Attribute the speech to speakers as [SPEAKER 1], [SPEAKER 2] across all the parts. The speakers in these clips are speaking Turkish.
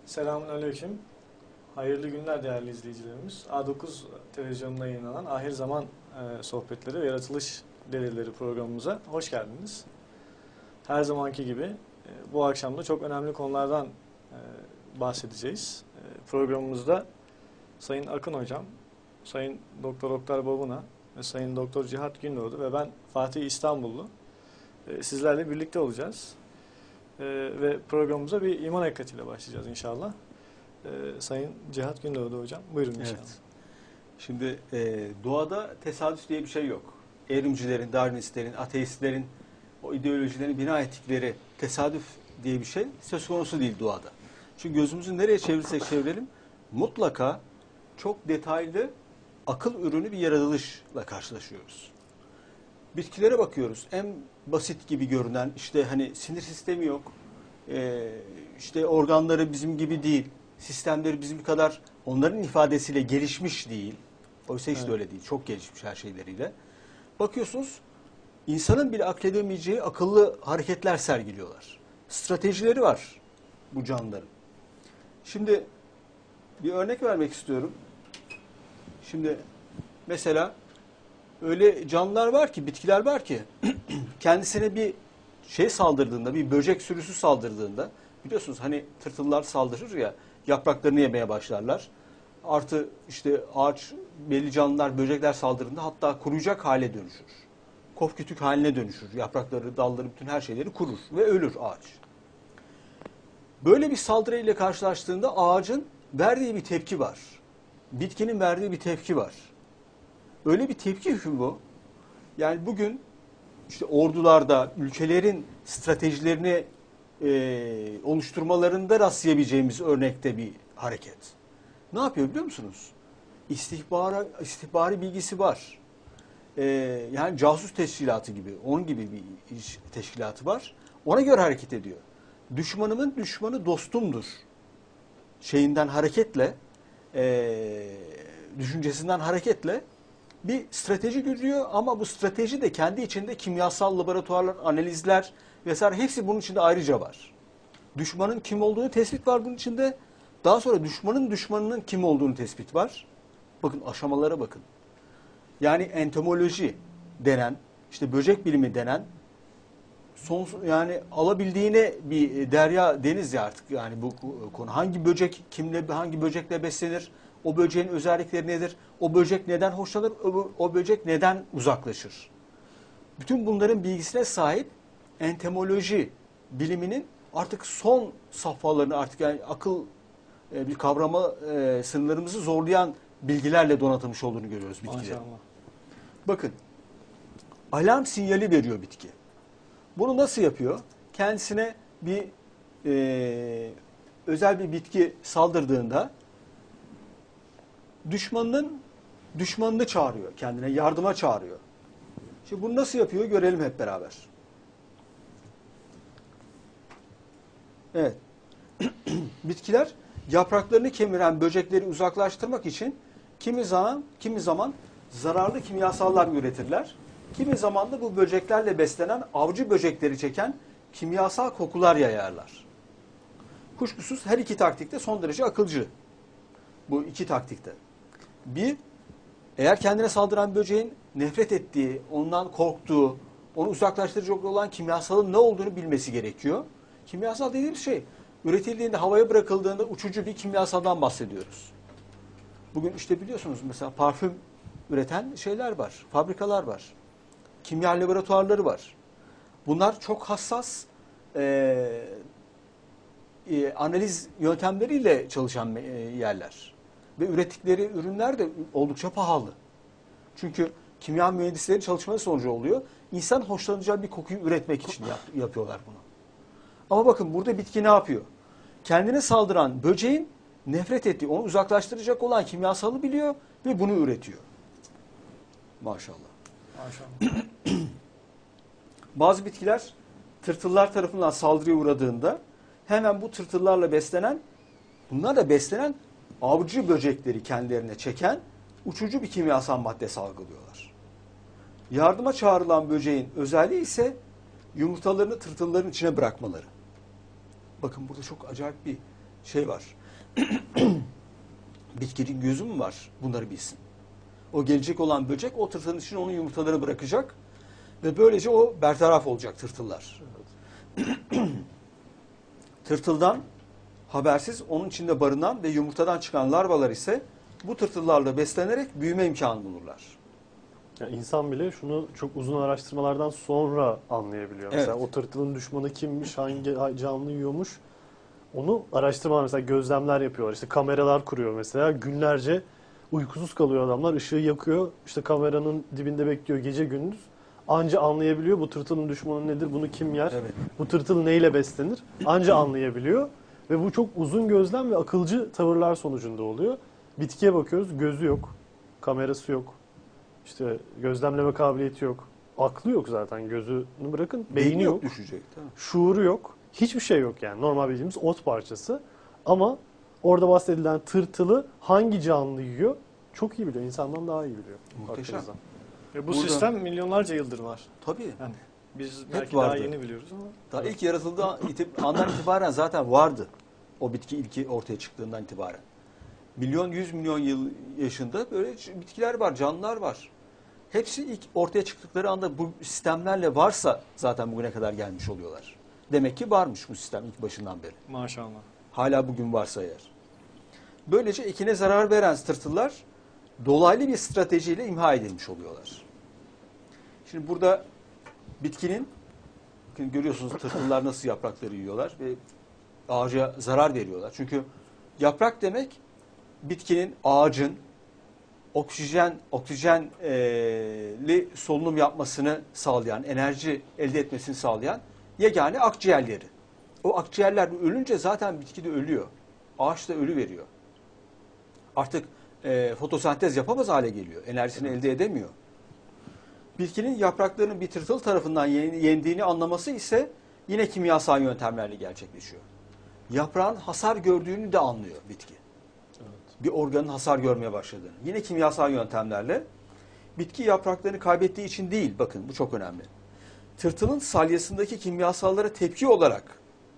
[SPEAKER 1] Selamünaleyküm. Hayırlı günler değerli izleyicilerimiz. A9 televizyonunda yayınlanan Ahir Zaman sohbetleri ve yaratılış delilleri programımıza hoş geldiniz. Her zamanki gibi bu akşam da çok önemli konulardan bahsedeceğiz. Programımızda Sayın Akın Hocam, Sayın Doktor Oktar Babuna ve Sayın Doktor Cihat Gündoğdu ve ben Fatih İstanbullu sizlerle birlikte olacağız. Ve programımıza bir iman hakikatiyle başlayacağız inşallah. Sayın Cihat Gündoğdu Hocam, buyurun inşallah.
[SPEAKER 2] Evet. Şimdi doğada tesadüf diye bir şey yok. Evrimcilerin, Darwinistlerin, ateistlerin, o ideolojilerin bina ettikleri tesadüf diye bir şey söz konusu değil doğada. Çünkü gözümüzü nereye çevirirsek çevirelim mutlaka çok detaylı akıl ürünü bir yaratılışla karşılaşıyoruz. Bitkilere bakıyoruz. En basit gibi görünen işte hani sinir sistemi yok. İşte organları bizim gibi değil. Sistemleri bizim kadar onların ifadesiyle gelişmiş değil. Oysa hiç de öyle değil. Çok gelişmiş her şeyleriyle. Bakıyorsunuz insanın bile akledemeyeceği akıllı hareketler sergiliyorlar. Stratejileri var bu canlıların. Şimdi bir örnek vermek istiyorum. Şimdi mesela öyle canlılar var ki, bitkiler var ki kendisine bir şey saldırdığında, bir böcek sürüsü saldırdığında biliyorsunuz hani tırtıllar saldırır ya yapraklarını yemeye başlarlar. Artı işte ağaç, belli canlılar, böcekler saldırdığında hatta kuruyacak hale dönüşür. Kofkütük haline dönüşür. Yaprakları, dalları, bütün her şeyleri kurur ve ölür ağaç. Böyle bir saldırıyla karşılaştığında ağacın verdiği bir tepki var. Bitkinin verdiği bir tepki var. Öyle bir tepki ki bu. Yani bugün işte ordularda ülkelerin stratejilerini oluşturmalarında rastlayabileceğimiz örnekte bir hareket. Ne yapıyor biliyor musunuz? İstihbari bilgisi var. Yani casus teşkilatı gibi, onun gibi bir iş teşkilatı var. Ona göre hareket ediyor. Düşmanımın düşmanı dostumdur şeyinden hareketle, düşüncesinden hareketle bir strateji güdüyor ama bu strateji de kendi içinde kimyasal laboratuvarlar, analizler vesaire hepsi bunun içinde ayrıca var. Düşmanın kim olduğunu tespit var bunun içinde. Daha sonra düşmanın düşmanının kim olduğunu tespit var. Bakın aşamalara bakın. Yani entomoloji denen, işte böcek bilimi denen yani alabildiğine bir derya deniz ya artık yani bu konu. Hangi böcek kimle hangi böcekle beslenir? O böceğin özellikleri nedir? O böcek neden hoşlanır? O böcek neden uzaklaşır? Bütün bunların bilgisine sahip entomoloji biliminin artık son safhalarını artık yani akıl bir kavrama sınırlarımızı zorlayan bilgilerle donatılmış olduğunu görüyoruz bitkilerin.
[SPEAKER 1] Maşallah.
[SPEAKER 2] Bakın alarm sinyali veriyor bitki. Bunu nasıl yapıyor? Kendisine bir özel bir bitki saldırdığında düşmanını çağırıyor. Kendine yardıma çağırıyor. Şimdi bunu nasıl yapıyor görelim hep beraber. Evet. Bitkiler yapraklarını kemiren böcekleri uzaklaştırmak için kimi zaman zararlı kimyasallar üretirler. Kimi zaman da bu böceklerle beslenen avcı böcekleri çeken kimyasal kokular yayarlar. Kuşkusuz her iki taktikte son derece akılcı. Bu iki taktikte. Bir, eğer kendine saldıran böceğin nefret ettiği, ondan korktuğu, onu uzaklaştıracak olan kimyasalın ne olduğunu bilmesi gerekiyor. Kimyasal dediğimiz şey, üretildiğinde, havaya bırakıldığında uçucu bir kimyasaldan bahsediyoruz. Bugün işte biliyorsunuz mesela parfüm üreten şeyler var, fabrikalar var. Kimya laboratuvarları var. Bunlar çok hassas analiz yöntemleriyle çalışan yerler. Ve ürettikleri ürünler de oldukça pahalı. Çünkü kimya mühendisleri çalışmanın sonucu oluyor. İnsan hoşlanacağı bir kokuyu üretmek için yapıyorlar bunu. Ama bakın burada bitki ne yapıyor? Kendine saldıran böceğin nefret ettiği, onu uzaklaştıracak olan kimyasalı biliyor ve bunu üretiyor. Maşallah.
[SPEAKER 1] Maşallah.
[SPEAKER 2] Bazı bitkiler tırtıllar tarafından saldırıya uğradığında hemen bu tırtıllarla bunlarla beslenen avcı böcekleri kendilerine çeken uçucu bir kimyasal madde salgılıyorlar. Yardıma çağrılan böceğin özelliği ise yumurtalarını tırtılların içine bırakmaları. Bakın burada çok acayip bir şey var. Bitkinin gözü mü var? Bunları bilsin. O gelecek olan böcek o tırtılın için onun yumurtalarını bırakacak ve böylece o bertaraf olacak tırtıllar. Tırtıldan habersiz onun içinde barınan ve yumurtadan çıkan larvalar ise bu tırtıllarla beslenerek büyüme imkanı bulurlar.
[SPEAKER 3] Yani insan bile şunu çok uzun araştırmalardan sonra anlayabiliyor.
[SPEAKER 2] Evet.
[SPEAKER 3] Mesela o tırtılın düşmanı kimmiş, hangi canlı yiyormuş. Onu araştırmalar, mesela gözlemler yapıyorlar. İşte kameralar kuruyor mesela. Günlerce uykusuz kalıyor adamlar. Işığı yakıyor. İşte kameranın dibinde bekliyor gece gündüz. Anca anlayabiliyor bu tırtılın düşmanı nedir, bunu kim yer,
[SPEAKER 2] Evet.
[SPEAKER 3] bu tırtıl neyle beslenir. Anca anlayabiliyor. Ve bu çok uzun gözlem ve akılcı tavırlar sonucunda oluyor. Bitkiye bakıyoruz, gözü yok, kamerası yok. İşte gözlemleme kabiliyeti yok. Aklı yok zaten, gözünü bırakın. Beyni yok.
[SPEAKER 2] Düşecek. Tamam.
[SPEAKER 3] Şuuru yok. Hiçbir şey yok yani. Normal bildiğimiz ot parçası. Ama orada bahsedilen tırtılı hangi canlı yiyor çok iyi biliyor. İnsandan daha iyi biliyor.
[SPEAKER 2] Muhteşem.
[SPEAKER 3] Baktığınızda.
[SPEAKER 1] Ve bu
[SPEAKER 2] Burada-
[SPEAKER 1] sistem milyonlarca yıldır var.
[SPEAKER 2] Tabii.
[SPEAKER 1] Yani biz
[SPEAKER 2] Hep
[SPEAKER 1] belki daha
[SPEAKER 2] vardı.
[SPEAKER 1] yeni biliyoruz ama.
[SPEAKER 2] Daha ilk yaratıldığı andan itibaren zaten vardı. O bitki ilki ortaya çıktığından itibaren. 100 milyon yıl yaşında böyle bitkiler var, canlılar var. Hepsi ilk ortaya çıktıkları anda bu sistemlerle varsa zaten bugüne kadar gelmiş oluyorlar. Demek ki varmış bu sistem ilk başından beri.
[SPEAKER 1] Maşallah.
[SPEAKER 2] Hala bugün varsa eğer. Böylece ekine zarar veren tırtıllar dolaylı bir stratejiyle imha edilmiş oluyorlar. Şimdi burada bitkinin, görüyorsunuz tırtıllar nasıl yaprakları yiyorlar ve ağaca zarar veriyorlar. Çünkü yaprak demek bitkinin, ağacın oksijenli solunum yapmasını sağlayan, enerji elde etmesini sağlayan yegane akciğerleri. O akciğerler ölünce zaten bitki de ölüyor. Ağaç da ölü veriyor. Artık fotosentez yapamaz hale geliyor. Enerjisini elde edemiyor. Bitkinin yapraklarının bir tırtıl tarafından yendiğini anlaması ise yine kimyasal yöntemlerle gerçekleşiyor. Yaprağın hasar gördüğünü de anlıyor bitki. Bir organın hasar görmeye başladığını. Yine kimyasal yöntemlerle. Bitki yapraklarını kaybettiği için değil, bakın bu çok önemli. Tırtılın salyasındaki kimyasallara tepki olarak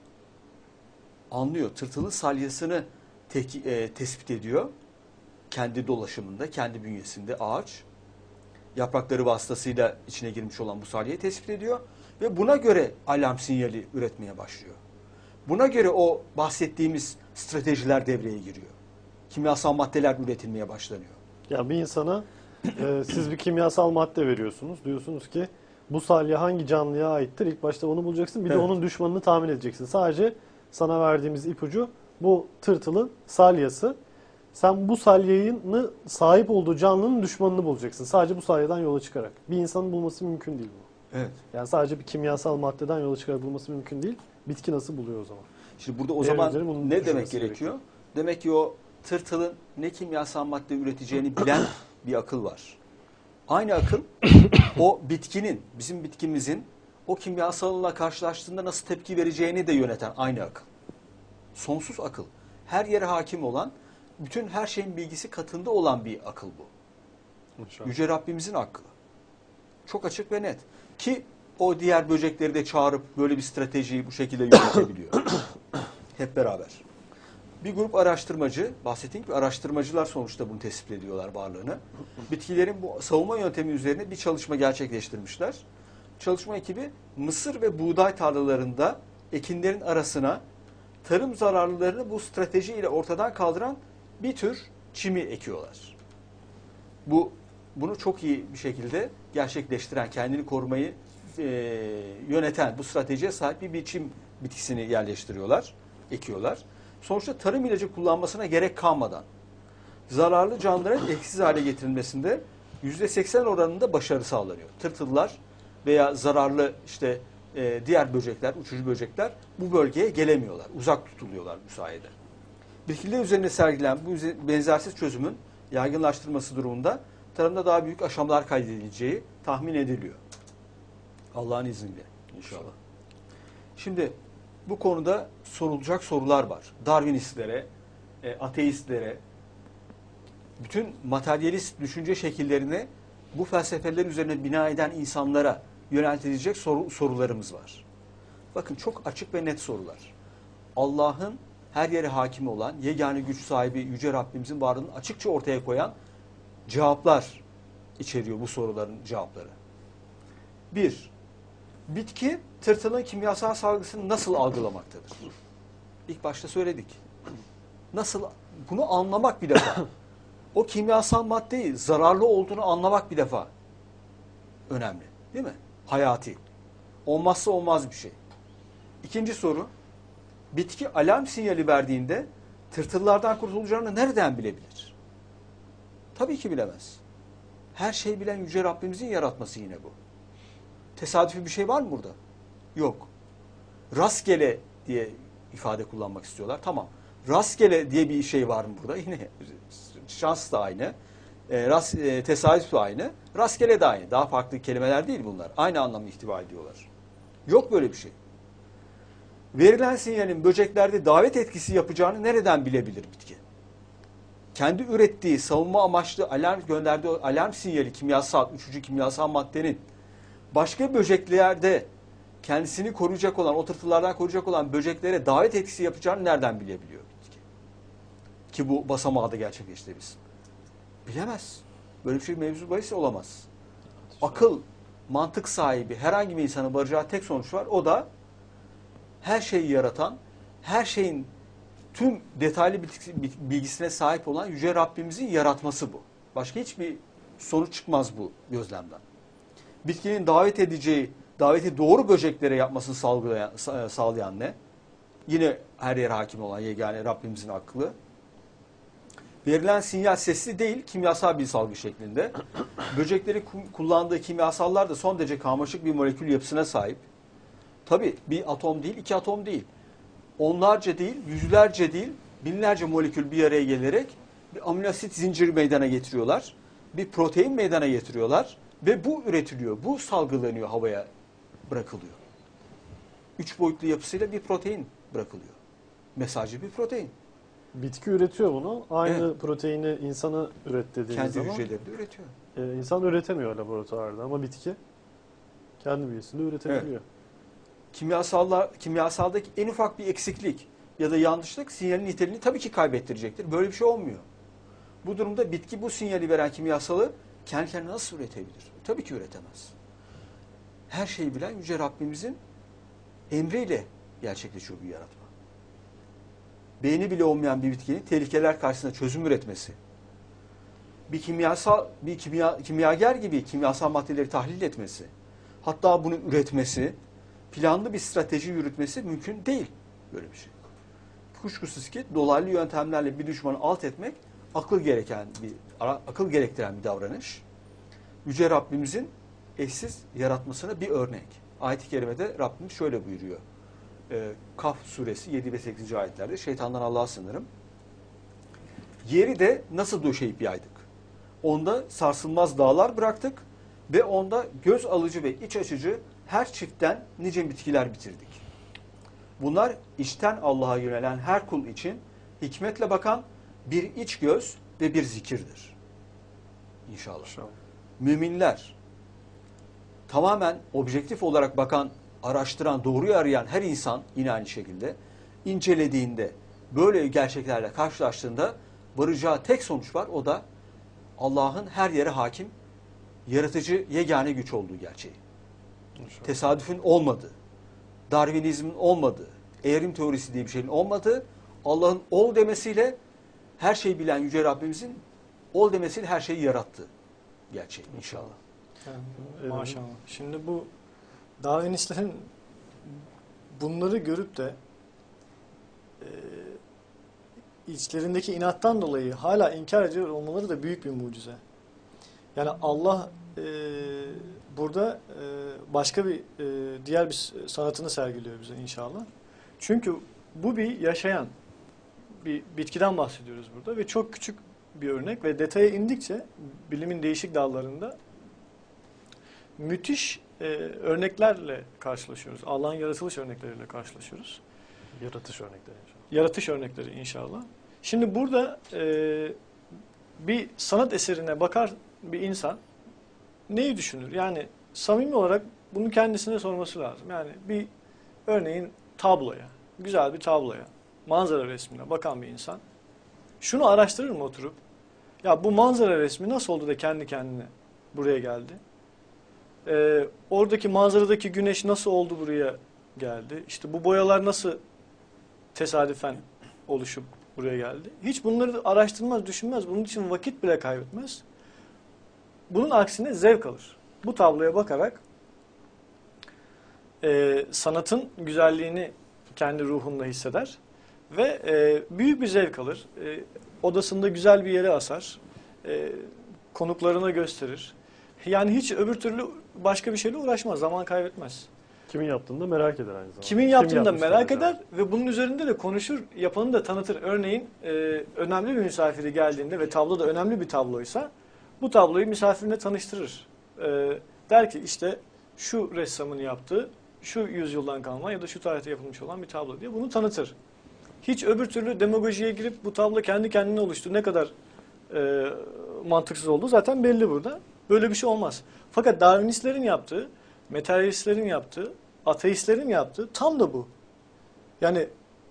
[SPEAKER 2] anlıyor. Tırtılın salyasını tespit ediyor. Kendi dolaşımında, kendi bünyesinde ağaç. Yaprakları vasıtasıyla içine girmiş olan bu salyayı tespit ediyor. Ve buna göre alarm sinyali üretmeye başlıyor. Buna göre o bahsettiğimiz stratejiler devreye giriyor. Kimyasal maddeler üretilmeye başlanıyor.
[SPEAKER 3] Ya bir insana siz bir kimyasal madde veriyorsunuz. Diyorsunuz ki bu salya hangi canlıya aittir? İlk başta onu bulacaksın. Bir de
[SPEAKER 2] Evet.
[SPEAKER 3] onun düşmanını tahmin edeceksin. Sadece sana verdiğimiz ipucu bu tırtılın salyası. Sen bu salyayını sahip olduğu canlının düşmanını bulacaksın. Sadece bu salyadan yola çıkarak. Bir insanın bulması mümkün değil bu.
[SPEAKER 2] Evet.
[SPEAKER 3] Yani sadece bir kimyasal maddeden yola çıkarak bulması mümkün değil. Bitki nasıl buluyor o zaman?
[SPEAKER 2] Şimdi burada o
[SPEAKER 3] Devletlerin
[SPEAKER 2] zaman
[SPEAKER 3] bunu
[SPEAKER 2] ne demek
[SPEAKER 3] düşünmesi
[SPEAKER 2] gerekiyor? Demek ki o tırtılın ne kimyasal madde üreteceğini bilen bir akıl var. Aynı akıl o bitkinin, bizim bitkimizin o kimyasalla karşılaştığında nasıl tepki vereceğini de yöneten aynı akıl. Sonsuz akıl. Her yere hakim olan, bütün her şeyin bilgisi katında olan bir akıl bu. Yüce Rabbimizin aklı. Çok açık ve net. Ki o diğer böcekleri de çağırıp böyle bir stratejiyi bu şekilde yönetebiliyor. Hep beraber. Bir grup araştırmacı, bahsettiğim gibi araştırmacılar sonuçta bunu tespit ediyorlar varlığını. Bitkilerin bu savunma yöntemi üzerine bir çalışma gerçekleştirmişler. Çalışma ekibi mısır ve buğday tarlalarında ekinlerin arasına tarım zararlılarını bu stratejiyle ortadan kaldıran bir tür çimi ekiyorlar. Bunu çok iyi bir şekilde gerçekleştiren, kendini korumayı yöneten, bu stratejiye sahip bir biçim bitkisini yerleştiriyorlar, ekiyorlar. Sonuçta tarım ilacı kullanmasına gerek kalmadan zararlı canlıların etkisiz hale getirilmesinde %80 oranında başarı sağlanıyor. Tırtıllar veya zararlı diğer böcekler, uçucu böcekler bu bölgeye gelemiyorlar. Uzak tutuluyorlar bu sayede. Bitkiler üzerine sergilenen bu benzersiz çözümün yaygınlaştırılması durumunda tarımda daha büyük aşamalar kaydedileceği tahmin ediliyor. Allah'ın izniyle inşallah. Şimdi bu konuda sorulacak sorular var. Darwinistlere, ateistlere, bütün materyalist düşünce şekillerine bu felsefeler üzerine bina eden insanlara yöneltilecek sorularımız var. Bakın çok açık ve net sorular. Allah'ın her yere hakim olan, yegane güç sahibi Yüce Rabbimizin varlığını açıkça ortaya koyan cevaplar içeriyor bu soruların cevapları. 1. Bitki tırtılın kimyasal salgısını nasıl algılamaktadır? İlk başta söyledik. Nasıl? Bunu anlamak bir defa. O kimyasal maddeyi zararlı olduğunu anlamak bir defa önemli. Değil mi? Hayati. Olmazsa olmaz bir şey. İkinci soru. Bitki alarm sinyali verdiğinde tırtıllardan kurtulacağını nereden bilebilir? Tabii ki bilemez. Her şeyi bilen Yüce Rabbimizin yaratması yine bu. Tesadüfi bir şey var mı burada? Yok. Rastgele diye ifade kullanmak istiyorlar. Tamam. Rastgele diye bir şey var mı burada? Yine şans da aynı. Tesadüf de aynı. Rastgele de aynı. Daha farklı kelimeler değil bunlar. Aynı anlamı ihtiva ediyorlar. Yok böyle bir şey. Verilen sinyalin böceklerde davet etkisi yapacağını nereden bilebilir bitki? Kendi ürettiği savunma amaçlı alarm gönderdiği alarm sinyali kimyasal, üçüncü kimyasal maddenin başka böceklerde kendisini koruyacak olan, o tırtıllardan koruyacak olan böceklere davet etkisi yapacağını nereden bilebiliyor bitki? Ki bu basamağı da gerçekleştirebilsin. Bilemez. Böyle bir şey mevzu bahis olamaz. Akıl, mantık sahibi herhangi bir insanın varacağı tek sonuç var. O da her şeyi yaratan, her şeyin tüm detaylı bilgisine sahip olan Yüce Rabbimizin yaratması bu. Başka hiçbir sonuç çıkmaz bu gözlemden. Bitkinin davet edeceği, daveti doğru böceklere yapmasını sağlayan ne? Yine her yere hakim olan yegane Rabbimizin aklı. Verilen sinyal sesli değil, kimyasal bir salgı şeklinde. Böcekleri kullandığı kimyasallar da son derece karmaşık bir molekül yapısına sahip. Tabii bir atom değil, iki atom değil. Onlarca değil, yüzlerce değil, binlerce molekül bir araya gelerek bir amino asit zinciri meydana getiriyorlar. Bir protein meydana getiriyorlar ve bu üretiliyor, bu salgılanıyor, havaya bırakılıyor. 3 boyutlu yapısıyla bir protein bırakılıyor. Mesajcı bir protein.
[SPEAKER 3] Bitki üretiyor bunu. Aynı
[SPEAKER 2] Evet.
[SPEAKER 3] proteini insana üret dediğiniz
[SPEAKER 2] Kendi
[SPEAKER 3] zaman
[SPEAKER 2] hücrelerinde üretiyor.
[SPEAKER 3] insan üretemiyor laboratuvarda ama bitki kendi bünyesinde üretebiliyor.
[SPEAKER 2] Kimyasaldaki en ufak bir eksiklik ya da yanlışlık sinyalin niteliğini tabii ki kaybettirecektir. Böyle bir şey olmuyor. Bu durumda bitki bu sinyali veren kimyasalı kendi kendine nasıl üretebilir? Tabii ki üretemez. Her şeyi bilen Yüce Rabbimizin emriyle gerçekleşiyor bu yaratma. Beyni bile olmayan bir bitkinin tehlikeler karşısında çözüm üretmesi, kimyager gibi kimyasal maddeleri tahlil etmesi, hatta bunu üretmesi, planlı bir strateji yürütmesi mümkün değil böyle bir şey. Kuşkusuz ki dolaylı yöntemlerle bir düşmanı alt etmek akıl gerektiren bir davranış. Yüce Rabbimizin eşsiz yaratmasına bir örnek. Ayet-i kerimede Rabbimiz şöyle buyuruyor. Kaf suresi 7 ve 8. ayetlerde şeytandan Allah'a sığınırım. Yeri de nasıl döşeyip yaydık? Onda sarsılmaz dağlar bıraktık ve onda göz alıcı ve iç açıcı her çiftten nice bitkiler bitirdik. Bunlar içten Allah'a yönelen her kul için hikmetle bakan bir iç göz ve bir zikirdir. İnşallah. Müminler tamamen objektif olarak bakan, araştıran, doğruyu arayan her insan yine aynı şekilde incelediğinde, böyle gerçeklerle karşılaştığında varacağı tek sonuç var. O da Allah'ın her yere hakim, yaratıcı, yegane güç olduğu gerçeği. Tesadüfün olmadığı, Darwinizmin olmadığı, evrim teorisi diye bir şeyin olmadığı, Allah'ın ol demesiyle her şeyi bilen Yüce Rabbimizin ol demesiyle her şeyi yarattığı gerçeği inşallah.
[SPEAKER 1] Yani, maşallah. Şimdi bu Darwinistlerin bunları görüp de içlerindeki inattan dolayı hala inkar ediyor olmaları da büyük bir mucize. Yani Allah burada başka bir diğer bir sanatını sergiliyor bize inşallah. Çünkü bu bir yaşayan bir bitkiden bahsediyoruz burada ve çok küçük bir örnek ve detaya indikçe bilimin değişik dallarında müthiş örneklerle karşılaşıyoruz. Allah'ın yaratılış örnekleriyle karşılaşıyoruz.
[SPEAKER 3] Yaratış örnekleri inşallah.
[SPEAKER 1] Yaratış örnekleri inşallah. Şimdi burada bir sanat eserine bakar bir insan neyi düşünür? Yani samimi olarak bunu kendisine sorması lazım. Yani bir örneğin tabloya, güzel bir tabloya manzara resmine bakan bir insan şunu araştırır mı oturup? Ya bu manzara resmi nasıl oldu da kendi kendine buraya geldi? Oradaki manzaradaki güneş nasıl oldu buraya geldi? İşte bu boyalar nasıl tesadüfen oluşup buraya geldi? Hiç bunları araştırmaz, düşünmez. Bunun için vakit bile kaybetmez. Bunun aksine zevk alır. Bu tabloya bakarak sanatın güzelliğini kendi ruhunda hisseder ve büyük bir zevk alır. Odasında güzel bir yere asar. Konuklarına gösterir. Yani hiç öbür türlü başka bir şeyle uğraşmaz, zaman kaybetmez.
[SPEAKER 3] Kimin yaptığını da merak eder aynı zamanda.
[SPEAKER 1] Kimin yaptığını da
[SPEAKER 3] yapmıştır
[SPEAKER 1] merak
[SPEAKER 3] acaba?
[SPEAKER 1] eder ve bunun üzerinde de konuşur, yapanı da tanıtır. Örneğin önemli bir misafiri geldiğinde ve tablo da önemli bir tabloysa bu tabloyu misafirine tanıştırır. Der ki işte şu ressamın yaptığı, şu yüzyıldan kalma ya da şu tarihte yapılmış olan bir tablo diye bunu tanıtır. Hiç öbür türlü demagojiye girip bu tablo kendi kendine oluştu, ne kadar mantıksız olduğu zaten belli burada. Böyle bir şey olmaz. Fakat Darwinistlerin yaptığı, materyalistlerin yaptığı, ateistlerin yaptığı tam da bu. Yani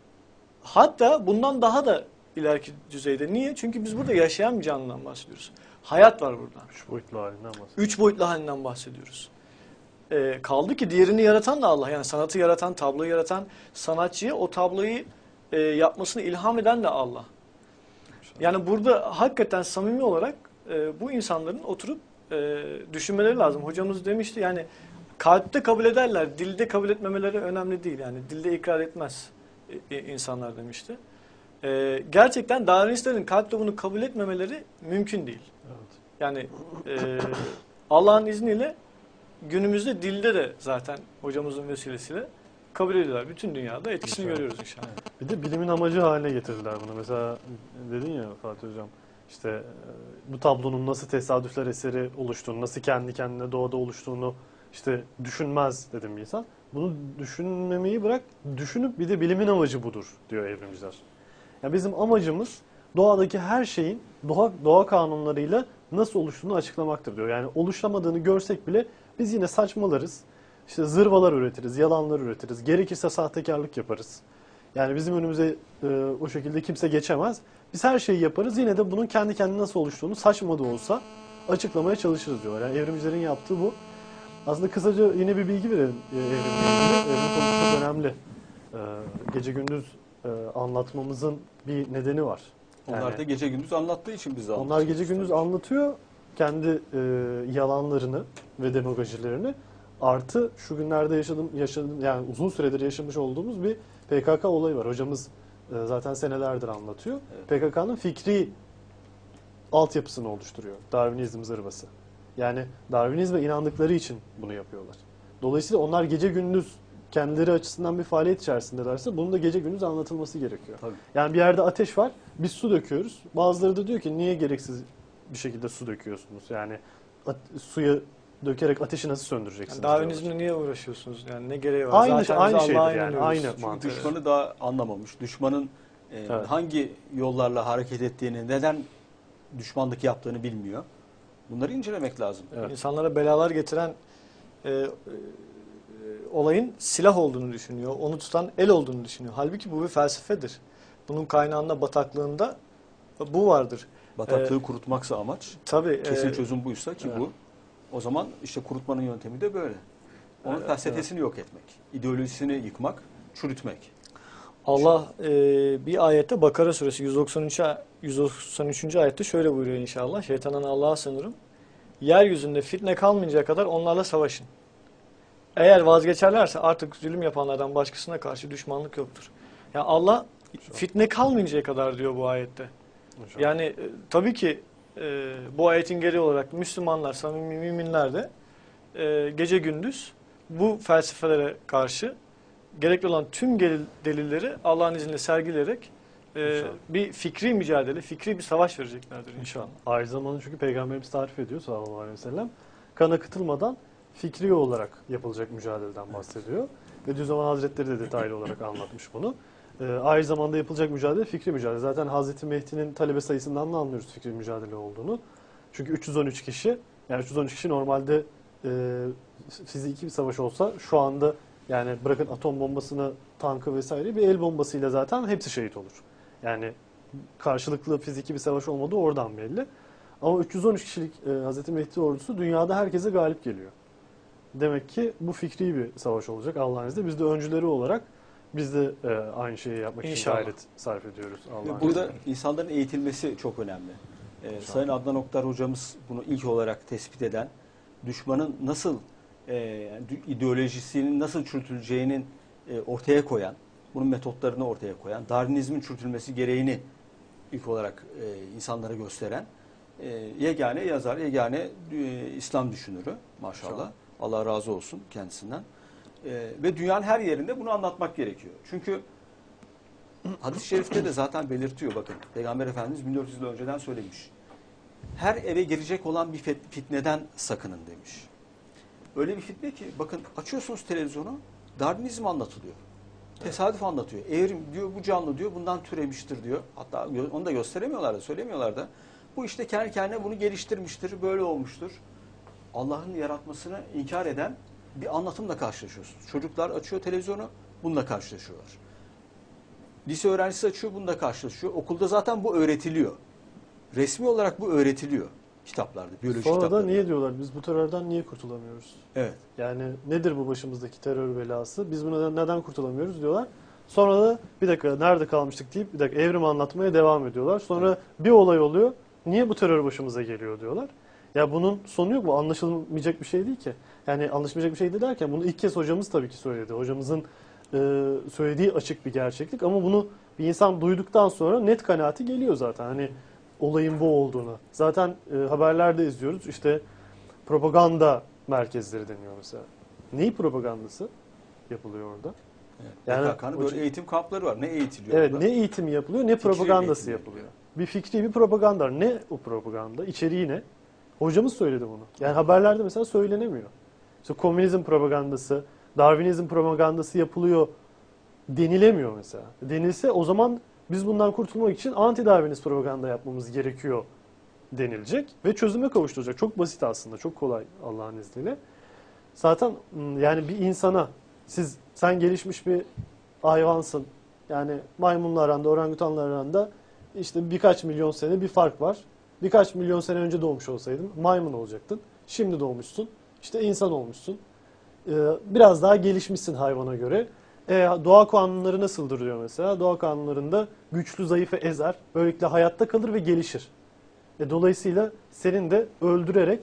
[SPEAKER 1] hatta bundan daha da ileriki düzeyde. Niye? Çünkü biz burada yaşayan bir canlıdan bahsediyoruz. Hayat var burada.
[SPEAKER 3] Üç boyutlu halinden bahsediyor.
[SPEAKER 1] 3 boyutlu halinden bahsediyoruz. Kaldı ki diğerini yaratan da Allah. Yani sanatı yaratan, tabloyu yaratan, sanatçıya o tabloyu yapmasını ilham eden de Allah. Yani burada hakikaten samimi olarak bu insanların oturup düşünmeleri lazım. Hocamız demişti yani kalpte kabul ederler, dilde kabul etmemeleri önemli değil. Yani dilde ikrar etmez insanlar demişti. Gerçekten Darwinistlerin kalpte bunu kabul etmemeleri mümkün değil.
[SPEAKER 3] Evet.
[SPEAKER 1] Yani Allah'ın izniyle günümüzde dilde de zaten hocamızın vesilesiyle kabul ediyorlar. Bütün dünyada etkisini görüyoruz inşallah.
[SPEAKER 3] Bir de bilimin amacı haline getirdiler bunu. Mesela dedin ya Fatih Hocam, işte bu tablonun nasıl tesadüfler eseri oluştuğunu, nasıl kendi kendine doğada oluştuğunu işte düşünmez dedim bir insan. Bunu düşünmemeyi bırak, düşünüp bir de bilimin amacı budur diyor evrimciler. Yani bizim amacımız doğadaki her şeyin doğa kanunlarıyla nasıl oluştuğunu açıklamaktır diyor. Yani oluşamadığını görsek bile biz yine saçmalarız. İşte zırvalar üretiriz, yalanlar üretiriz. Gerekirse sahtekarlık yaparız. Yani bizim önümüze o şekilde kimse geçemez. Biz her şeyi yaparız. Yine de bunun kendi kendine nasıl oluştuğunu saçma da olsa açıklamaya çalışırız diyorlar. Yani evrimcilerin yaptığı bu. Aslında kısaca yine bir bilgi verelim evrimle ilgili. Evrim konusu çok önemli. Gece gündüz anlatmamızın bir nedeni var.
[SPEAKER 2] Onlar da gece gündüz anlattığı için biz de
[SPEAKER 3] Onlar
[SPEAKER 2] anlatıyoruz.
[SPEAKER 3] gece gündüz anlatıyor kendi yalanlarını ve demagojilerini. Artı şu günlerde yaşadım yani uzun süredir yaşamış olduğumuz bir PKK olayı var. Hocamız zaten senelerdir anlatıyor.
[SPEAKER 2] Evet.
[SPEAKER 3] PKK'nın fikri altyapısını oluşturuyor. Darwinizm zırvası. Yani Darwinizme inandıkları için bunu yapıyorlar. Dolayısıyla onlar gece gündüz kendileri açısından bir faaliyet içerisindelerse bunun da gece gündüz anlatılması gerekiyor.
[SPEAKER 2] Tabii.
[SPEAKER 3] Yani bir yerde ateş var, biz su döküyoruz. Bazıları da diyor ki niye gereksiz bir şekilde su döküyorsunuz? Yani suyu dökerek ateşi nasıl söndüreceksiniz?
[SPEAKER 1] Yani Darwinizmle niye uğraşıyorsunuz? Yani ne gereği var?
[SPEAKER 3] Aynı
[SPEAKER 1] Zaten
[SPEAKER 3] aynı
[SPEAKER 1] biz
[SPEAKER 3] şeydir
[SPEAKER 1] Allah'a
[SPEAKER 3] yani.
[SPEAKER 1] inanıyoruz.
[SPEAKER 3] Aynı
[SPEAKER 2] Çünkü
[SPEAKER 3] mantık.
[SPEAKER 2] düşmanı daha anlamamış. Düşmanın
[SPEAKER 3] Evet.
[SPEAKER 2] hangi yollarla hareket ettiğini, neden düşmanlık yaptığını bilmiyor. Bunları incelemek lazım.
[SPEAKER 3] Evet.
[SPEAKER 1] İnsanlara belalar getiren olayın silah olduğunu düşünüyor. Onu tutan el olduğunu düşünüyor. Halbuki bu bir felsefedir. Bunun kaynağında, bataklığında bu vardır.
[SPEAKER 2] Bataklığı kurutmaksa amaç,
[SPEAKER 1] Tabii.
[SPEAKER 2] kesin çözüm buysa ki
[SPEAKER 3] evet.
[SPEAKER 2] bu. O zaman işte kurutmanın yöntemi de böyle. Onun
[SPEAKER 1] Evet,
[SPEAKER 2] felsefesini yok etmek. İdeolojisini yıkmak, çürütmek.
[SPEAKER 1] Allah bir ayette Bakara suresi 193. ayette şöyle buyuruyor inşallah. Şeytandan Allah'a sığınırım. Yeryüzünde fitne kalmayıncaya kadar onlarla savaşın. Eğer vazgeçerlerse artık zulüm yapanlardan başkasına karşı düşmanlık yoktur. Yani Allah fitne kalmayıncaya kadar diyor bu ayette.
[SPEAKER 3] Hocam.
[SPEAKER 1] Yani tabii ki bu ayetin gereği olarak Müslümanlar, samimi müminler de gece gündüz bu felsefelere karşı gerekli olan tüm delilleri Allah'ın izniyle sergileyerek
[SPEAKER 3] İnşallah.
[SPEAKER 1] bir fikri mücadele, fikri bir savaş vereceklerdir inşallah.
[SPEAKER 3] Aynı zamanda çünkü Peygamberimiz tarif ediyor sallallahu aleyhi ve sellem. Kan akıtılmadan fikri olarak yapılacak mücadeleden bahsediyor. Bediüzzaman Hazretleri de detaylı olarak anlatmış bunu. Aynı zamanda yapılacak mücadele fikri mücadele. Zaten Hazreti Mehdi'nin talebe sayısından da anlıyoruz fikri mücadele olduğunu. Çünkü 313 kişi, yani 313 kişi normalde fiziki bir savaş olsa şu anda Yani bırakın atom bombasını, tankı vesaire, bir el bombasıyla zaten hepsi şehit olur. Yani karşılıklı fiziki bir savaş olmadığı oradan belli. Ama 313 kişilik Hz. Mehdi ordusu dünyada herkese galip geliyor. Demek ki bu fikri bir savaş olacak Allah'ın izniyle. Biz de öncüleri olarak biz de aynı şeyi yapmak için
[SPEAKER 1] İnşallah.
[SPEAKER 3] gayret sarf ediyoruz Allah'ın
[SPEAKER 2] Burada
[SPEAKER 3] izniyle.
[SPEAKER 2] insanların eğitilmesi çok önemli. Sayın Adnan Oktar hocamız bunu ilk olarak tespit eden, düşmanın nasıl ideolojisinin nasıl çürütüleceğinin ortaya koyan, bunun metotlarını ortaya koyan, Darwinizmin çürütülmesi gereğini ilk olarak insanlara gösteren yegane yazar, yegane İslam düşünürü maşallah. Allah razı olsun kendisinden. Ve dünyanın her yerinde bunu anlatmak gerekiyor. Çünkü hadis-i şerifte de zaten belirtiyor, bakın. Peygamber Efendimiz 1400 yıl önceden söylemiş. Her eve girecek olan bir fitneden sakının demiş. Öyle bir fitne ki bakın, açıyorsunuz televizyonu, Darwinizm anlatılıyor. Tesadüf anlatıyor. Evrim diyor, bu canlı diyor, bundan türemiştir diyor. Hatta onu da gösteremiyorlar da, söylemiyorlar da. Bu işte kendi kendine bunu geliştirmiştir, böyle olmuştur. Allah'ın yaratmasını inkar eden bir anlatımla karşılaşıyorsunuz. Çocuklar açıyor televizyonu, bununla karşılaşıyorlar. Lise öğrencisi açıyor, bununla karşılaşıyor. Okulda zaten bu öğretiliyor. Resmi olarak bu öğretiliyor kitaplarda, biyoloji
[SPEAKER 3] Sonra da
[SPEAKER 2] kitaplarında.
[SPEAKER 3] niye diyorlar, biz bu terörden niye kurtulamıyoruz?
[SPEAKER 2] Evet.
[SPEAKER 3] Yani nedir bu başımızdaki terör belası? Biz buna neden kurtulamıyoruz diyorlar. Sonra da bir dakika nerede kalmıştık deyip bir dakika evrim anlatmaya devam ediyorlar. Sonra bir olay oluyor. Niye bu terör başımıza geliyor diyorlar. Ya bunun sonu yok mu? Anlaşılmayacak bir şey değil ki. Yani anlaşılmayacak bir şey değil derken bunu ilk kez hocamız tabii ki söyledi. Hocamızın söylediği açık bir gerçeklik ama bunu bir insan duyduktan sonra net kanaati geliyor zaten. Hani olayın bu olduğunu. Zaten haberlerde izliyoruz. İşte propaganda merkezleri deniyor mesela. Neyi propagandası yapılıyor orada?
[SPEAKER 2] Evet.
[SPEAKER 3] Yani
[SPEAKER 2] PKK'nın böyle eğitim kampları var. Ne eğitiliyor
[SPEAKER 3] Evet,
[SPEAKER 2] orada?
[SPEAKER 3] ne eğitimi yapılıyor, ne
[SPEAKER 2] Fikri
[SPEAKER 3] propagandası
[SPEAKER 2] eğitimi
[SPEAKER 3] yapılıyor. Bir fikri, bir propaganda. Ne o propaganda? İçeriği ne? Hocamız söyledi bunu. Yani haberlerde mesela söylenemiyor. İşte komünizm propagandası, Darwinizm propagandası yapılıyor denilemiyor mesela. Denilse o zaman biz bundan kurtulmak için anti-Darwinist propaganda yapmamız gerekiyor denilecek ve çözüme kavuşturacak. Çok basit aslında, çok kolay Allah'ın izniyle. Zaten yani bir insana sen gelişmiş bir hayvansın. Yani maymunla aranda, orangutanla aranda işte birkaç milyon sene bir fark var. Birkaç milyon sene önce doğmuş olsaydın maymun olacaktın. Şimdi doğmuşsun. İşte insan olmuşsun. Biraz daha gelişmişsin hayvana göre. Doğa kanunları nasıldır diyor mesela. Doğa kanunlarında güçlü zayıfı ezer. Böylelikle hayatta kalır ve gelişir. Dolayısıyla senin de öldürerek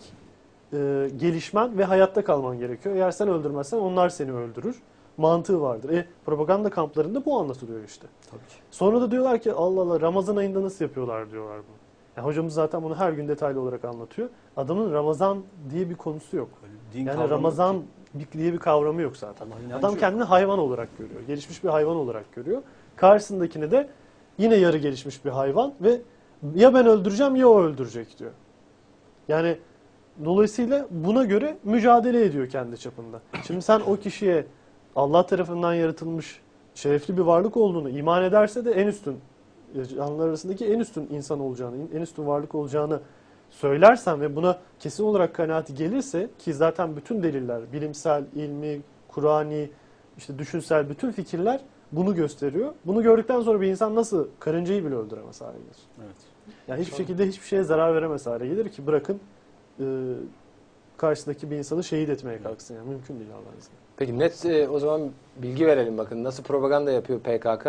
[SPEAKER 3] gelişmen ve hayatta kalman gerekiyor. Eğer sen öldürmezsen onlar seni öldürür. Mantığı vardır. Propaganda kamplarında bu anlatılıyor işte.
[SPEAKER 2] Tabii ki.
[SPEAKER 3] Sonra da diyorlar ki Allah Allah Ramazan ayında nasıl yapıyorlar diyorlar bunu. Yani hocamız zaten bunu her gün detaylı olarak anlatıyor. Adamın Ramazan diye bir konusu yok.
[SPEAKER 2] Din
[SPEAKER 3] Yani
[SPEAKER 2] kavramı
[SPEAKER 3] Ramazan
[SPEAKER 2] ki.
[SPEAKER 3] diye bir kavramı yok zaten.
[SPEAKER 2] Allah inancı
[SPEAKER 3] Adam
[SPEAKER 2] yok.
[SPEAKER 3] kendini hayvan olarak görüyor. Gelişmiş bir hayvan olarak görüyor. Karşısındakini de yine yarı gelişmiş bir hayvan ve ya ben öldüreceğim ya o öldürecek diyor. Yani dolayısıyla buna göre mücadele ediyor kendi çapında. Şimdi sen o kişiye Allah tarafından yaratılmış şerefli bir varlık olduğunu iman ederse de en üstün, canlılar arasındaki en üstün insan olacağını, en üstün varlık olacağını söylersen ve buna kesin olarak kanaati gelirse ki zaten bütün deliller, bilimsel, ilmi, Kur'ani, işte düşünsel bütün fikirler bunu gösteriyor. Bunu gördükten sonra bir insan nasıl karıncayı bile öldüremez hale gelir.
[SPEAKER 2] Evet.
[SPEAKER 3] Yani hiçbir şekilde hiçbir şeye zarar veremez hale gelir ki bırakın karşısındaki bir insanı şehit etmeye kalksın. Yani mümkün değil Allah'ın izniyle.
[SPEAKER 4] Peki net o zaman bilgi verelim bakın. Nasıl propaganda yapıyor PKK?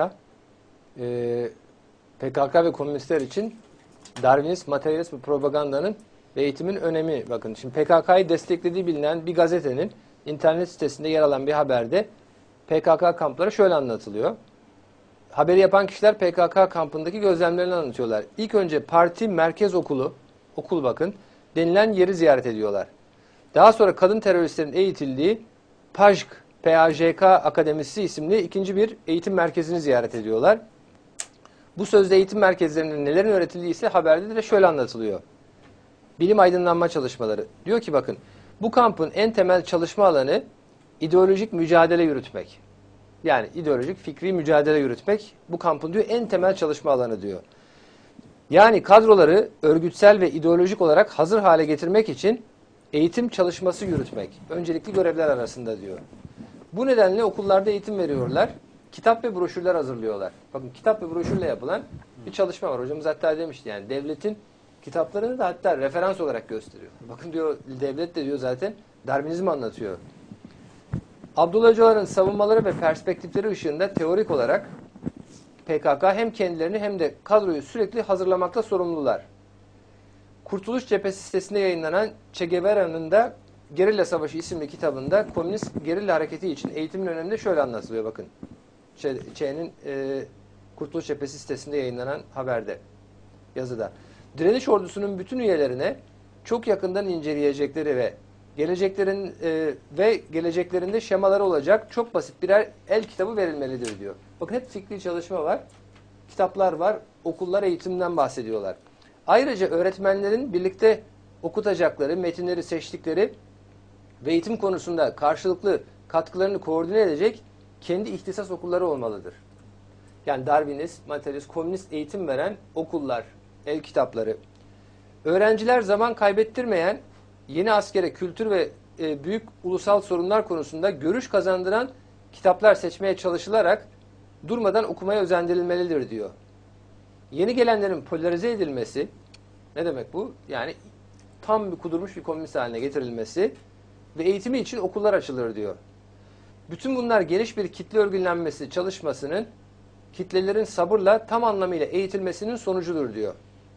[SPEAKER 4] PKK ve komünistler için Darwinist, materyalist bir propagandanın ve eğitimin önemi bakın. Şimdi PKK'yı desteklediği bilinen bir gazetenin internet sitesinde yer alan bir haberde PKK kampları şöyle anlatılıyor. Haberi yapan kişiler PKK kampındaki gözlemlerini anlatıyorlar. İlk önce parti merkez okul bakın, denilen yeri ziyaret ediyorlar. Daha sonra kadın teröristlerin eğitildiği PAJK Akademisi isimli ikinci bir eğitim merkezini ziyaret ediyorlar. Bu sözde eğitim merkezlerinde nelerin öğretildiği ise haberde de şöyle anlatılıyor. Bilim aydınlanma çalışmaları. Diyor ki bakın, bu kampın en temel çalışma alanı ideolojik mücadele yürütmek. Yani ideolojik fikri mücadele yürütmek bu kampın diyor en temel çalışma alanı diyor. Yani kadroları örgütsel ve ideolojik olarak hazır hale getirmek için eğitim çalışması yürütmek. Öncelikli görevler arasında diyor. Bu nedenle okullarda eğitim veriyorlar. Kitap ve broşürler hazırlıyorlar. Bakın kitap ve broşürle yapılan bir çalışma var. Hocamız hatta demişti yani devletin kitaplarını da hatta referans olarak gösteriyor. Bakın diyor devlet de diyor zaten Darwinizmi anlatıyor. Abdullah Öcalan'ın savunmaları ve perspektifleri ışığında teorik olarak PKK hem kendilerini hem de kadroyu sürekli hazırlamakta sorumlular. Kurtuluş Cephesi sitesinde yayınlanan Che Guevara'nın da Gerilla Savaşı isimli kitabında komünist gerilla hareketi için eğitimin öneminde şöyle anlatılıyor bakın. Che'nin Kurtuluş Cephesi sitesinde yayınlanan haberde, yazıda. Direniş ordusunun bütün üyelerine çok yakından inceleyecekleri ve geleceklerinde şemaları olacak çok basit birer el kitabı verilmelidir diyor. Bakın hep fikri çalışma var, kitaplar var, okullar eğitimden bahsediyorlar. Ayrıca öğretmenlerin birlikte okutacakları, metinleri seçtikleri ve eğitim konusunda karşılıklı katkılarını koordine edecek kendi ihtisas okulları olmalıdır. Yani Darwinist, materyalist, komünist eğitim veren okullar, el kitapları. Öğrenciler zaman kaybettirmeyen, yeni askere kültür ve büyük ulusal sorunlar konusunda görüş kazandıran kitaplar seçmeye çalışılarak durmadan okumaya özendirilmelidir diyor. Yeni gelenlerin polarize edilmesi, ne demek bu? Yani tam bir kudurmuş bir komünist haline getirilmesi ve eğitimi için okullar açılır diyor. Bütün bunlar geniş bir kitle örgütlenmesi çalışmasının kitlelerin sabırla tam anlamıyla eğitilmesinin sonucudur diyor.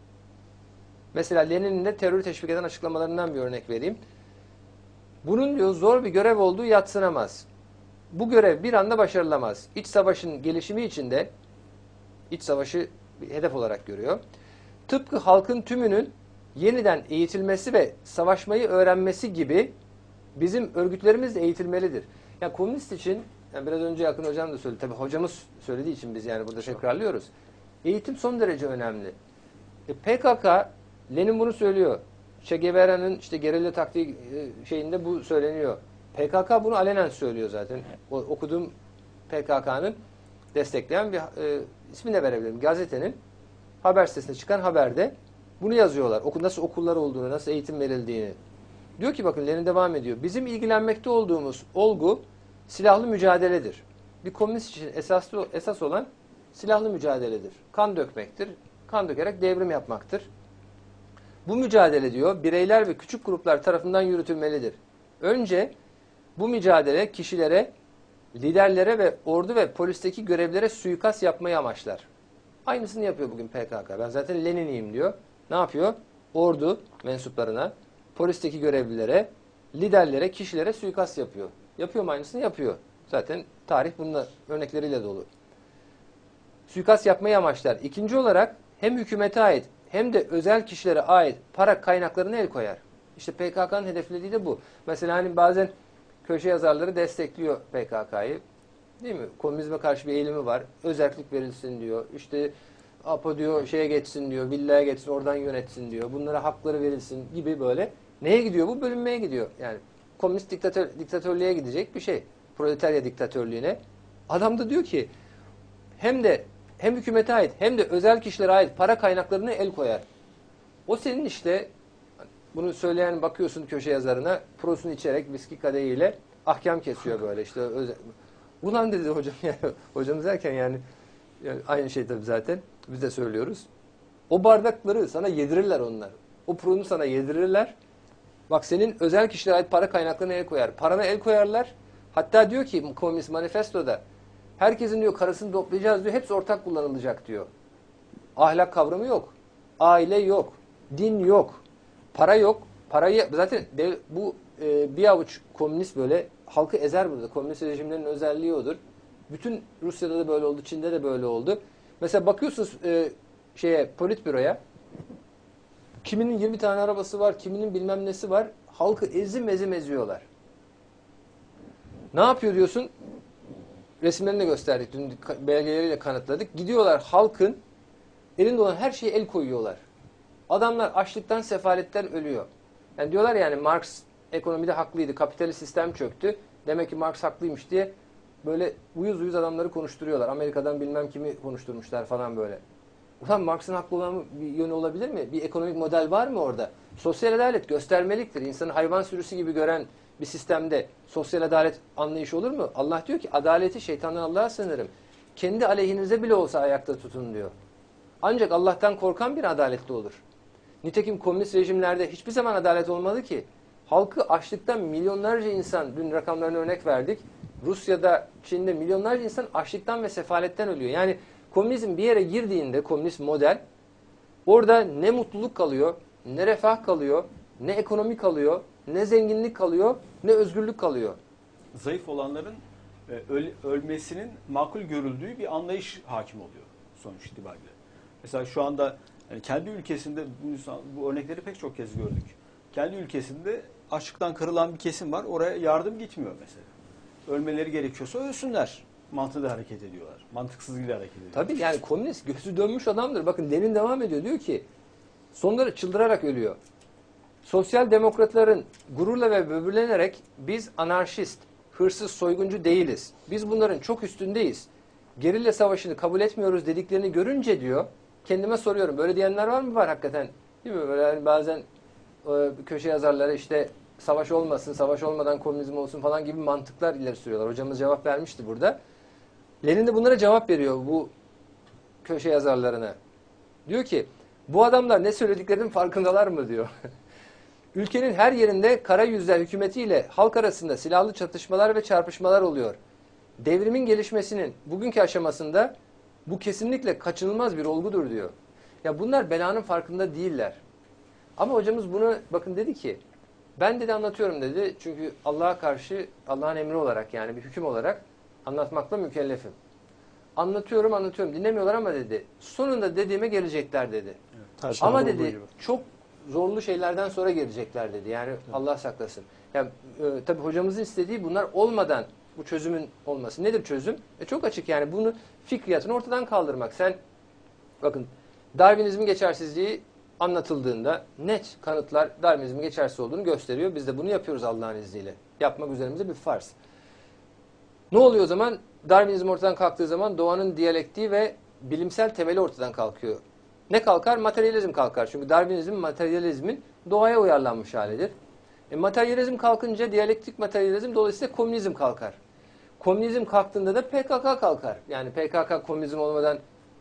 [SPEAKER 4] Mesela Lenin'in de terörü teşvik eden açıklamalarından bir örnek vereyim. Bunun diyor zor bir görev olduğu yadsınamaz. Bu görev bir anda başarılamaz. İç savaşın gelişimi içinde iç savaşı bir hedef olarak görüyor. Tıpkı halkın tümünün yeniden eğitilmesi ve savaşmayı öğrenmesi gibi bizim örgütlerimiz de eğitilmelidir. Yani komünist için, yani biraz önce Akın Hocam da söyledi, tabii hocamız söylediği için biz yani burada tekrarlıyoruz. Eğitim son derece önemli. PKK, Lenin bunu söylüyor. Che Guevara'nın işte gerilla taktiği şeyinde bu söyleniyor. PKK bunu alenen söylüyor zaten. Okuduğum PKK'nın destekleyen bir ismini de verebilirim. Gazetenin haber sitesinde çıkan haberde bunu yazıyorlar. Nasıl okullar olduğunu, nasıl eğitim verildiğini. Diyor ki bakın Lenin devam ediyor. Bizim ilgilenmekte olduğumuz olgu silahlı mücadeledir. Bir komünist için esas olan silahlı mücadeledir. Kan dökmektir. Kan dökerek devrim yapmaktır. Bu mücadele diyor bireyler ve küçük gruplar tarafından yürütülmelidir. Önce bu mücadele kişilere, liderlere ve ordu ve polisteki görevlere suikast yapmayı amaçlar. Aynısını yapıyor bugün PKK. Ben zaten Lenin'iyim diyor. Ne yapıyor? Ordu mensuplarına, polisteki görevlilere, liderlere, kişilere suikast yapıyor. Yapıyor mu aynısını? Yapıyor. Zaten tarih bununla örnekleriyle dolu. Suikast yapmayı amaçlar. İkinci olarak hem hükümete ait hem de özel kişilere ait para kaynaklarına el koyar. İşte PKK'nın hedeflediği de bu. Mesela hani bazen köşe yazarları destekliyor PKK'yı. Değil mi? Komünizme karşı bir eğilimi var. Özerklik verilsin diyor. İşte APO diyor şeye geçsin diyor. Villaya geçsin oradan yönetsin diyor. Bunlara hakları verilsin gibi böyle. Neye gidiyor bu? Bölünmeye gidiyor. Yani komünist diktatörlüğe gidecek bir şey. Proletarya diktatörlüğüne. Adam da diyor ki hem hükümete ait hem de özel kişilere ait para kaynaklarına el koyar. O senin işte bunu söyleyen bakıyorsun köşe yazarına prosunu içerek viski kadehiyle ahkam kesiyor böyle işte. Ulan dedi hocam yani hocamız derken yani aynı şey tabii zaten biz de söylüyoruz. O bardakları sana yedirirler onlar. O pronu sana yedirirler. Bak senin özel kişilere ait para kaynaklarına el koyar. Parana el koyarlar. Hatta diyor ki Komünist Manifesto'da herkesin diyor karısını toplayacağız diyor. Hepsi ortak kullanılacak diyor. Ahlak kavramı yok. Aile yok. Din yok. Para yok. Parayı zaten bu bir avuç komünist böyle halkı ezer burada. Komünist rejimlerin özelliği odur. Bütün Rusya'da da böyle oldu. Çin'de de böyle oldu. Mesela bakıyorsunuz politbüroya kiminin 20 tane arabası var, kiminin bilmem nesi var. Halkı ezim eziyorlar. Ne yapıyor diyorsun? Resimlerini de gösterdik. Dün belgeleriyle kanıtladık. Gidiyorlar halkın elinde olan her şeye el koyuyorlar. Adamlar açlıktan, sefaletten ölüyor. Yani diyorlar yani Marx ekonomide haklıydı. Kapitalist sistem çöktü. Demek ki Marx haklıymış diye böyle uyuz adamları konuşturuyorlar. Amerika'dan bilmem kimi konuşturmuşlar falan böyle. Ulan Marx'ın haklı olan bir yönü olabilir mi? Bir ekonomik model var mı orada? Sosyal adalet göstermeliktir. İnsanı hayvan sürüsü gibi gören bir sistemde sosyal adalet anlayışı olur mu? Allah diyor ki adaleti şeytandan Allah'a sığınırım. Kendi aleyhinize bile olsa ayakta tutun diyor. Ancak Allah'tan korkan bir adaletli olur. Nitekim komünist rejimlerde hiçbir zaman adalet olmadı ki. Halkı açlıktan milyonlarca insan, dün rakamlarına örnek verdik. Rusya'da, Çin'de milyonlarca insan açlıktan ve sefaletten ölüyor. Yani komünizm bir yere girdiğinde, komünist model, orada ne mutluluk kalıyor, ne refah kalıyor, ne ekonomi kalıyor, ne zenginlik kalıyor, ne özgürlük kalıyor.
[SPEAKER 2] Zayıf olanların ölmesinin makul görüldüğü bir anlayış hakim oluyor sonuç itibariyle. Mesela şu anda yani kendi ülkesinde bu örnekleri pek çok kez gördük. Kendi ülkesinde açlıktan kırılan bir kesim var. Oraya yardım gitmiyor mesela. Ölmeleri gerekiyorsa ölsünler. Mantığıyla hareket ediyorlar. Mantıksızlığıyla hareket ediyorlar.
[SPEAKER 4] Tabii yani komünist gözü dönmüş adamdır. Bakın Lenin devam ediyor. Diyor ki sonları çıldırarak ölüyor. Sosyal demokratların gururla ve böbürlenerek biz anarşist, hırsız, soyguncu değiliz. Biz bunların çok üstündeyiz. Gerilla savaşını kabul etmiyoruz dediklerini görünce diyor, kendime soruyorum. Böyle diyenler var mı? Var hakikaten. Değil mi? Böyle yani bazen köşe yazarları işte savaş olmasın, savaş olmadan komünizm olsun falan gibi mantıklar ileri sürüyorlar. Hocamız cevap vermişti burada. Lenin de bunlara cevap veriyor bu köşe yazarlarına. Diyor ki bu adamlar ne söylediklerinin farkındalar mı diyor. Ülkenin her yerinde kara yüzler hükümetiyle halk arasında silahlı çatışmalar ve çarpışmalar oluyor. Devrimin gelişmesinin bugünkü aşamasında bu kesinlikle kaçınılmaz bir olgudur diyor. Ya bunlar belanın farkında değiller. Ama hocamız bunu bakın dedi ki ben dedi anlatıyorum dedi. Çünkü Allah'a karşı Allah'ın emri olarak yani bir hüküm olarak anlatmakla mükellefim. Anlatıyorum dinlemiyorlar ama dedi. Sonunda dediğime gelecekler dedi.
[SPEAKER 3] Evet,
[SPEAKER 4] ama dedi çok zorlu şeylerden sonra gelecekler dedi. Yani evet. Allah saklasın. Yani, tabii hocamızın istediği bunlar olmadan bu çözümün olması. Nedir çözüm? Çok açık yani bunu fikriyatını ortadan kaldırmak. Sen bakın Darwinizmin geçersizliği anlatıldığında net kanıtlar Darwinizmin geçersiz olduğunu gösteriyor. Biz de bunu yapıyoruz Allah'ın izniyle. Yapmak üzerimize bir farz. Ne oluyor o zaman? Darwinizm ortadan kalktığı zaman doğanın diyalektiği ve bilimsel temeli ortadan kalkıyor. Ne kalkar? Materyalizm kalkar. Çünkü Darwinizm materyalizmin doğaya uyarlanmış halidir. Materyalizm kalkınca diyalektik materyalizm dolayısıyla komünizm kalkar. Komünizm kalktığında da PKK kalkar. Yani PKK komünizm olmadan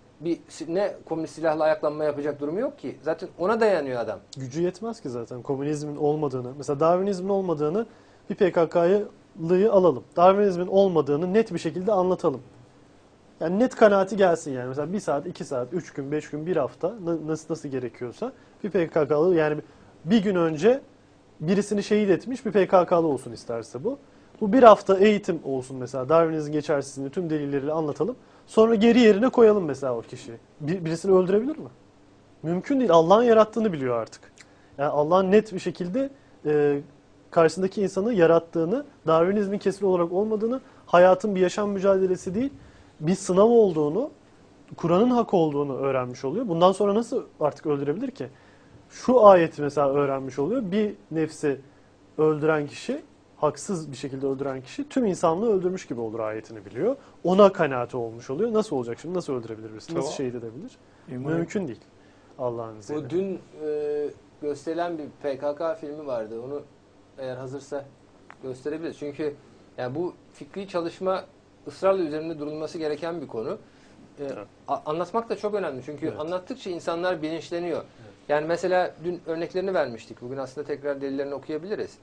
[SPEAKER 4] ne komünist silahla ayaklanma yapacak durumu yok ki. Zaten ona dayanıyor adam.
[SPEAKER 3] Gücü yetmez ki zaten komünizmin olmadığını. Mesela Darwinizmin olmadığını bir PKK'lıyı alalım. Darwinizmin olmadığını net bir şekilde anlatalım. Yani net kanaati gelsin yani. Mesela 1 saat, 2 saat, 3 gün, 5 gün, 1 hafta nasıl gerekiyorsa bir PKK'lı yani bir gün önce birisini şehit etmiş bir PKK'lı olsun isterse bu. Bu 1 hafta eğitim olsun mesela. Darwinizm geçersizliğini tüm delilleriyle anlatalım. Sonra geri yerine koyalım mesela o kişiyi. Birisini öldürebilir mi? Mümkün değil. Allah'ın yarattığını biliyor artık. Yani Allah'ın net bir şekilde karşısındaki insanı yarattığını, Darwinizmin kesin olarak olmadığını, hayatın bir yaşam mücadelesi değil, bir sınav olduğunu, Kur'an'ın hak olduğunu öğrenmiş oluyor. Bundan sonra nasıl artık öldürebilir ki? Şu ayeti mesela öğrenmiş oluyor. Bir nefsi öldüren kişi, haksız bir şekilde öldüren kişi tüm insanlığı öldürmüş gibi olur ayetini biliyor. Ona kanaati olmuş oluyor. Nasıl olacak şimdi? Nasıl öldürebilir birisi? Nasıl şehit edebilir? Mümkün değil. Allah'ın izniyle.
[SPEAKER 4] Bu dün gösterilen bir PKK filmi vardı. Onu eğer hazırsa gösterebiliriz. Çünkü yani bu fikri çalışma ısrarla üzerinde durulması gereken bir konu.
[SPEAKER 3] Evet.
[SPEAKER 4] Anlatmak da çok önemli. Çünkü
[SPEAKER 3] evet.
[SPEAKER 4] anlattıkça insanlar bilinçleniyor.
[SPEAKER 3] Evet.
[SPEAKER 4] Yani mesela dün örneklerini vermiştik. Bugün aslında tekrar delillerini okuyabiliriz.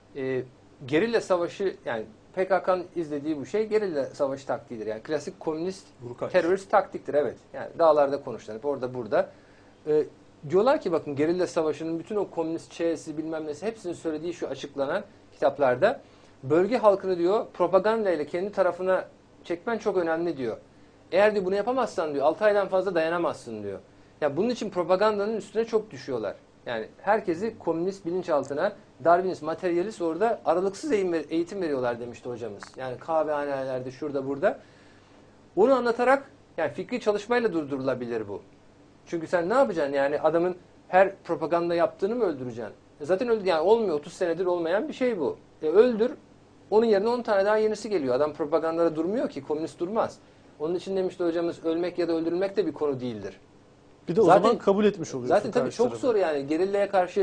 [SPEAKER 4] Gerilla savaşı yani PKK'nın izlediği bu şey gerilla savaşı taktiğidir. Yani klasik komünist terörist taktiktir. Evet. Yani dağlarda konuşlanıp orada burada. Diyorlar ki bakın gerilla savaşının bütün o komünist çeyesi bilmem nesi hepsinin söylediği şu açıklanan kitaplarda bölge halkını diyor propaganda ile kendi tarafına çekmen çok önemli diyor. Eğer diyor bunu yapamazsan diyor 6 aydan fazla dayanamazsın diyor. Ya bunun için propagandanın üstüne çok düşüyorlar. Yani herkesi komünist bilinçaltına, Darwinist, materyalist orada aralıksız eğitim veriyorlar demişti hocamız. Yani kahvehanelerde şurada burada. Onu anlatarak yani fikri çalışmayla durdurulabilir bu. Çünkü sen ne yapacaksın? Yani adamın her propaganda yaptığını mı öldüreceksin? Zaten öldü yani olmuyor. 30 senedir olmayan bir şey bu. Öldür. Onun yerine 10 tane daha yenisi geliyor. Adam propagandada durmuyor ki. Komünist durmaz. Onun için demişti hocamız ölmek ya da öldürülmek de bir konu değildir.
[SPEAKER 3] Bir de o zaman kabul etmiş oluyorsun.
[SPEAKER 4] Zaten tabii çok zor yani. Gerillaya karşı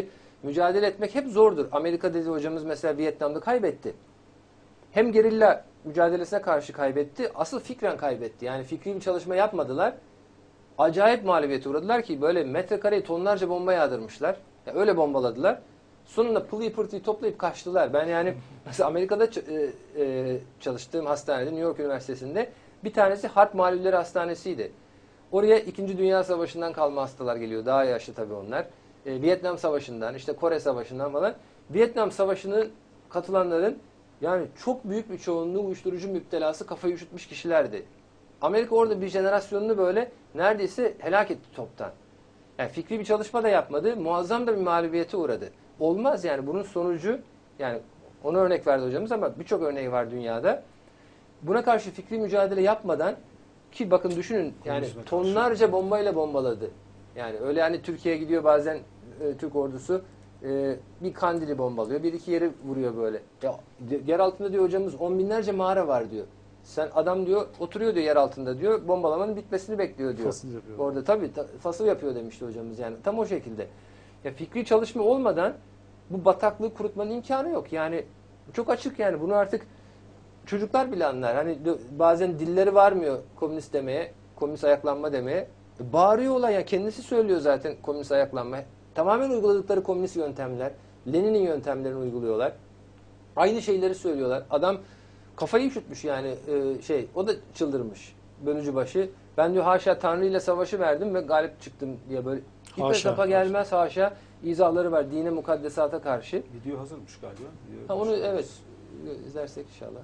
[SPEAKER 4] mücadele etmek hep zordur. Amerika dedi hocamız mesela Vietnam'da kaybetti. Hem gerilla mücadelesine karşı kaybetti, asıl fikren kaybetti. Yani fikri bir çalışma yapmadılar. Acayip mağlubiyete uğradılar ki böyle metrekareye tonlarca bomba yağdırmışlar. Ya öyle bombaladılar. Sonunda pılıyı pırtıyı toplayıp kaçtılar. Ben yani mesela Amerika'da çalıştığım hastanede, New York Üniversitesi'nde bir tanesi Harp Mağlupleri Hastanesi'ydi. Oraya 2. Dünya Savaşı'ndan kalma hastalar geliyor. Daha yaşlı tabii onlar. Vietnam Savaşı'ndan, işte Kore Savaşı'ndan falan. Vietnam Savaşı'nın katılanların yani çok büyük bir çoğunluğu uyuşturucu müptelası, kafayı üşütmüş kişilerdi. Amerika orada bir jenerasyonunu böyle neredeyse helak etti toptan. Yani fikri bir çalışma da yapmadı. Muazzam da bir mağlubiyete uğradı. Olmaz yani bunun sonucu, yani ona örnek verdi hocamız ama birçok örneği var dünyada. Buna karşı fikri mücadele yapmadan, ki bakın düşünün yani tonlarca bombayla bombaladı. Yani öyle yani Türkiye'ye gidiyor bazen Türk ordusu bir Kandil'i bombalıyor, bir iki yeri vuruyor böyle. Ya, yer altında diyor hocamız 10 binlerce mağara var diyor. Sen adam diyor oturuyor diyor yer altında diyor, bombalamanın bitmesini bekliyor diyor.
[SPEAKER 3] Fasıl yapıyor.
[SPEAKER 4] Orada tabii fasıl yapıyor demişti hocamız yani tam o şekilde. Ya fikri çalışma olmadan bu bataklığı kurutmanın imkanı yok. Yani çok açık yani bunu artık çocuklar bile anlar. Hani bazen dilleri varmıyor komünist demeye, komünist ayaklanma demeye. Bağırıyorlar ya, kendisi söylüyor zaten komünist ayaklanma. Tamamen uyguladıkları komünist yöntemler, Lenin'in yöntemlerini uyguluyorlar. Aynı şeyleri söylüyorlar. Adam kafayı üşütmüş yani o da çıldırmış bölücü başı. Ben diyor haşa Tanrı ile savaşı verdim ve galip çıktım diye böyle ipe sapa gelmez haşa izahları var dine mukaddesata karşı.
[SPEAKER 2] Video hazırmış galiba.
[SPEAKER 4] Onu evet izlersek inşallah.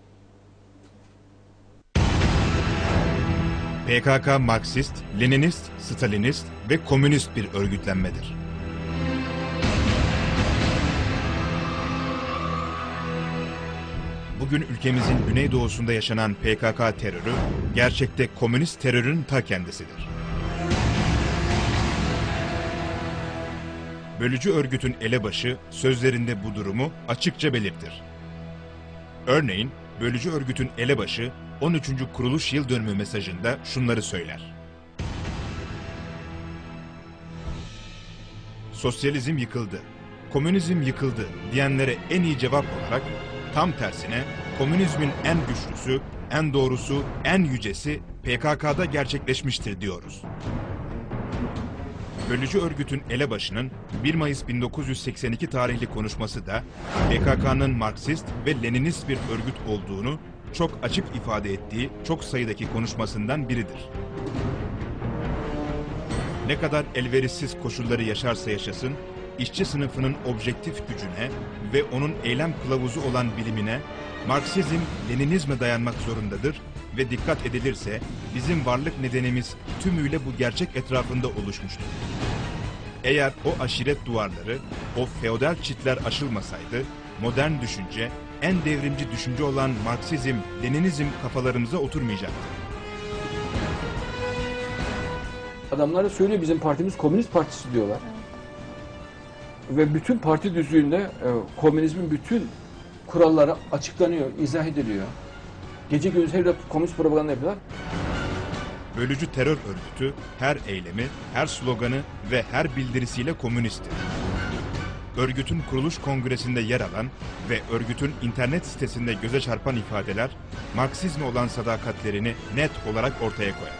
[SPEAKER 5] PKK Marksist, Leninist, Stalinist ve komünist bir örgütlenmedir. Bugün ülkemizin güneydoğusunda yaşanan PKK terörü, gerçekte komünist terörün ta kendisidir. Bölücü örgütün elebaşı sözlerinde bu durumu açıkça belirtir. Örneğin, bölücü örgütün elebaşı 13. kuruluş yıl dönümü mesajında şunları söyler. Sosyalizm yıkıldı, komünizm yıkıldı diyenlere en iyi cevap olarak tam tersine komünizmin en güçlüsü, en doğrusu, en yücesi PKK'da gerçekleşmiştir diyoruz. Bölücü örgütün elebaşının 1 Mayıs 1982 tarihli konuşması da PKK'nın Marksist ve Leninist bir örgüt olduğunu çok açık ifade ettiği çok sayıdaki konuşmasından biridir. Ne kadar elverişsiz koşulları yaşarsa yaşasın, işçi sınıfının objektif gücüne ve onun eylem kılavuzu olan bilimine, Marksizm, Leninizme dayanmak zorundadır ve dikkat edilirse bizim varlık nedenimiz tümüyle bu gerçek etrafında oluşmuştur. Eğer o aşiret duvarları, o feodal çitler aşılmasaydı, modern düşünce, en devrimci düşünce olan Marksizm, Leninizm kafalarımıza oturmayacaktı.
[SPEAKER 6] Adamlar söylüyor bizim partimiz Komünist Partisi diyorlar. Ve bütün parti düzlüğünde komünizmin bütün kuralları açıklanıyor, izah ediliyor. Gece gündüz her komünist propaganda yapıyorlar.
[SPEAKER 5] Bölücü terör örgütü her eylemi, her sloganı ve her bildirisiyle komünisttir. Örgütün kuruluş kongresinde yer alan ve örgütün internet sitesinde göze çarpan ifadeler, Marksizme olan sadakatlerini net olarak ortaya koyar.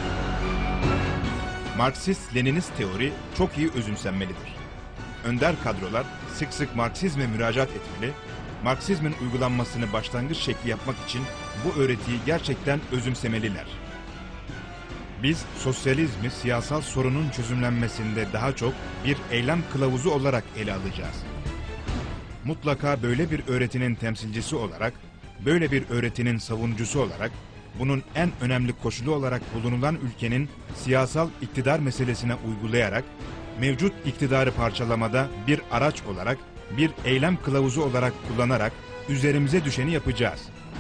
[SPEAKER 5] Marksist-Leninist teori çok iyi özümsenmelidir. Önder kadrolar sık sık Marksizme müracaat etmeli, Marksizmin uygulanmasını başlangıç şekli yapmak için bu öğretiyi gerçekten özümsemeliler. Biz sosyalizmi siyasal sorunun çözümlenmesinde daha çok bir eylem kılavuzu olarak ele alacağız. Mutlaka böyle bir öğretinin temsilcisi olarak, böyle bir öğretinin savunucusu olarak, bunun en önemli koşulu olarak bulunulan ülkenin siyasal iktidar meselesine uygulayarak, mevcut iktidarı parçalamada bir araç olarak, bir eylem kılavuzu olarak kullanarak üzerimize düşeni yapacağız.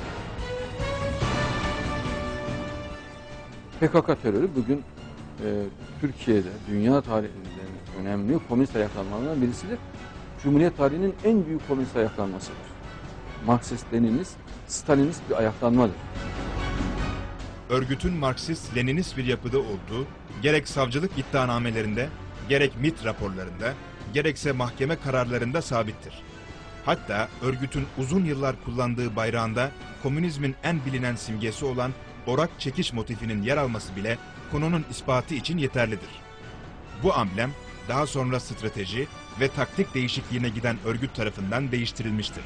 [SPEAKER 6] PKK terörü bugün Türkiye'de, dünya tarihinde önemli komünist ayaklanmalarından birisidir. Cumhuriyet tarihinin en büyük komünist ayaklanmasıdır. Marksist, Leninist, Stalinist bir ayaklanmadır.
[SPEAKER 5] Örgütün Marksist-Leninist bir yapıda olduğu, gerek savcılık iddianamelerinde, gerek MİT raporlarında, gerekse mahkeme kararlarında sabittir. Hatta örgütün uzun yıllar kullandığı bayrağında komünizmin en bilinen simgesi olan orak çekiş motifinin yer alması bile konunun ispatı için yeterlidir. Bu amblem daha sonra strateji ve taktik değişikliğine giden örgüt tarafından değiştirilmiştir.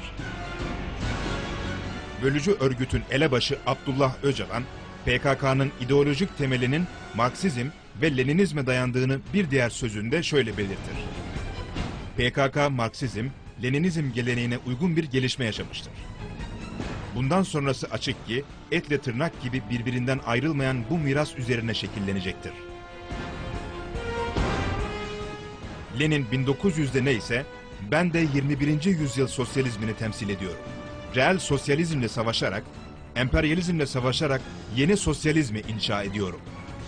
[SPEAKER 5] Bölücü örgütün elebaşı Abdullah Öcalan, PKK'nın ideolojik temelinin Marksizm ve Leninizme dayandığını bir diğer sözünde şöyle belirtir. PKK, Marksizm, Leninizm geleneğine uygun bir gelişme yaşamıştır. Bundan sonrası açık ki etle tırnak gibi birbirinden ayrılmayan bu miras üzerine şekillenecektir. Lenin 1900'de neyse, ben de 21. yüzyıl sosyalizmini temsil ediyorum. Reel sosyalizmle savaşarak, emperyalizmle savaşarak yeni sosyalizmi inşa ediyorum.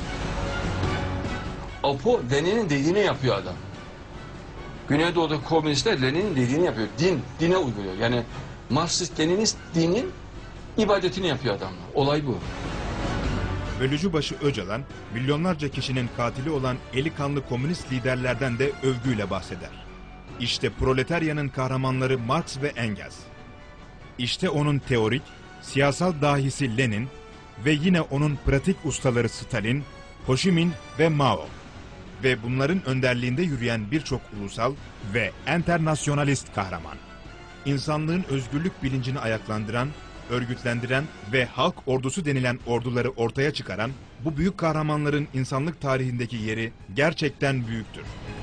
[SPEAKER 6] Apo Lenin'in dediğini yapıyor adam. Güneydoğu'daki komünistler Lenin'in dediğini yapıyor. Dine uyguluyor. Yani Marksist-Leninist dinin ibadetini yapıyor adamlar. Olay bu.
[SPEAKER 5] Bölücübaşı Öcalan, milyonlarca kişinin katili olan eli kanlı komünist liderlerden de övgüyle bahseder. İşte proletaryanın kahramanları Marx ve Engels. İşte onun teorik, siyasal dahisi Lenin ve yine onun pratik ustaları Stalin, Ho Chi Minh ve Mao. Ve bunların önderliğinde yürüyen birçok ulusal ve enternasyonalist kahraman. İnsanlığın özgürlük bilincini ayaklandıran, örgütlendiren ve halk ordusu denilen orduları ortaya çıkaran bu büyük kahramanların insanlık tarihindeki yeri gerçekten büyüktür.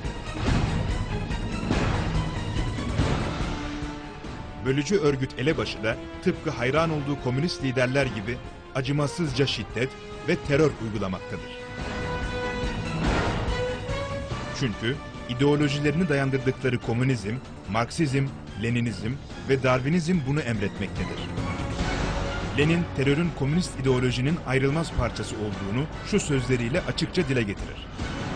[SPEAKER 5] Bölücü örgüt elebaşı da tıpkı hayran olduğu komünist liderler gibi acımasızca şiddet ve terör uygulamaktadır. Çünkü ideolojilerini dayandırdıkları komünizm, Marksizm, Leninizm ve Darwinizm bunu emretmektedir. Lenin, terörün komünist ideolojinin ayrılmaz parçası olduğunu şu sözleriyle açıkça dile getirir.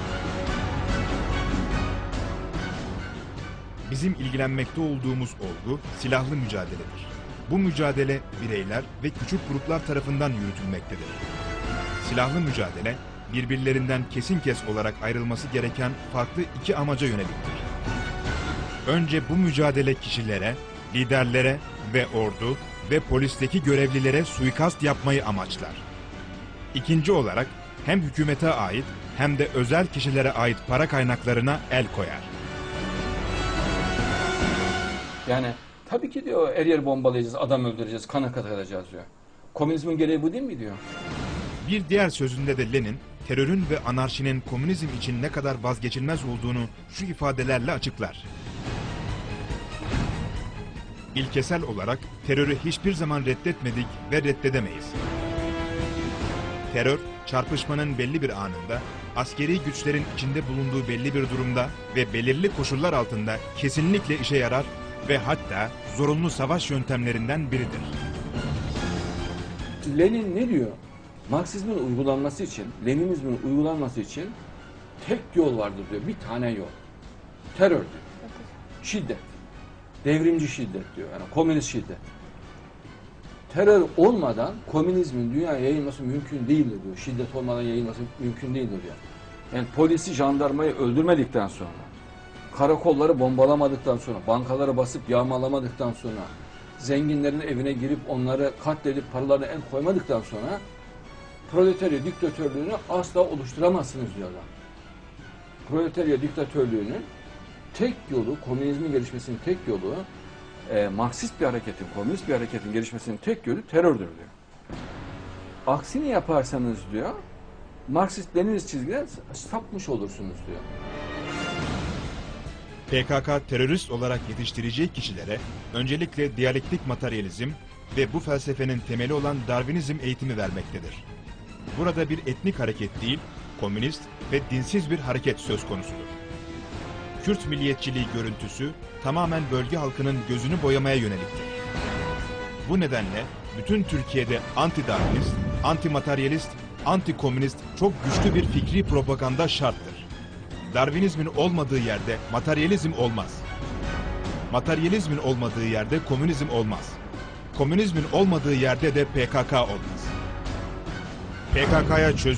[SPEAKER 5] Bizim ilgilenmekte olduğumuz olgu silahlı mücadeledir. Bu mücadele bireyler ve küçük gruplar tarafından yürütülmektedir. Silahlı mücadele, birbirlerinden kesin kes olarak ayrılması gereken farklı iki amaca yöneliktir. Önce bu mücadele kişilere, liderlere ve ordu ve polisteki görevlilere suikast yapmayı amaçlar. İkinci olarak hem hükümete ait hem de özel kişilere ait para kaynaklarına el koyar.
[SPEAKER 6] Yani tabii ki diyor her yer bombalayacağız, adam öldüreceğiz, kan akıtacağız diyor. Komünizmin gereği bu değil mi diyor.
[SPEAKER 5] Bir diğer sözünde de Lenin, terörün ve anarşinin komünizm için ne kadar vazgeçilmez olduğunu şu ifadelerle açıklar. İlkesel olarak terörü hiçbir zaman reddetmedik ve reddedemeyiz. Terör, çarpışmanın belli bir anında, askeri güçlerin içinde bulunduğu belli bir durumda ve belirli koşullar altında kesinlikle işe yarar ve hatta zorunlu savaş yöntemlerinden biridir.
[SPEAKER 6] Lenin ne diyor? Marksizmin uygulanması için, Leninizmin uygulanması için tek yol vardır diyor. Bir tane yol. Terör diyor. Şiddet. Devrimci şiddet diyor. Yani komünist şiddet. Terör olmadan komünizmin dünyaya yayılması mümkün değildir diyor. Şiddet olmadan yayılması mümkün değildir diyor. Yani polisi, jandarmayı öldürmedikten sonra, karakolları bombalamadıktan sonra, bankaları basıp yağmalamadıktan sonra, zenginlerin evine girip onları katledip paralarına el koymadıktan sonra proletarya diktatörlüğünü asla oluşturamazsınız diyor adam. Proletarya diktatörlüğünün tek yolu, komünizmin gelişmesinin tek yolu, Marksist bir hareketin, komünist bir hareketin gelişmesinin tek yolu terördür diyor. Aksini yaparsanız diyor, Marksist-Leninist çizgiden sapmış olursunuz diyor.
[SPEAKER 5] PKK terörist olarak yetiştireceği kişilere öncelikle diyalektik materyalizm ve bu felsefenin temeli olan Darwinizm eğitimi vermektedir. Burada bir etnik hareket değil, komünist ve dinsiz bir hareket söz konusudur. Kürt milliyetçiliği görüntüsü tamamen bölge halkının gözünü boyamaya yöneliktir. Bu nedenle bütün Türkiye'de anti-Darwinist, anti-materyalist, anti-komünist çok güçlü bir fikri propaganda şarttır. Darwinizmin olmadığı yerde materyalizm olmaz. Materyalizmin olmadığı yerde komünizm olmaz. Komünizmin olmadığı yerde de PKK olmaz. PKK'ya çözüm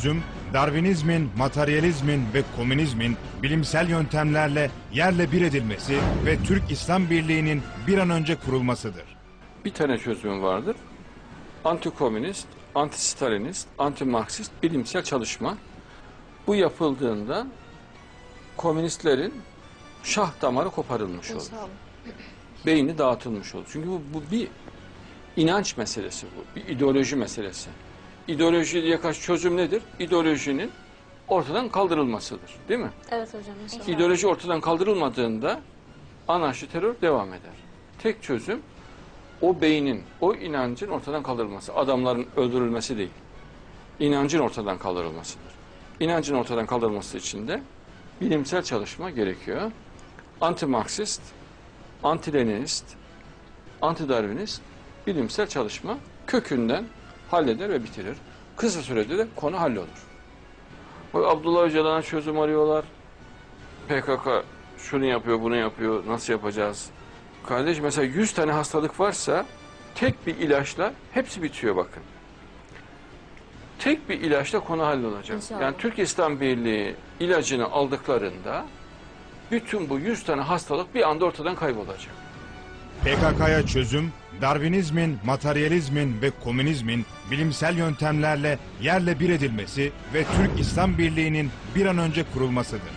[SPEAKER 5] Darwinizmin, materyalizmin ve komünizmin bilimsel yöntemlerle yerle bir edilmesi ve Türk İslam Birliği'nin bir an önce kurulmasıdır.
[SPEAKER 6] Bir tane çözüm vardır. Antikomünist, anti-Stalinist, anti-Marksist bilimsel çalışma. Bu yapıldığında komünistlerin şah damarı koparılmış olur. Beyni dağıtılmış olur. Çünkü bu bir inanç meselesi bu. Bir ideoloji meselesi. İdeolojiye karşı çözüm nedir? İdeolojinin ortadan kaldırılmasıdır. Değil mi?
[SPEAKER 7] Evet hocam. İnşallah.
[SPEAKER 6] İdeoloji ortadan kaldırılmadığında anarşi, terör devam eder. Tek çözüm o beynin, o inancın ortadan kaldırılması. Adamların öldürülmesi değil. İnancın ortadan kaldırılmasıdır. İnancın ortadan kaldırılması için de bilimsel çalışma gerekiyor. Anti-Marksist, anti-Leninist, anti-Darwinist bilimsel çalışma kökünden halleder ve bitirir. Kısa sürede de konu hallolur. Abdullah Öcalan'a çözüm arıyorlar. PKK şunu yapıyor, bunu yapıyor, nasıl yapacağız? Kardeş mesela 100 tane hastalık varsa tek bir ilaçla hepsi bitiyor bakın. Tek bir ilaçla konu hallolacak.
[SPEAKER 7] İnşallah.
[SPEAKER 6] Yani Türk İslam Birliği ilacını aldıklarında bütün bu 100 tane hastalık bir anda ortadan kaybolacak.
[SPEAKER 5] PKK'ya çözüm, Darwinizmin, materyalizmin ve komünizmin bilimsel yöntemlerle yerle bir edilmesi ve Türk İslam Birliği'nin bir an önce kurulmasıdır.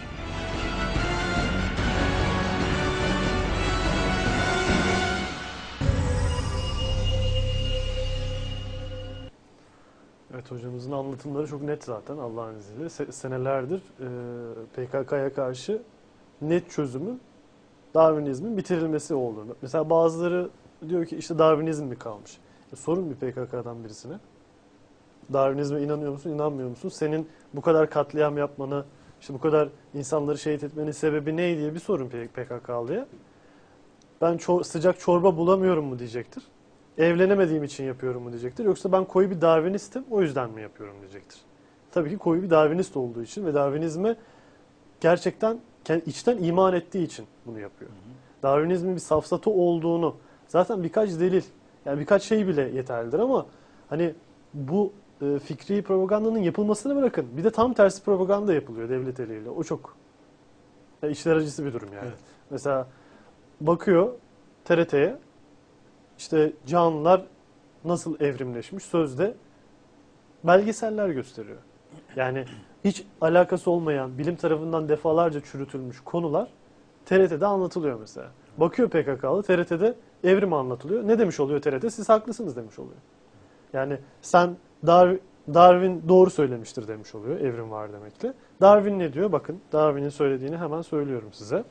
[SPEAKER 3] Evet, hocamızın anlatımları çok net zaten Allah'ın izniyle. Senelerdir PKK'ya karşı net çözümün Darwinizmin bitirilmesi olduğunu. Mesela bazıları diyor ki işte Darwinizm mi kalmış? Sorun bir PKK'dan birisine. Darwinizme inanıyor musun, inanmıyor musun? Senin bu kadar katliam yapmanı, işte bu kadar insanları şehit etmenin sebebi ne diye bir sorun PKK'lıya. Ben sıcak çorba bulamıyorum mu diyecektir. Evlenemediğim için yapıyorum mu diyecektir. Yoksa ben koyu bir Darwinistim, o yüzden mi yapıyorum diyecektir. Tabii ki koyu bir Darwinist olduğu için ve Darwinizme gerçekten içten iman ettiği için bunu yapıyor. Darwinizmin bir safsatı olduğunu zaten birkaç delil, yani birkaç şey bile yeterlidir ama hani bu fikri propagandanın yapılmasını bırakın. Bir de tam tersi propaganda yapılıyor devlet eliyle. O çok içler acısı bir durum yani. Evet. Mesela bakıyor TRT'ye, işte canlılar nasıl evrimleşmiş sözde belgeseller gösteriyor. Yani hiç alakası olmayan, bilim tarafından defalarca çürütülmüş konular TRT'de anlatılıyor mesela. Bakıyor PKK'lı, TRT'de evrim anlatılıyor. Ne demiş oluyor TRT? Siz haklısınız demiş oluyor. Yani sen Darwin doğru söylemiştir demiş oluyor, evrim var demekle. Darwin ne diyor? Bakın Darwin'in söylediğini hemen söylüyorum size.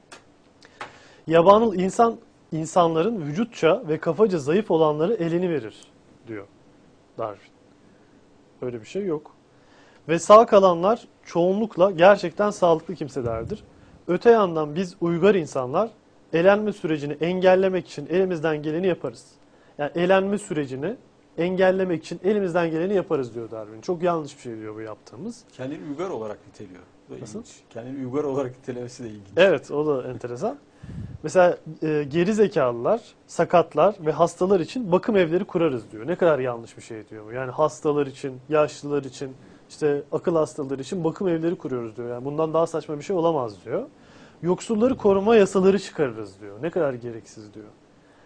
[SPEAKER 3] Yabanıl insanların vücutça ve kafaca zayıf olanları elini verir diyor Darwin. Öyle bir şey yok. Ve sağ kalanlar çoğunlukla gerçekten sağlıklı kimselerdir. Öte yandan biz uygar insanlar elenme sürecini engellemek için elimizden geleni yaparız. Yani elenme sürecini engellemek için elimizden geleni yaparız diyor Darwin. Çok yanlış bir şey diyor bu yaptığımız.
[SPEAKER 2] Kendini uygar olarak niteliyor.
[SPEAKER 3] Nasıl?
[SPEAKER 2] İlginç. Kendini uygar olarak nitelemesi de ilginç.
[SPEAKER 3] Evet, o da enteresan. Mesela geri zekalılar, sakatlar ve hastalar için bakım evleri kurarız diyor. Ne kadar yanlış bir şey diyor bu. Yani hastalar için, yaşlılar için, işte akıl hastaları için bakım evleri kuruyoruz diyor. Yani bundan daha saçma bir şey olamaz diyor. Yoksulları koruma yasaları çıkarırız diyor. Ne kadar gereksiz diyor.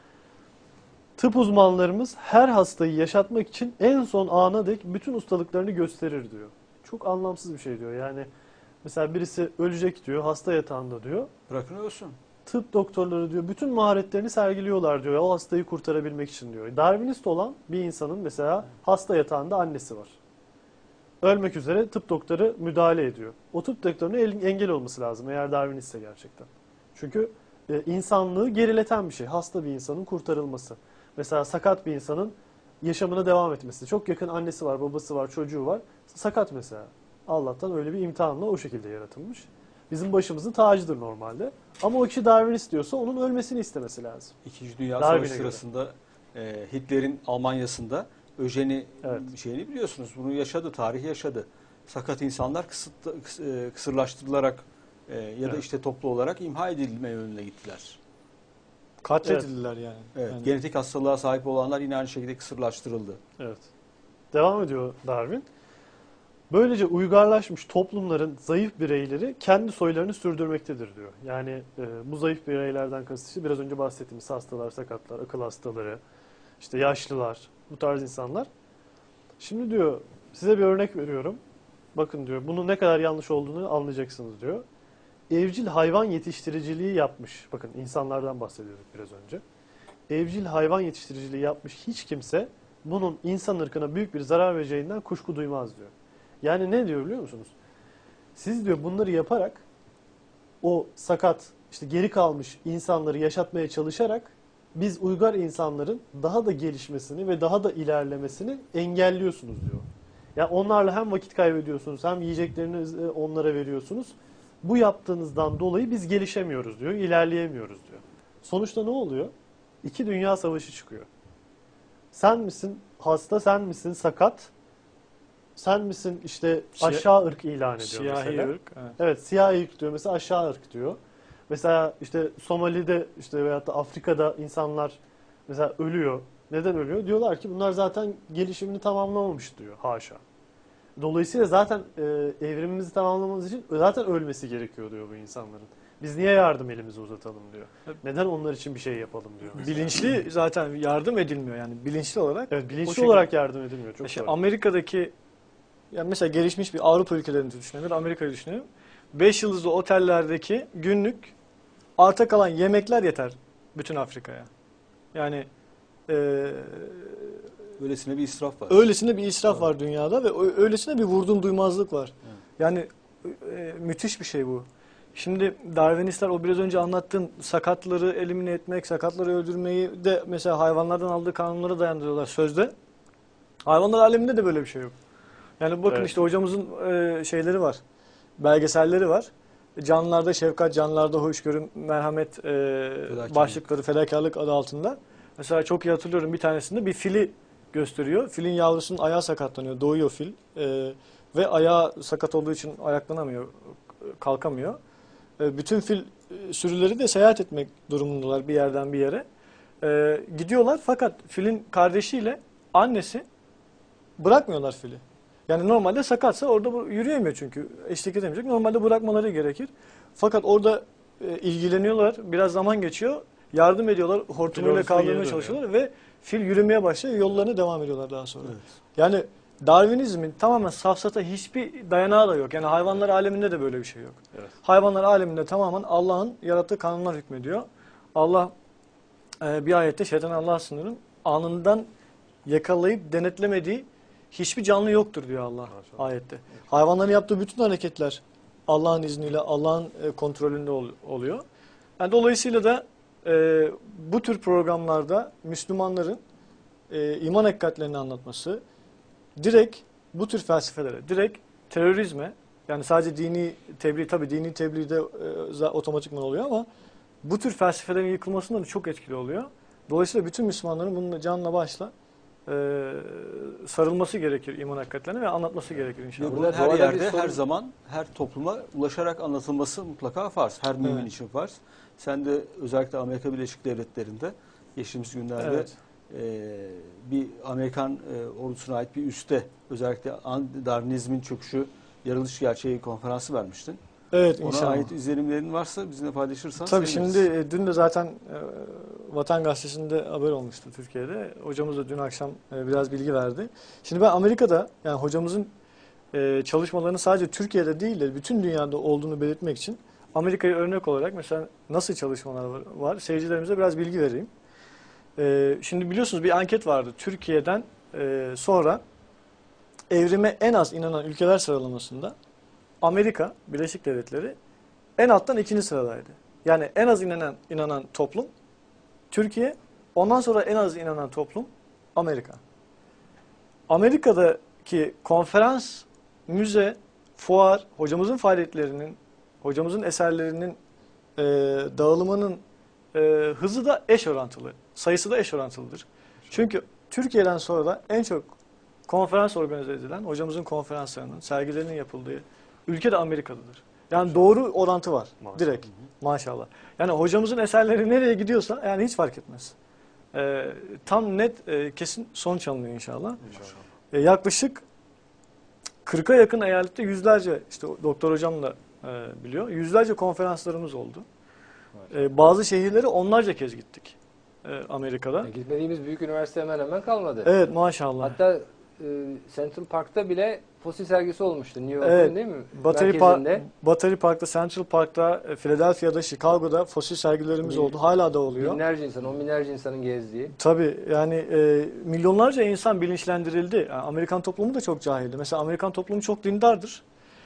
[SPEAKER 3] Tıp uzmanlarımız her hastayı yaşatmak için en son ana dek bütün ustalıklarını gösterir diyor. Çok anlamsız bir şey diyor. Yani mesela birisi ölecek diyor, hasta yatağında diyor.
[SPEAKER 2] Bırakın ölsün.
[SPEAKER 3] Tıp doktorları diyor bütün maharetlerini sergiliyorlar diyor o hastayı kurtarabilmek için diyor. Darwinist olan bir insanın mesela hasta yatağında annesi var. Ölmek üzere tıp doktoru müdahale ediyor. O tıp doktoruna engel olması lazım eğer Darwinistse gerçekten. Çünkü insanlığı gerileten bir şey. Hasta bir insanın kurtarılması. Mesela sakat bir insanın yaşamına devam etmesi. Çok yakın annesi var, babası var, çocuğu var. Sakat mesela. Allah'tan öyle bir imtihanla o şekilde yaratılmış. Bizim başımızın tacıdır normalde. Ama o kişi Darwinist diyorsa onun ölmesini istemesi lazım.
[SPEAKER 2] İkinci Dünya
[SPEAKER 3] Darwin'e
[SPEAKER 2] Savaşı
[SPEAKER 3] göre.
[SPEAKER 2] sırasında Hitler'in Almanya'sında öjeni
[SPEAKER 3] Evet.
[SPEAKER 2] şeyini biliyorsunuz. Bunu yaşadı, tarih yaşadı. Sakat insanlar kısırlaştırılarak ya da
[SPEAKER 3] Evet.
[SPEAKER 2] işte toplu olarak imha edilme yönüne gittiler.
[SPEAKER 1] Katledildiler yani.
[SPEAKER 2] Evet,
[SPEAKER 1] Yani
[SPEAKER 2] genetik hastalığa sahip olanlar yine aynı şekilde kısırlaştırıldı.
[SPEAKER 3] Evet. Devam ediyor Darwin. Böylece uygarlaşmış toplumların zayıf bireyleri kendi soylarını sürdürmektedir diyor. Yani bu zayıf bireylerden kasıt işte biraz önce bahsettiğimiz hastalar, sakatlar, akıl hastaları, işte yaşlılar, bu tarz insanlar. Şimdi diyor size bir örnek veriyorum. Bakın diyor bunun ne kadar yanlış olduğunu anlayacaksınız diyor. Evcil hayvan yetiştiriciliği yapmış. Bakın insanlardan bahsediyorduk biraz önce. Evcil hayvan yetiştiriciliği yapmış hiç kimse bunun insan ırkına büyük bir zarar vereceğinden kuşku duymaz diyor. Yani ne diyor biliyor musunuz? Siz diyor bunları yaparak o sakat, işte geri kalmış insanları yaşatmaya çalışarak biz uygar insanların daha da gelişmesini ve daha da ilerlemesini engelliyorsunuz diyor. Yani onlarla hem vakit kaybediyorsunuz hem yiyeceklerinizi onlara veriyorsunuz. Bu yaptığınızdan dolayı biz gelişemiyoruz diyor, ilerleyemiyoruz diyor. Sonuçta ne oluyor? 2 dünya savaşı çıkıyor. Sen misin hasta, sen misin sakat, sen misin işte aşağı ırk ilan ediyor
[SPEAKER 1] Siyahi
[SPEAKER 3] mesela.
[SPEAKER 1] ırk. Evet.
[SPEAKER 3] Evet, siyahi ırk diyor mesela, aşağı ırk diyor. Mesela işte Somali'de işte veyahut da Afrika'da insanlar mesela ölüyor. Neden ölüyor? Diyorlar ki bunlar zaten gelişimini tamamlamamış diyor. Haşa. Dolayısıyla zaten evrimimizi tamamlamamız için zaten ölmesi gerekiyor diyor bu insanların. Biz niye yardım elimizi uzatalım diyor. Neden onlar için bir şey yapalım diyor. Mesela.
[SPEAKER 1] Bilinçli zaten yardım edilmiyor yani bilinçli olarak.
[SPEAKER 3] Evet,
[SPEAKER 1] O
[SPEAKER 3] bilinçli
[SPEAKER 1] şekilde.
[SPEAKER 3] olarak yardım edilmiyor. Çok
[SPEAKER 1] İşte
[SPEAKER 3] doğru.
[SPEAKER 1] Amerika'daki yani mesela gelişmiş bir Avrupa ülkelerini düşünelim, Amerika'yı düşünelim. 5 yıldızlı otellerdeki günlük arta kalan yemekler yeter bütün Afrika'ya. Yani
[SPEAKER 2] Öylesine bir israf var.
[SPEAKER 1] öylesine bir israf var dünyada ve öylesine bir vurdum duymazlık var.
[SPEAKER 2] Evet.
[SPEAKER 1] Yani müthiş bir şey bu. Şimdi Darwinistler o biraz önce anlattığın sakatları elimine etmek, sakatları öldürmeyi de mesela hayvanlardan aldığı kanunlara dayandırıyorlar sözde. Hayvanlar aleminde de böyle bir şey yok. Yani bakın
[SPEAKER 3] Evet.
[SPEAKER 1] işte hocamızın şeyleri var, belgeselleri var. Canlılarda şefkat, canlılarda hoşgörü, merhamet başlıkları, fedakarlık adı altında. Mesela çok iyi hatırlıyorum bir tanesinde bir fili gösteriyor. Filin yavrusunun ayağı sakatlanıyor, doğuyor fil. Ve ayağı sakat olduğu için ayaklanamıyor, kalkamıyor. Bütün fil sürüleri de seyahat etmek durumundalar bir yerden bir yere. Gidiyorlar fakat filin kardeşiyle annesi bırakmıyorlar fili. Yani normalde sakatsa orada yürüyemiyor çünkü eşlik edemeyecek. Normalde bırakmaları gerekir. Fakat orada ilgileniyorlar. Biraz zaman geçiyor. Yardım ediyorlar. Hortumuyla
[SPEAKER 3] orası
[SPEAKER 1] kaldırmaya
[SPEAKER 3] geri
[SPEAKER 1] çalışıyorlar ve fil yürümeye başlıyor. Yollarına devam ediyorlar daha sonra.
[SPEAKER 2] Evet.
[SPEAKER 1] Yani Darwinizmin tamamen safsata hiçbir dayanağı da yok. Yani hayvanlar aleminde de böyle bir şey yok.
[SPEAKER 3] Evet.
[SPEAKER 1] Hayvanlar aleminde tamamen Allah'ın yarattığı kanunlar hükmediyor. Allah bir ayette şeytan Allah'a sınırın anından yakalayıp denetlemediği hiçbir canlı yoktur diyor Allah ayette. Hayvanların yaptığı bütün hareketler Allah'ın izniyle, Allah'ın kontrolünde oluyor. Yani dolayısıyla da bu tür programlarda Müslümanların iman hakikatlerini anlatması direkt bu tür felsefelere, direkt terörizme, yani sadece dini tebliğ, tabii dini tebliğ de otomatikman oluyor ama bu tür felsefelerin yıkılmasında da çok etkili oluyor. Dolayısıyla bütün Müslümanların bununla canla başla sarılması gerekir iman hakikatlerine ve anlatması gerekir inşallah.
[SPEAKER 2] Bunlar her
[SPEAKER 4] Doğada
[SPEAKER 2] yerde,
[SPEAKER 4] bir sorun-
[SPEAKER 2] her zaman, her topluma ulaşarak anlatılması mutlaka farz. Her mümin
[SPEAKER 1] Evet.
[SPEAKER 2] için farz. Sen de özellikle Amerika Birleşik Devletleri'nde geçtiğimiz günlerde
[SPEAKER 1] Evet.
[SPEAKER 2] Bir Amerikan ordusuna ait bir üste özellikle Darwinizmin çöküşü, yaratılış gerçeği konferansı vermiştin.
[SPEAKER 1] Evet
[SPEAKER 2] Ona
[SPEAKER 1] inşallah.
[SPEAKER 2] ait izlenimlerin varsa bizimle paylaşırsan
[SPEAKER 1] Tabii
[SPEAKER 2] seviniriz.
[SPEAKER 1] şimdi dün de zaten Vatan Gazetesi'nde haber olmuştu Türkiye'de. Hocamız da dün akşam biraz bilgi verdi. Şimdi ben Amerika'da yani hocamızın çalışmalarının sadece Türkiye'de değil de bütün dünyada olduğunu belirtmek için Amerika'yı örnek olarak mesela nasıl çalışmalar var seyircilerimize biraz bilgi vereyim. Şimdi biliyorsunuz bir anket vardı. Türkiye'den sonra evrime en az inanan ülkeler sıralamasında Amerika Birleşik Devletleri en alttan 2. sıradaydı. Yani en az inanan toplum Türkiye, ondan sonra en az inanan toplum Amerika. Amerika'daki konferans, müze, fuar, hocamızın faaliyetlerinin, hocamızın eserlerinin dağılımının hızı da eş orantılı, sayısı da eş orantılıdır. Çünkü Türkiye'den sonra da en çok konferans organize edilen, hocamızın konferanslarının, sergilerinin yapıldığı ülke de Amerika'dadır. Yani doğru orantı var.
[SPEAKER 3] Maşallah.
[SPEAKER 1] Direkt. Maşallah. Yani hocamızın eserleri nereye gidiyorsa yani hiç fark etmez. Tam net kesin sonuç alınıyor inşallah. Yaklaşık 40'a yakın eyalette yüzlerce, işte doktor hocam da biliyor, yüzlerce konferanslarımız oldu. Bazı şehirlere onlarca kez gittik Amerika'da.
[SPEAKER 4] Gitmediğimiz büyük üniversite hemen hemen kalmadı.
[SPEAKER 1] Evet, maşallah.
[SPEAKER 4] Hatta Central Park'ta bile fosil sergisi olmuştu. New York'un
[SPEAKER 1] Evet,
[SPEAKER 4] değil mi?
[SPEAKER 1] Battery Park'ta, Central Park'ta, Philadelphia'da, Chicago'da fosil sergilerimiz oldu. Hala da oluyor.
[SPEAKER 4] Binlerce insan, 10 binlerce insanın gezdiği.
[SPEAKER 1] Tabii yani milyonlarca insan bilinçlendirildi. Yani Amerikan toplumu da çok cahildi. Mesela Amerikan toplumu çok dindardır.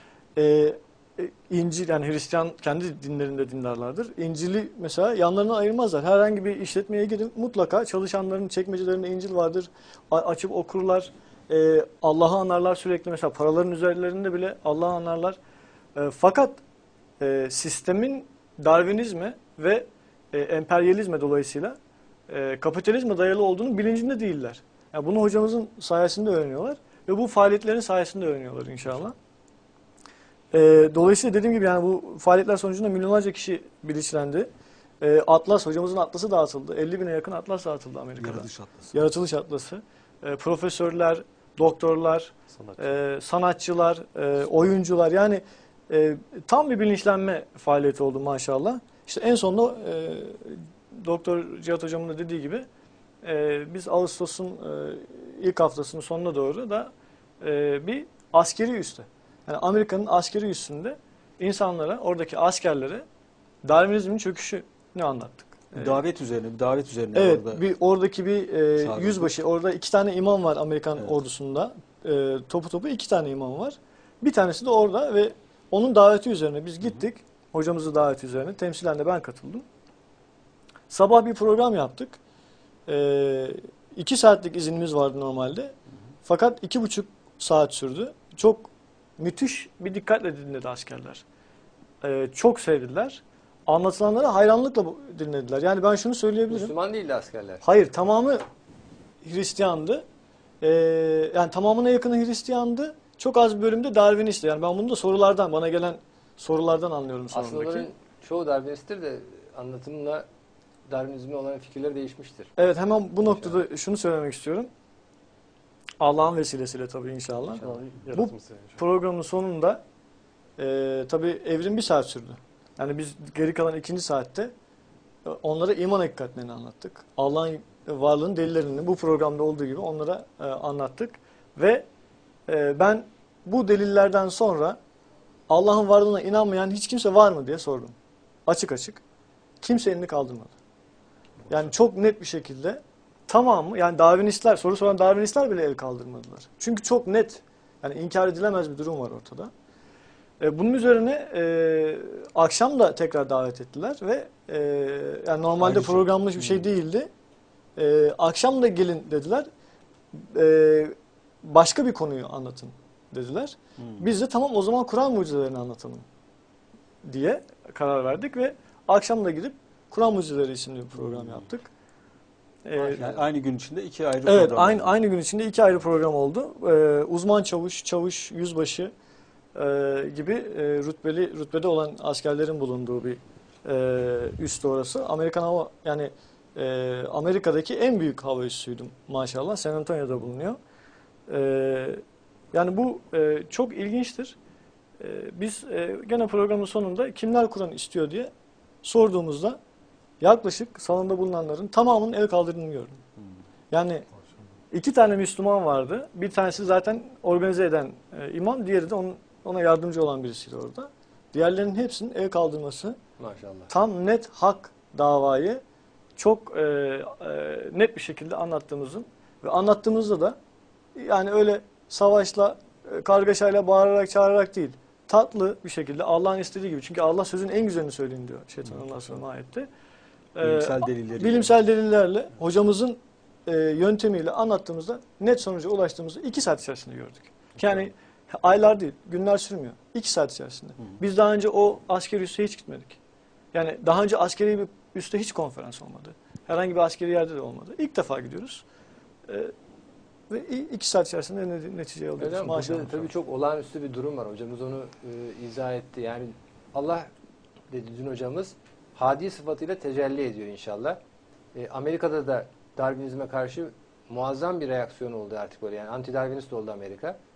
[SPEAKER 1] İncil, yani Hristiyan kendi dinlerinde dindarlardır. İncil'i mesela yanlarına ayırmazlar. Herhangi bir işletmeye gidin, mutlaka çalışanların çekmecelerinde İncil vardır. Açıp okurlar. Allah'ı anarlar sürekli. Mesela paraların üzerlerinde bile Allah'ı anarlar. Fakat sistemin Darwinizme ve emperyalizme dolayısıyla kapitalizme dayalı olduğunu bilincinde değiller. Yani bunu hocamızın sayesinde öğreniyorlar ve bu faaliyetlerin sayesinde öğreniyorlar inşallah. Dolayısıyla dediğim gibi yani bu faaliyetler sonucunda milyonlarca kişi bilinçlendi. Atlas, hocamızın atlası dağıtıldı. 50.000'e yakın atlas dağıtıldı Amerika'da.
[SPEAKER 2] Yaratılış atlası.
[SPEAKER 1] Yaratılış atlası. Profesörler, doktorlar, sanatçılar, oyuncular, yani tam bir bilinçlenme faaliyeti oldu maşallah. İşte en sonunda Doktor Cihat hocamın da dediği gibi biz Ağustos'un ilk haftasının sonuna doğru da bir askeri üste, yani Amerika'nın askeri üssünde insanlara, oradaki askerlere Darwinizmin çöküşünü anlattık.
[SPEAKER 2] Bir davet üzerine
[SPEAKER 1] Evet,
[SPEAKER 2] orada.
[SPEAKER 1] oradaki bir yüzbaşı, orada 2 tane imam var Amerikan ordusunda. Topu 2 tane imam var. Bir tanesi de orada ve onun daveti üzerine biz gittik. Hocamızın daveti üzerine. Temsilen de ben katıldım. Sabah bir program yaptık. 2 saatlik iznimiz vardı normalde. Fakat 2,5 saat sürdü. Çok müthiş bir dikkatle dinledi askerler. Çok sevdiler. Anlatılanları hayranlıkla dinlediler. Yani ben şunu söyleyebilirim.
[SPEAKER 4] Müslüman değildi askerler.
[SPEAKER 1] Hayır, tamamı Hristiyandı. Yani tamamına yakını Hristiyandı. Çok az bir bölümde Darwinistti. Yani ben bunu da sorulardan, bana gelen sorulardan anlıyorum sonundaki.
[SPEAKER 4] Aslında onların çoğu Darwinisttir de anlatımla Darwinizme olan fikirleri değişmiştir.
[SPEAKER 1] Evet, hemen bu noktada şunu söylemek istiyorum. Allah'ın vesilesiyle tabii inşallah. Bu programın sonunda tabii evrim 1 saat sürdü. Yani biz geri kalan 2. saatte onlara iman hakikatlerini anlattık. Allah'ın varlığının delillerini bu programda olduğu gibi onlara anlattık. Ve ben bu delillerden sonra Allah'ın varlığına inanmayan hiç kimse var mı diye sordum. Açık açık. Kimse elini kaldırmadı. Yani çok net bir şekilde tamamı, yani Darwinistler, soru soran Darwinistler bile el kaldırmadılar. Çünkü çok net, yani inkar edilemez bir durum var ortada. Bunun üzerine akşam da tekrar davet ettiler ve yani normalde
[SPEAKER 2] Ayrıca
[SPEAKER 1] programlı bir şey değildi. Akşam da gelin dediler. Başka bir konuyu anlatın dediler. Biz de tamam o zaman Kur'an mucizelerini anlatalım diye karar verdik ve akşam da gidip Kur'an Mucizeleri isimli bir program yaptık.
[SPEAKER 2] Yani aynı gün içinde 2 ayrı
[SPEAKER 1] Evet,
[SPEAKER 2] program.
[SPEAKER 1] aynı gün içinde 2 ayrı program oldu. Uzman çavuş, yüzbaşı gibi rütbede olan askerlerin bulunduğu bir üstü orası. Amerika'daki en büyük hava üssüydü maşallah. San Antonio'da bulunuyor. Yani bu çok ilginçtir. Biz gene programın sonunda kimler Kur'an istiyor diye sorduğumuzda yaklaşık salonda bulunanların tamamının el kaldırdığını gördüm. Yani 2 tane Müslüman vardı. Bir tanesi zaten organize eden imam, diğeri de ona yardımcı olan birisiydi orada. Diğerlerinin hepsinin el kaldırması,
[SPEAKER 4] Maşallah.
[SPEAKER 1] tam net hak davayı çok net bir şekilde anlattığımızın ve anlattığımızda da yani öyle savaşla, kargaşayla, bağırarak, çağırarak değil, tatlı bir şekilde Allah'ın istediği gibi. Çünkü Allah sözün en güzelini söyleyin diyor Şeytanın Allah'ın ayette. Bilimsel delillerle hocamızın yöntemiyle anlattığımızda net sonuca ulaştığımızda 2 saat içerisinde gördük. Yani aylar değil, günler sürmüyor. 2 saat içerisinde. Biz daha önce o askeri üsse hiç gitmedik. Yani daha önce askeri bir üste hiç konferans olmadı. Herhangi bir askeri yerde de olmadı. İlk defa gidiyoruz. Ve 2 saat içerisinde neticeyi alıyoruz.
[SPEAKER 4] Hocam
[SPEAKER 1] Maşallah.
[SPEAKER 4] burada tabii çok olağanüstü bir durum var. Hocamız onu izah etti. Yani Allah dedi dün hocamız hadi sıfatıyla tecelli ediyor inşallah. Amerika'da da Darwinizme karşı muazzam bir reaksiyon oldu artık böyle. Yani anti-Darwinist oldu Amerika.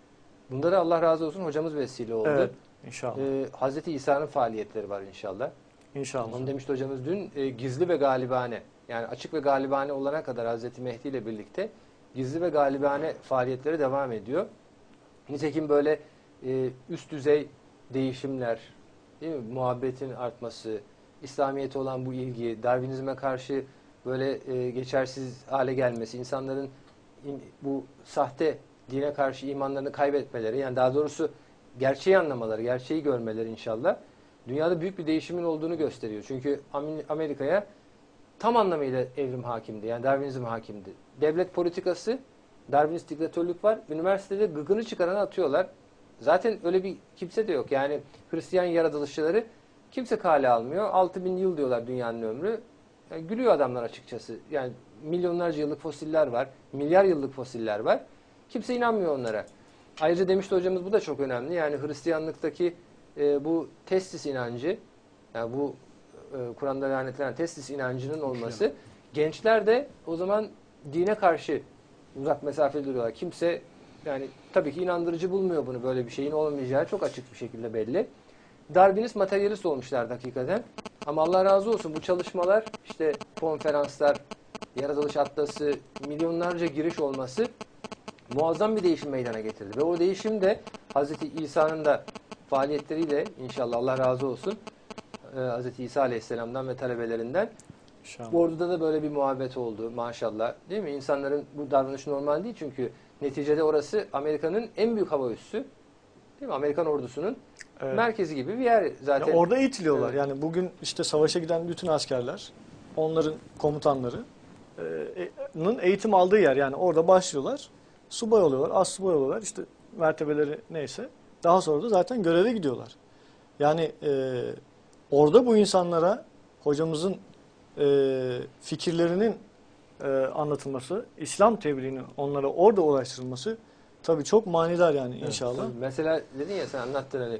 [SPEAKER 4] Bunda da Allah razı olsun hocamız vesile oldu.
[SPEAKER 1] Evet. İnşallah.
[SPEAKER 4] Hazreti İsa'nın faaliyetleri var inşallah.
[SPEAKER 1] İnşallah.
[SPEAKER 4] Onu demişti hocamız dün, gizli ve galibane, yani açık ve galibane olana kadar Hazreti Mehdi ile birlikte gizli ve galibane faaliyetleri devam ediyor. Nitekim böyle üst düzey değişimler, değil mi? Muhabbetin artması, İslamiyet'e olan bu ilgi, Darwinizme karşı böyle geçersiz hale gelmesi, insanların bu sahte dine karşı imanlarını kaybetmeleri, yani daha doğrusu gerçeği anlamaları, gerçeği görmeleri inşallah dünyada büyük bir değişimin olduğunu gösteriyor. Çünkü Amerika'ya tam anlamıyla evrim hakimdi. Yani Darwinizm hakimdi. Devlet politikası, Darwinist diktatörlük var. Üniversitede gıgını çıkaranı atıyorlar. Zaten öyle bir kimse de yok. Yani Hristiyan yaratılışçıları kimse kale almıyor. 6000 yıl diyorlar dünyanın ömrü. Yani gülüyor adamlar açıkçası. Yani milyonlarca yıllık fosiller var. Milyar yıllık fosiller var. Kimse inanmıyor onlara. Ayrıca demişti hocamız, bu da çok önemli. Yani Hristiyanlıktaki bu testis inancı, yani bu Kur'an'da lanetlenen testis inancının olması, gençler de o zaman dine karşı uzak mesafeli duruyorlar. Kimse yani tabii ki inandırıcı bulmuyor bunu, böyle bir şeyin olmayacağı çok açık bir şekilde belli. Darwinist materyalist olmuşlar hakikaten. Ama Allah razı olsun bu çalışmalar, işte konferanslar, yaratılış atlası, milyonlarca giriş olması muazzam bir değişim meydana getirdi. Ve o değişim de Hazreti İsa'nın da faaliyetleriyle inşallah, Allah razı olsun, Hazreti İsa Aleyhisselam'dan ve talebelerinden.
[SPEAKER 1] İnşallah.
[SPEAKER 4] Bu orduda da böyle bir muhabbet oldu maşallah. Değil mi? İnsanların bu davranışı normal değil, çünkü neticede orası Amerika'nın en büyük hava üssü. Değil mi? Amerikan ordusunun merkezi gibi bir yer zaten.
[SPEAKER 1] Ya orada eğitiliyorlar.
[SPEAKER 4] Evet.
[SPEAKER 1] Yani bugün işte savaşa giden bütün askerler, onların komutanları eğitim aldığı yer. Yani orada başlıyorlar. Subay oluyorlar, astsubay oluyorlar. İşte mertebeleri neyse. Daha sonra da zaten göreve gidiyorlar. Yani orada bu insanlara hocamızın fikirlerinin anlatılması, İslam tebliğinin onlara orada ulaştırılması tabii çok manidar yani inşallah.
[SPEAKER 4] Tabii. Mesela dedin ya, sen anlattın hani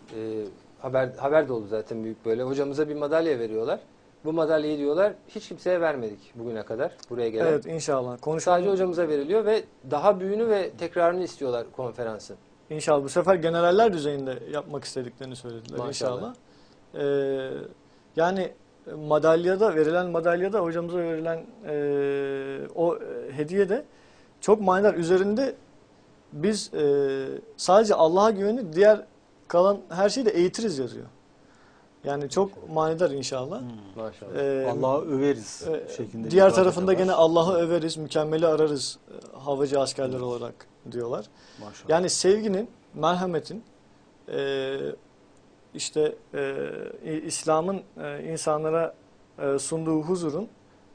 [SPEAKER 4] haber de oldu zaten büyük böyle. Hocamıza bir madalya veriyorlar. Bu madalyayı diyorlar hiç kimseye vermedik bugüne kadar buraya gelen.
[SPEAKER 1] Evet inşallah.
[SPEAKER 4] Sadece hocamıza veriliyor ve daha büyüğünü ve tekrarını istiyorlar konferansın.
[SPEAKER 1] İnşallah bu sefer generaller düzeyinde yapmak istediklerini söylediler
[SPEAKER 4] Maşallah.
[SPEAKER 1] inşallah. Yani verilen madalyada hocamıza verilen o hediye de çok manidar. Üzerinde biz sadece Allah'a güvenip diğer kalan her şeyi de eğitiriz yazıyor. Yani çok manidar inşallah.
[SPEAKER 4] Maşallah.
[SPEAKER 2] Allah'ı överiz şeklinde.
[SPEAKER 1] Diğer tarafında gene Allah'ı överiz, mükemmeli ararız havacı askerler olarak diyorlar.
[SPEAKER 2] Maşallah.
[SPEAKER 1] Yani sevginin, merhametin, İslam'ın insanlara sunduğu huzurun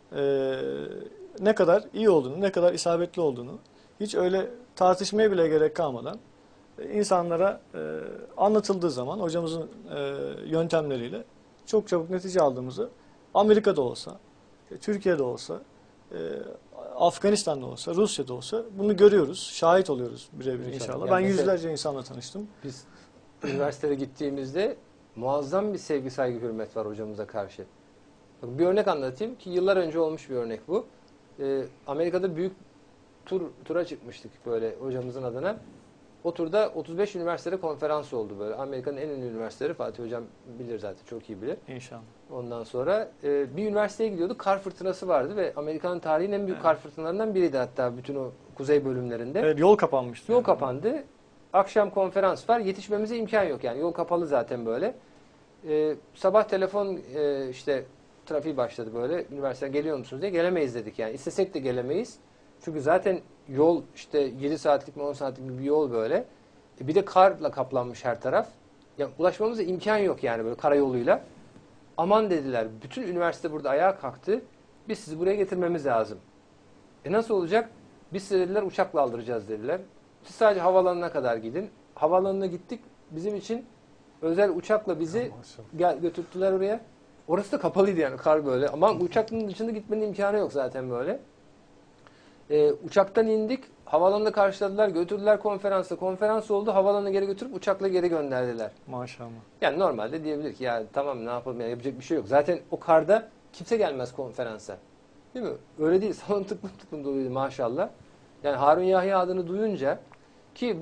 [SPEAKER 1] ne kadar iyi olduğunu, ne kadar isabetli olduğunu hiç öyle tartışmaya bile gerek kalmadan insanlara anlatıldığı zaman hocamızın yöntemleriyle çok çabuk netice aldığımızı, Amerika'da olsa, Türkiye'de olsa, Afganistan'da olsa, Rusya'da olsa bunu görüyoruz, şahit oluyoruz birebir inşallah.
[SPEAKER 4] Yani
[SPEAKER 1] Ben
[SPEAKER 4] mesela
[SPEAKER 1] yüzlerce insanla tanıştım.
[SPEAKER 4] Biz üniversitede gittiğimizde muazzam bir sevgi, saygı, hürmet var hocamıza karşı. Bak, bir örnek anlatayım ki yıllar önce olmuş bir örnek bu. Amerika'da büyük tura çıkmıştık böyle hocamızın adına. O turda 35 üniversitede konferans oldu böyle. Amerika'nın en ünlü üniversiteleri, Fatih Hocam bilir zaten, çok iyi bilir.
[SPEAKER 1] İnşallah.
[SPEAKER 4] Ondan sonra bir üniversiteye gidiyorduk. Kar fırtınası vardı ve Amerika'nın tarihinin en büyük kar fırtınalarından biriydi hatta bütün o kuzey bölümlerinde.
[SPEAKER 1] Evet, yol kapanmıştı.
[SPEAKER 4] Yol kapandı. Akşam konferans var. Yetişmemize imkan yok yani. Yol kapalı zaten böyle. Sabah telefon işte trafiği başladı böyle. Üniversiteden geliyor musunuz diye. Gelemeyiz dedik yani. İstesek de gelemeyiz. Çünkü zaten yol işte 7 saatlik mi 10 saatlik bir yol böyle. Bir de karla kaplanmış her taraf. Yani ulaşmamıza imkan yok yani böyle karayoluyla. Aman dediler. Bütün üniversite burada ayağa kalktı. Biz sizi buraya getirmemiz lazım. Nasıl olacak? Biz size dediler uçakla aldıracağız dediler. Siz sadece havaalanına kadar gidin. Havaalanına gittik. Bizim için özel uçakla bizi götürdüler oraya. Orası da kapalıydı yani, kar böyle. Ama uçakın dışında gitmenin imkanı yok zaten böyle. Uçaktan indik. Havaalanında karşıladılar. Götürdüler konferansa. Konferans oldu. Havaalanına geri götürüp uçakla geri gönderdiler.
[SPEAKER 1] Maşallah.
[SPEAKER 4] Yani normalde diyebilir ki ya tamam ne yapalım ya, yapacak bir şey yok. Zaten o karda kimse gelmez konferansa. Değil mi? Öyle değil. Salon tıklım tıklım doluydu maşallah. Yani Harun Yahya adını duyunca, ki bu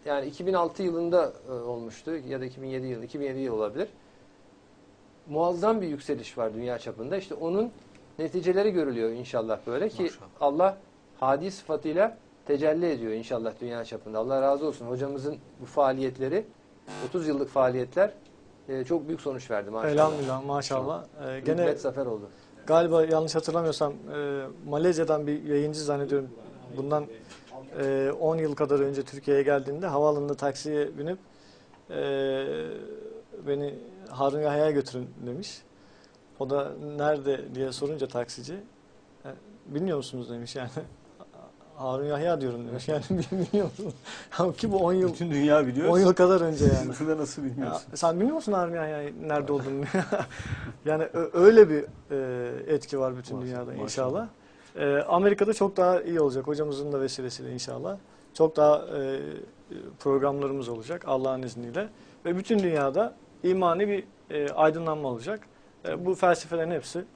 [SPEAKER 4] yani 2006 yılında olmuştu ya da 2007 yıl olabilir. Muazzam bir yükseliş var dünya çapında. İşte onun neticeleri görülüyor inşallah böyle ki
[SPEAKER 2] Maşallah.
[SPEAKER 4] Allah hadi sıfatıyla tecelli ediyor inşallah dünya çapında. Allah razı olsun. Hocamızın bu faaliyetleri, 30 yıllık faaliyetler çok büyük sonuç verdi maşallah.
[SPEAKER 1] Elhamdülillah maşallah. Gene
[SPEAKER 4] Hükmet zafer oldu.
[SPEAKER 1] galiba yanlış hatırlamıyorsam Malezya'dan bir yayıncı zannediyorum. Bundan 10 yıl kadar önce Türkiye'ye geldiğinde havaalanında taksiye binip beni Harun Yahya'ya götürün demiş. O da nerede diye sorunca taksici bilmiyor musunuz demiş yani. Harun Yahya diyorum demiş yani bilmiyor musunuz? Ki bu 10 yıl
[SPEAKER 2] Bütün dünya biliyor.
[SPEAKER 1] 10 yıl kadar önce yani.
[SPEAKER 2] Burada nasıl bilmiyorsun?
[SPEAKER 1] Ya, sen bilmiyor musun Harun Yahya'nın nerede olduğunu? Yani öyle bir etki var bütün dünyada inşallah. Amerika'da çok daha iyi olacak hocamızın da vesilesiyle inşallah. Çok daha programlarımız olacak Allah'ın izniyle. Ve bütün dünyada imani bir aydınlanma olacak. Bu felsefelerin hepsi,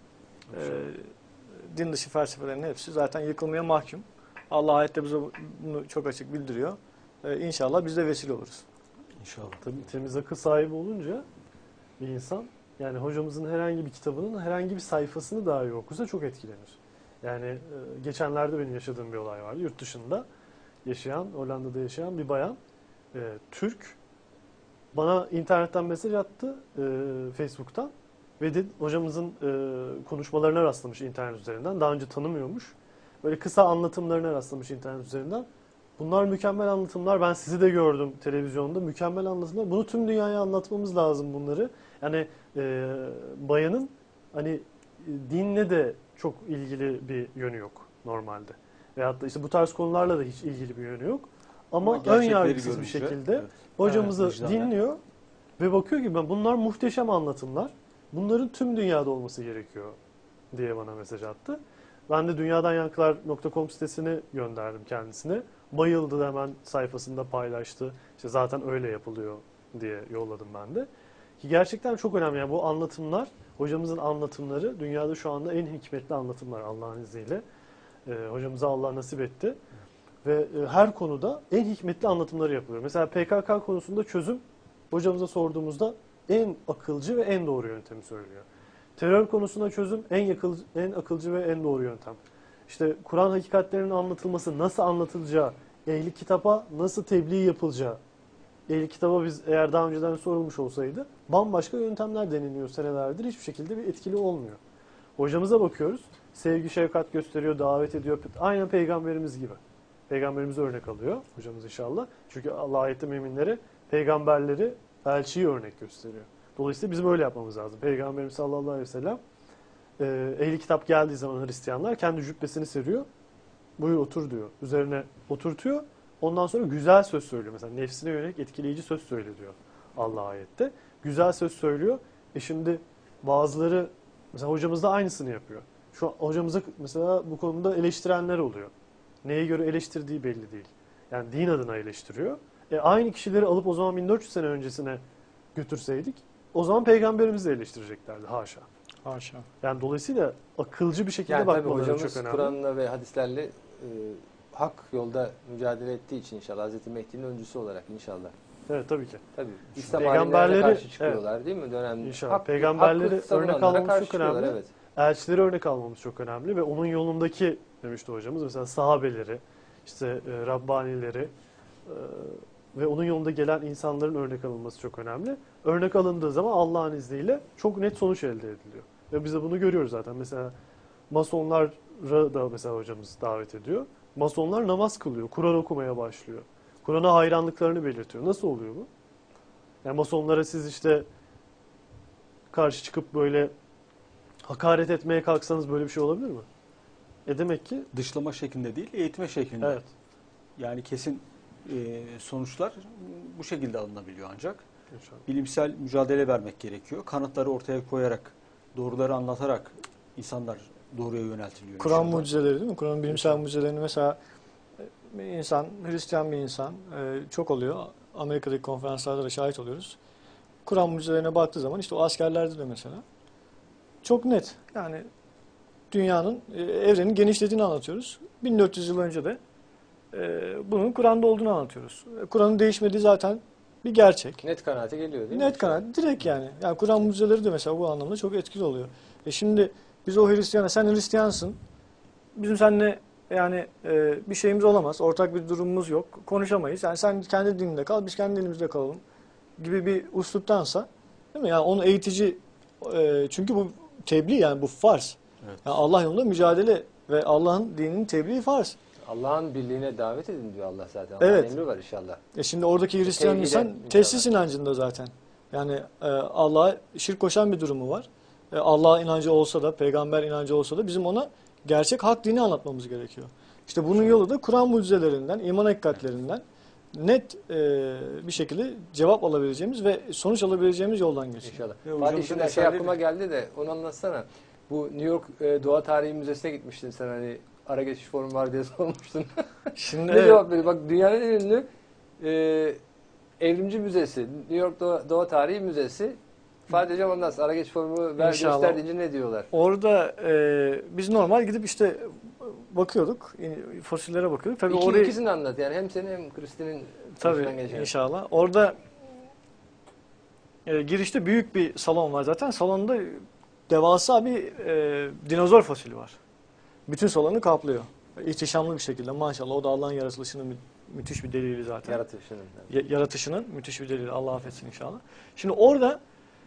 [SPEAKER 1] din dışı felsefelerin hepsi zaten yıkılmaya mahkum. Allah ayette bize bunu çok açık bildiriyor. İnşallah biz de vesile oluruz.
[SPEAKER 2] İnşallah.
[SPEAKER 3] Tabii temiz akıl sahibi olunca bir insan, yani hocamızın herhangi bir kitabının herhangi bir sayfasını dahi okursa çok etkilenir. Yani geçenlerde benim yaşadığım bir olay vardı. Yurt dışında yaşayan, Hollanda'da yaşayan bir bayan, Türk, bana internetten mesaj attı Facebook'tan ve dedi, hocamızın konuşmalarına rastlamış internet üzerinden. Daha önce tanımıyormuş. Böyle kısa anlatımlarına rastlamış internet üzerinden. Bunlar mükemmel anlatımlar. Ben sizi de gördüm televizyonda. Mükemmel anlatımlar. Bunu tüm dünyaya anlatmamız lazım bunları. Yani bayanın hani dinle de çok ilgili bir yönü yok normalde. Veyahut da işte bu tarz konularla da hiç ilgili bir yönü yok. Ama ön yargısız bir
[SPEAKER 2] görünce,
[SPEAKER 3] şekilde
[SPEAKER 2] evet.
[SPEAKER 3] hocamızı
[SPEAKER 2] Evet,
[SPEAKER 3] dinliyor ve bakıyor ki bunlar muhteşem anlatımlar. Bunların tüm dünyada olması gerekiyor diye bana mesaj attı. Ben de dünyadanyankılar.com sitesini gönderdim kendisine. Bayıldı, hemen sayfasında paylaştı. İşte zaten öyle yapılıyor diye yolladım ben de. Ki gerçekten çok önemli. Yani bu anlatımlar, hocamızın anlatımları dünyada şu anda en hikmetli anlatımlar Allah'ın izniyle. Hocamıza Allah nasip etti. Ve her konuda en hikmetli anlatımları yapılıyor. Mesela PKK konusunda çözüm hocamıza sorduğumuzda en akılcı ve en doğru yöntemi söylüyor. Terör konusunda çözüm en akılcı ve en doğru yöntem. İşte Kur'an hakikatlerinin anlatılması, nasıl anlatılacağı, ehli kitaba nasıl tebliğ yapılacağı. Ehli kitaba biz eğer daha önceden sorulmuş olsaydı bambaşka yöntemler deneniyor senelerdir. Hiçbir şekilde bir etkili olmuyor. Hocamıza bakıyoruz. Sevgi, şefkat gösteriyor, davet ediyor. Aynen peygamberimiz gibi. Peygamberimizi örnek alıyor hocamız inşallah. Çünkü Allah ayette müminlere peygamberleri, elçiyi örnek gösteriyor. Dolayısıyla bizim öyle yapmamız lazım. Peygamberimiz sallallahu aleyhi ve sellem ehli kitap geldiği zaman Hristiyanlar kendi cübbesini seriyor. Buyur otur diyor. Üzerine oturtuyor. Ondan sonra güzel söz söylüyor. Mesela nefsine yönelik etkileyici söz söyle diyor Allah ayette. Güzel söz söylüyor. Şimdi bazıları mesela hocamız da aynısını yapıyor. Şu hocamıza mesela bu konuda eleştirenler oluyor. Neye göre eleştirdiği belli değil. Yani din adına eleştiriyor. Aynı kişileri alıp o zaman 1400 sene öncesine götürseydik o zaman peygamberimizi de eleştireceklerdi. Haşa.
[SPEAKER 1] Haşa.
[SPEAKER 3] Yani dolayısıyla akılcı bir şekilde
[SPEAKER 4] Yani tabii
[SPEAKER 3] bakmaları
[SPEAKER 4] hocamız
[SPEAKER 3] çok önemli.
[SPEAKER 4] Kur'an'la ve hadislerle hak yolda mücadele ettiği için inşallah Hazreti Mehdi'nin öncüsü olarak inşallah.
[SPEAKER 3] Evet tabii ki.
[SPEAKER 4] Tabii. İslam
[SPEAKER 3] Peygamberleri-
[SPEAKER 4] alimlerine karşı çıkıyorlar değil mi dönemde?
[SPEAKER 3] İnşallah. Peygamberleri
[SPEAKER 4] hakkı savunanlara
[SPEAKER 3] örnek almamız
[SPEAKER 4] karşı
[SPEAKER 3] çok
[SPEAKER 4] çıkıyorlar,
[SPEAKER 3] önemli.
[SPEAKER 4] Evet.
[SPEAKER 3] Elçileri örnek almamız çok önemli ve onun yolundaki demişti hocamız mesela sahabeleri, işte Rabbanileri ve onun yolunda gelen insanların örnek alınması çok önemli. Örnek alındığı zaman Allah'ın izniyle çok net sonuç elde ediliyor. Ve biz de bunu görüyoruz zaten. Mesela Masonlara da mesela hocamız davet ediyor. Masonlar namaz kılıyor, Kur'an okumaya başlıyor. Kur'an'a hayranlıklarını belirtiyor. Nasıl oluyor bu? Yani Masonlara siz işte karşı çıkıp böyle hakaret etmeye kalksanız böyle bir şey olabilir mi? Demek ki
[SPEAKER 2] Dışlama şeklinde değil, eğitme şeklinde.
[SPEAKER 3] evet.
[SPEAKER 2] Yani kesin sonuçlar bu şekilde alınabiliyor ancak.
[SPEAKER 3] İnşallah.
[SPEAKER 2] Bilimsel mücadele vermek gerekiyor. Kanıtları ortaya koyarak, doğruları anlatarak insanlar doğruya yöneltiliyor.
[SPEAKER 1] Kur'an
[SPEAKER 2] inşallah.
[SPEAKER 1] mucizeleri değil mi? Kur'an'ın bilimsel mucizelerini mesela bir insan, Hristiyan bir insan çok oluyor. Amerika'daki konferanslarda da şahit oluyoruz. Kur'an mucizelerine baktığı zaman işte o askerlerde de mesela çok net. Yani dünyanın, evrenin genişlediğini anlatıyoruz. 1400 yıl önce de bunun Kur'an'da olduğunu anlatıyoruz. Kur'an'ın değişmediği zaten bir gerçek.
[SPEAKER 4] Net kanaate geliyor değil mi?
[SPEAKER 1] Net kanaat, direkt yani. Yani Kur'an mucizeleri de mesela bu anlamda çok etkili oluyor. Şimdi biz o Hristiyan'a, sen Hristiyansın, bizim seninle yani bir şeyimiz olamaz, ortak bir durumumuz yok, konuşamayız. Yani sen kendi dininde kal, biz kendi dinimizde kalalım gibi bir usluptansa, değil mi? Yani onu eğitici, çünkü bu tebliğ, yani bu farz.
[SPEAKER 2] Evet.
[SPEAKER 1] Yani Allah yolunda mücadele ve Allah'ın dininin tebliği farz.
[SPEAKER 4] Allah'ın birliğine davet edin diyor Allah zaten.
[SPEAKER 1] Evet.
[SPEAKER 4] Allah'ın emri var inşallah.
[SPEAKER 1] Şimdi oradaki Hristiyan
[SPEAKER 4] Tevhide
[SPEAKER 1] insan
[SPEAKER 4] mücadele.
[SPEAKER 1] tesis inancında zaten. Yani Allah'a şirk koşan bir durumu var. Allah inancı olsa da, peygamber inancı olsa da bizim ona gerçek hak dini anlatmamız gerekiyor. İşte bunun yolu da Kur'an mucizelerinden, iman hakikatlerinden net bir şekilde cevap alabileceğimiz ve sonuç alabileceğimiz yoldan geçiyor.
[SPEAKER 4] İnşallah.
[SPEAKER 2] Ya hocam,
[SPEAKER 4] Fatih
[SPEAKER 2] bu
[SPEAKER 4] şimdi
[SPEAKER 2] da
[SPEAKER 4] şey
[SPEAKER 2] eserleri-
[SPEAKER 4] aklıma geldi de onu anlatsana. Bu New York Doğa Tarihi Müzesi'ne gitmiştin sen, hani ara geçiş formu var diye sormuştun.
[SPEAKER 1] Şimdi
[SPEAKER 4] Ne cevap veriyor? Bak, dünyanın en ünlü evrimci müzesi, New York Doğa Tarihi Müzesi. Fatih Hocam ondan sonra ara geçiş formu ver
[SPEAKER 1] İnşallah.
[SPEAKER 4] göster deyince ne diyorlar?
[SPEAKER 1] orada biz normal gidip işte bakıyorduk, fosillere bakıyorduk. Tabii orayı
[SPEAKER 4] İkisini anlat yani, hem senin hem Kristin'in
[SPEAKER 1] tabii
[SPEAKER 4] başından geçen.
[SPEAKER 1] inşallah. Orada girişte büyük bir salon var zaten. Salonda devasa bir dinozor fosili var. Bütün salonu kaplıyor. İhtişamlı bir şekilde maşallah. O da Allah'ın yaratılışının müthiş bir delili zaten.
[SPEAKER 4] Yaratışının.
[SPEAKER 1] Yaratışının müthiş bir delili. Allah affetsin inşallah. Şimdi orada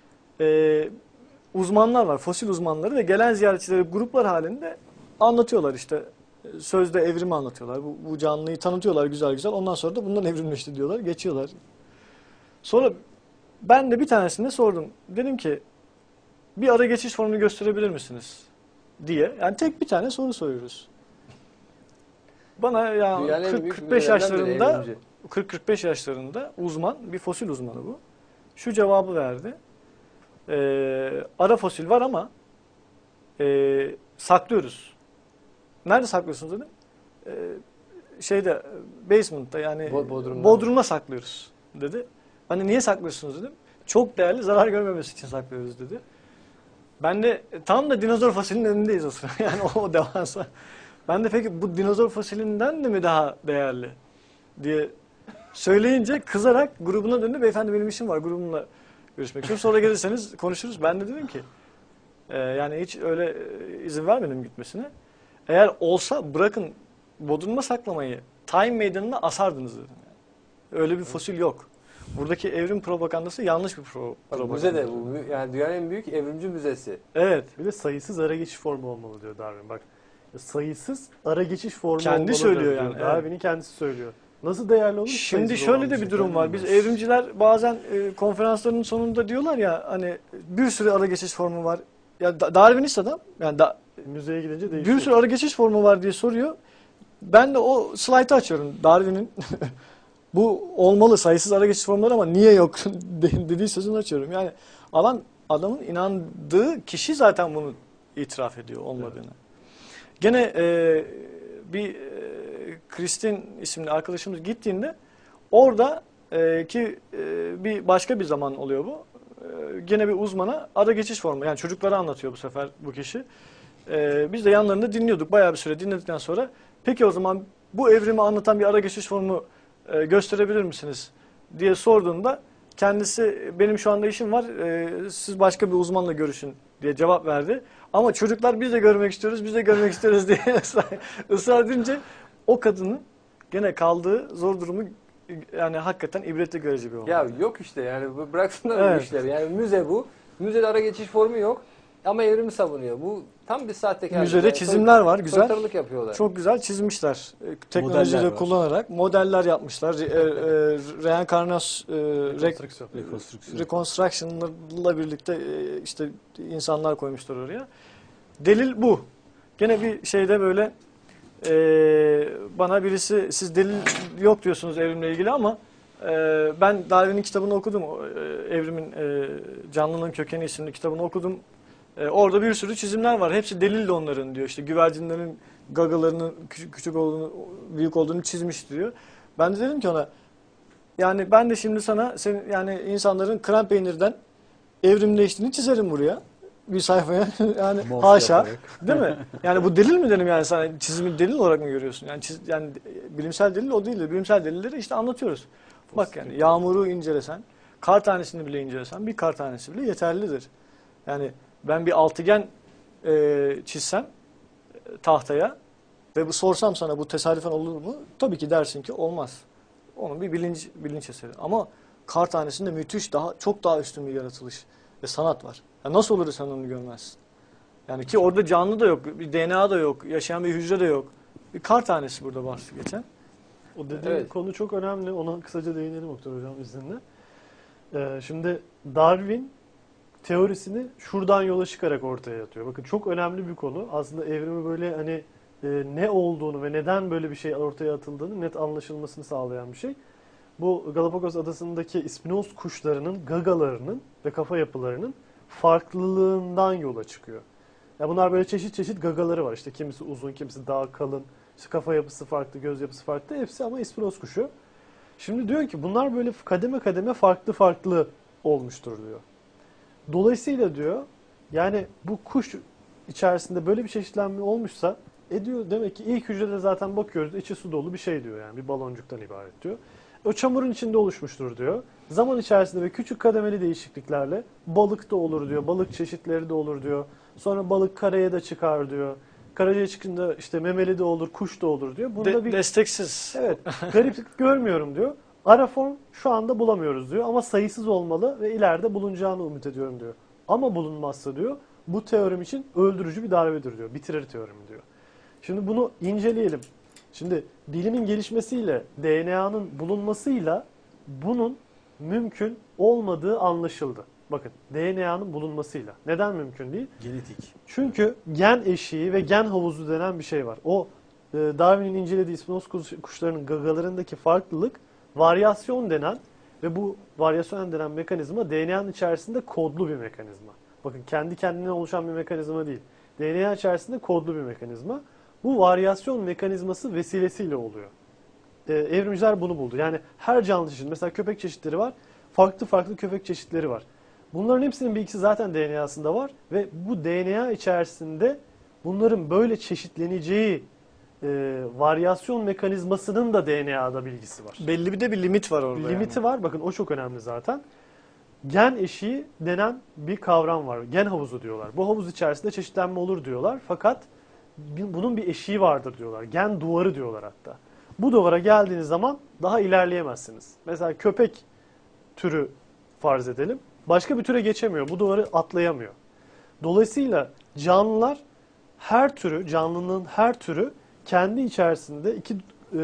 [SPEAKER 1] uzmanlar var. Fosil uzmanları ve gelen ziyaretçileri gruplar halinde anlatıyorlar işte. Sözde evrimi anlatıyorlar. Bu canlıyı tanıtıyorlar güzel güzel. Ondan sonra da bundan evrimleşti diyorlar. Geçiyorlar. Sonra ben de bir tanesine sordum. Dedim ki bir ara geçiş formunu gösterebilir misiniz? Diye. Yani tek bir tane soru soruyoruz. Bana ya
[SPEAKER 4] Dünyanın en büyük
[SPEAKER 1] 40-45
[SPEAKER 4] müzelerinden biri
[SPEAKER 1] yaşlarında
[SPEAKER 4] evrimci.
[SPEAKER 1] 40-45 yaşlarında uzman, bir fosil uzmanı bu. Şu cevabı verdi. Ara fosil var ama saklıyoruz. Nerede saklıyorsunuz dedim. Şeyde, basement'ta, yani
[SPEAKER 4] Bodrum'da.
[SPEAKER 1] Bodrum'da saklıyoruz dedi. Hani niye saklıyorsunuz dedim. Çok değerli, zarar görmemesi için saklıyoruz dedi. Ben de tam da dinozor fosilinin önündeyiz o sıra. Yani o devasa. Ben de peki bu dinozor fosilinden de mi daha değerli diye söyleyince kızarak grubuna döndü. Beyefendi benim işim var, grubumla görüşmek istiyorum. Sonra gelirseniz konuşuruz. Ben de dedim ki yani hiç öyle izin vermedim gitmesine. Eğer olsa bırakın Bodrum'da saklamayı, Time Meydanı'na asardınız dedim. Yani. Öyle bir fosil yok. Buradaki evrim propagandası yanlış bir
[SPEAKER 4] Bak,
[SPEAKER 1] propaganda.
[SPEAKER 4] müze de bu. Yani dünyanın en büyük evrimci müzesi.
[SPEAKER 1] Evet.
[SPEAKER 3] Bir de sayısız ara geçiş formu olmalı diyor Darwin. Bak, sayısız ara geçiş formu
[SPEAKER 1] Kendi
[SPEAKER 3] olmalı
[SPEAKER 1] söylüyor
[SPEAKER 3] diyor.
[SPEAKER 1] yani, evet.
[SPEAKER 3] Darwin'in kendisi söylüyor. Nasıl değerli olur ki
[SPEAKER 1] Şimdi
[SPEAKER 3] sayısız
[SPEAKER 1] şöyle
[SPEAKER 3] olan
[SPEAKER 1] de
[SPEAKER 3] bir
[SPEAKER 1] bir
[SPEAKER 3] şey?
[SPEAKER 1] durum var. Biz evrimciler bazen konferansların sonunda diyorlar ya hani bir sürü ara geçiş formu var. Ya Darwinist adam yani
[SPEAKER 3] Müzeye gidince değişiyor.
[SPEAKER 1] bir sürü ara geçiş formu var diye soruyor. Ben de o slaytı açıyorum. Darwin'in bu olmalı sayısız ara geçiş formları ama niye yok dediği sözünü açıyorum. Yani adamın inandığı kişi zaten bunu itiraf ediyor olmadığını. Gene bir Kristin isimli arkadaşımız gittiğinde orada ki bir başka bir zaman oluyor bu. Gene bir uzmana ara geçiş formu, yani çocuklara anlatıyor bu sefer bu kişi. Biz de yanlarında dinliyorduk. Bayağı bir süre dinledikten sonra peki o zaman bu evrimi anlatan bir ara geçiş formu gösterebilir misiniz diye sorduğunda kendisi benim şu anda işim var, siz başka bir uzmanla görüşün diye cevap verdi. Ama çocuklar biz de görmek istiyoruz, biz de görmek istiyoruz diye ısrar edince o kadının gene kaldığı zor durumu yani hakikaten ibretli görece bir olay.
[SPEAKER 4] Ya yok işte yani, bıraksınlar bu
[SPEAKER 1] Evet.
[SPEAKER 4] işleri. Yani müze bu. Müzede ara geçiş formu yok ama evrimi savunuyor. Bu tam bir sahtekar.
[SPEAKER 1] Müzede çizimler var, güzel.
[SPEAKER 4] Soytarılık yapıyorlar.
[SPEAKER 1] Çok güzel çizmişler. Teknolojiyi
[SPEAKER 2] Modeller
[SPEAKER 1] de
[SPEAKER 2] var.
[SPEAKER 1] kullanarak modeller yapmışlar.
[SPEAKER 3] Rekonstrüksiyon.
[SPEAKER 1] Reconstruction'la birlikte işte insanlar koymuşlar oraya. Delil bu. Gene bir şeyde böyle bana birisi siz delil yok diyorsunuz evrimle ilgili ama ben Darwin'in kitabını okudum. Evrimin Canlının Kökeni isimli kitabını okudum. Orada bir sürü çizimler var. Hepsi delil de onların diyor. İşte güvercinlerin gagalarının küçük olduğunu, büyük olduğunu çizmiş diyor. Ben de dedim ki ona yani ben de şimdi sana yani insanların krem peynirden evrimleştiğini çizerim buraya. bir sayfaya yani
[SPEAKER 2] Morse
[SPEAKER 1] haşa,
[SPEAKER 2] yaparak.
[SPEAKER 1] değil mi? Yani bu delil mi dedim yani sana çizimi delil olarak mı görüyorsun? Yani yani bilimsel delil o değildir. Bilimsel delilleri işte anlatıyoruz. Bak yani yağmuru incelesen, kar tanesini bile incelesen bir kar tanesi bile yeterlidir. Yani ben bir altıgen çizsem tahtaya ve bu sorsam sana bu tesadüfen olur mu? Tabii ki dersin ki olmaz. Onun bir bilinç eseri. Ama kar tanesinde müthiş çok daha üstün bir yaratılış ve sanat var. Ya nasıl olur da sen onu görmezsin? Yani ki orada canlı da yok, bir DNA da yok, yaşayan bir hücre de yok. Bir kar tanesi burada bahsi geçen.
[SPEAKER 3] O dediğim
[SPEAKER 4] Evet.
[SPEAKER 3] konu çok önemli. Ona kısaca değinelim Oktay Hocam izninle. Şimdi Darwin teorisini şuradan yola çıkarak ortaya atıyor. Bakın çok önemli bir konu. Aslında evrimi böyle hani ne olduğunu ve neden böyle bir şey ortaya atıldığını net anlaşılmasını sağlayan bir şey. Bu Galapagos adasındaki ispinoz kuşlarının gagalarının ve kafa yapılarının farklılığından yola çıkıyor. Ya bunlar böyle çeşit çeşit gagaları var. İşte kimisi uzun, kimisi daha kalın. İşte kafa yapısı farklı, göz yapısı farklı. Hepsi ama ispinoz kuşu. Şimdi diyor ki bunlar böyle kademe kademe farklı farklı olmuştur diyor. Dolayısıyla diyor yani bu kuş içerisinde böyle bir çeşitlenme olmuşsa diyor demek ki ilk hücrede zaten bakıyoruz içi su dolu bir şey diyor yani bir baloncuktan ibaret diyor. O çamurun içinde oluşmuştur diyor. Zaman içerisinde ve küçük kademeli değişikliklerle balık da olur diyor. Balık çeşitleri de olur diyor. Sonra balık karaya da çıkar diyor. Karaya çıkınca işte memeli de olur, kuş da olur diyor. Bunda bir
[SPEAKER 1] Desteksiz.
[SPEAKER 3] evet, gariplik görmüyorum diyor. Ara form şu anda bulamıyoruz diyor ama sayısız olmalı ve ileride bulunacağını umut ediyorum diyor. Ama bulunmazsa diyor bu teorem için öldürücü bir darbedir diyor. Bitirir teoremi diyor. Şimdi bunu inceleyelim. Şimdi bilimin gelişmesiyle DNA'nın bulunmasıyla bunun mümkün olmadığı anlaşıldı. Bakın DNA'nın bulunmasıyla. Neden mümkün değil?
[SPEAKER 2] Genetik.
[SPEAKER 3] Çünkü gen eşiği ve gen havuzu denen bir şey var. O Darwin'in incelediği ispinoz kuşlarının gagalarındaki farklılık varyasyon denen ve bu varyasyon denen mekanizma DNA'nın içerisinde kodlu bir mekanizma. Bakın kendi kendine oluşan bir mekanizma değil. DNA içerisinde kodlu bir mekanizma. Bu varyasyon mekanizması vesilesiyle oluyor. Evrimciler bunu buldu. Yani her canlı çeşit, mesela köpek çeşitleri var. Farklı farklı köpek çeşitleri var. Bunların hepsinin bilgisi zaten DNA'sında var ve bu DNA içerisinde bunların böyle çeşitleneceği varyasyon mekanizmasının da DNA'da bilgisi var.
[SPEAKER 1] Belli bir de bir limit var orada.
[SPEAKER 3] Bir limiti
[SPEAKER 1] yani.
[SPEAKER 3] var. Bakın o çok önemli zaten. Gen eşiği denen bir kavram var. Gen havuzu diyorlar. Bu havuz içerisinde çeşitlenme olur diyorlar. Fakat bunun bir eşiği vardır diyorlar. Gen duvarı diyorlar hatta. Bu duvara geldiğiniz zaman daha ilerleyemezsiniz. Mesela köpek türü farz edelim. Başka bir türe geçemiyor. Bu duvarı atlayamıyor. Dolayısıyla canlılar her türü, canlının her türü kendi içerisinde iki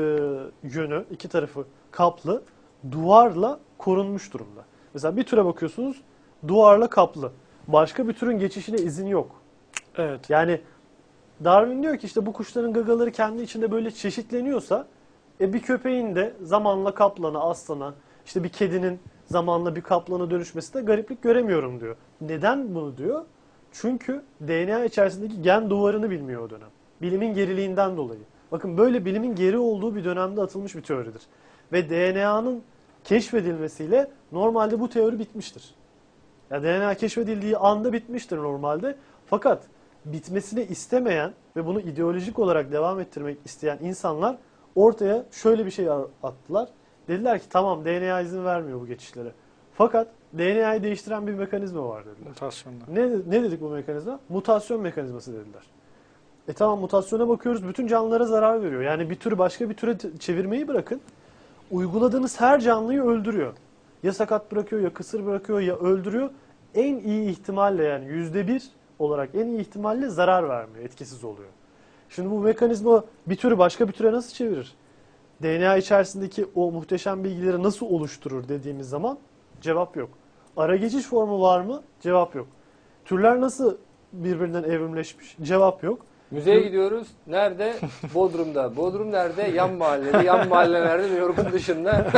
[SPEAKER 3] yönü, iki tarafı kaplı duvarla korunmuş durumda. Mesela bir türe bakıyorsunuz duvarla kaplı. Başka bir türün geçişine izin yok.
[SPEAKER 1] Evet.
[SPEAKER 3] Yani Darwin diyor ki işte bu kuşların gagaları kendi içinde böyle çeşitleniyorsa bir köpeğin de zamanla kaplana, aslana, işte bir kedinin zamanla bir kaplana dönüşmesi de gariplik göremiyorum diyor. Neden bunu diyor? Çünkü DNA içerisindeki gen duvarını bilmiyor o dönem. Bilimin geriliğinden dolayı. Bakın böyle bilimin geri olduğu bir dönemde atılmış bir teoridir. Ve DNA'nın keşfedilmesiyle normalde bu teori bitmiştir. Yani DNA keşfedildiği anda bitmiştir normalde. Fakat bitmesini istemeyen ve bunu ideolojik olarak devam ettirmek isteyen insanlar ortaya şöyle bir şey attılar. Dediler ki tamam DNA izin vermiyor bu geçişlere. Fakat DNA'yı değiştiren bir mekanizma var dediler.
[SPEAKER 1] Mutasyonda.
[SPEAKER 3] Ne dedik bu mekanizma? Mutasyon mekanizması dediler. Tamam mutasyona bakıyoruz bütün canlılara zarar veriyor. Yani bir türü başka bir türe çevirmeyi bırakın. Uyguladığınız her canlıyı öldürüyor. Ya sakat bırakıyor ya kısır bırakıyor ya öldürüyor. En iyi ihtimalle yani %1 olarak en iyi ihtimalle zarar vermiyor. Etkisiz oluyor. Şimdi bu mekanizma bir türü başka bir türe nasıl çevirir? DNA içerisindeki o muhteşem bilgileri nasıl oluşturur dediğimiz zaman cevap yok. Ara geçiş formu var mı? Cevap yok. Türler nasıl birbirinden evrimleşmiş? Cevap yok.
[SPEAKER 4] Müzeye gidiyoruz. Nerede? Bodrum'da. Bodrum nerede? Yan mahallede. Yan mahallelerde New York'un dışında.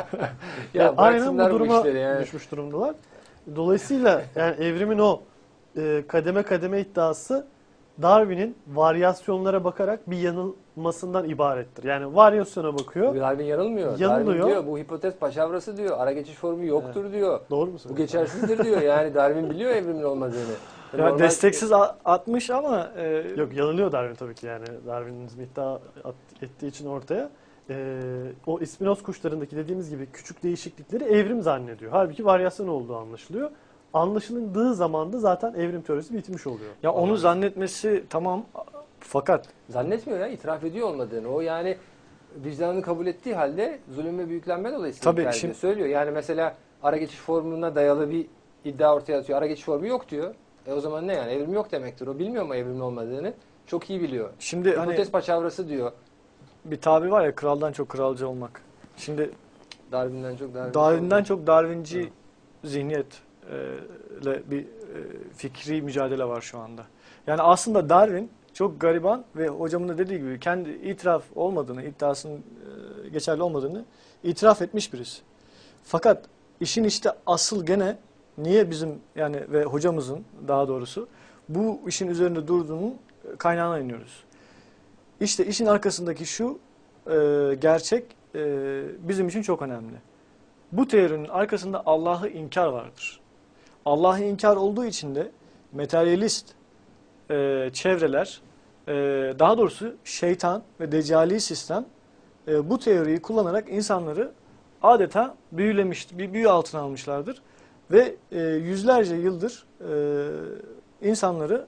[SPEAKER 4] Ya
[SPEAKER 3] aynen bu
[SPEAKER 4] bıraksınlar
[SPEAKER 3] duruma
[SPEAKER 4] işleri yani.
[SPEAKER 3] düşmüş durumdalar. Dolayısıyla yani evrimin o kademe kademe iddiası Darwin'in varyasyonlara bakarak bir yanılmasından ibarettir. Yani varyasyona bakıyor.
[SPEAKER 4] Darwin yanılmıyor.
[SPEAKER 3] Yanılıyor.
[SPEAKER 4] Darwin diyor bu hipotez paşavrası diyor. Ara geçiş formu yoktur diyor.
[SPEAKER 3] Doğru mu
[SPEAKER 4] Bu
[SPEAKER 3] söylüyorsun?
[SPEAKER 4] geçersizdir diyor. Yani Darwin biliyor evrimin olmadığını.
[SPEAKER 1] Ya
[SPEAKER 4] Normal-
[SPEAKER 1] desteksiz atmış ama
[SPEAKER 3] Yok, yanılıyor Darwin tabii ki, yani Darwinizm iddia ettiği için ortaya. O ispinoz kuşlarındaki dediğimiz gibi küçük değişiklikleri evrim zannediyor. Halbuki varyasyon olduğu anlaşılıyor. Anlaşıldığı zaman da zaten evrim teorisi bitmiş oluyor.
[SPEAKER 1] ya onu zannetmesi tamam, fakat
[SPEAKER 4] Zannetmiyor ya, itiraf ediyor olmadığını. O yani vicdanını kabul ettiği halde zulüm ve büyüklenme dolayısıyla
[SPEAKER 1] Tabii,
[SPEAKER 4] inkar ediyor. Söylüyor. Yani mesela ara geçiş formuna dayalı bir iddia ortaya atıyor. Ara geçiş formu yok diyor. O zaman ne yani? Evrim yok demektir. O bilmiyor mu evrimin olmadığını? Çok iyi biliyor.
[SPEAKER 1] şimdi hani
[SPEAKER 4] Hipotez paçavrası diyor.
[SPEAKER 1] bir tabir var ya, kraldan çok kralcı olmak. Şimdi
[SPEAKER 4] Darwin'den çok
[SPEAKER 1] çok Darwinci zihniyet ile bir fikri mücadele var şu anda. Yani aslında Darwin çok gariban ve hocamın da dediği gibi kendi itiraf olmadığını, iddiasının geçerli olmadığını itiraf etmiş birisi. Fakat işin işte asıl gene niye bizim yani ve hocamızın daha doğrusu bu işin üzerinde durduğunun kaynağına iniyoruz. İşte işin arkasındaki şu gerçek bizim için çok önemli. Bu teorinin arkasında Allah'ı inkar vardır. Allah'ı inkar olduğu için de materyalist çevreler, daha doğrusu şeytan ve deccali sistem bu teoriyi kullanarak insanları adeta büyülemiş, bir büyü altına almışlardır. Ve yüzlerce yıldır insanları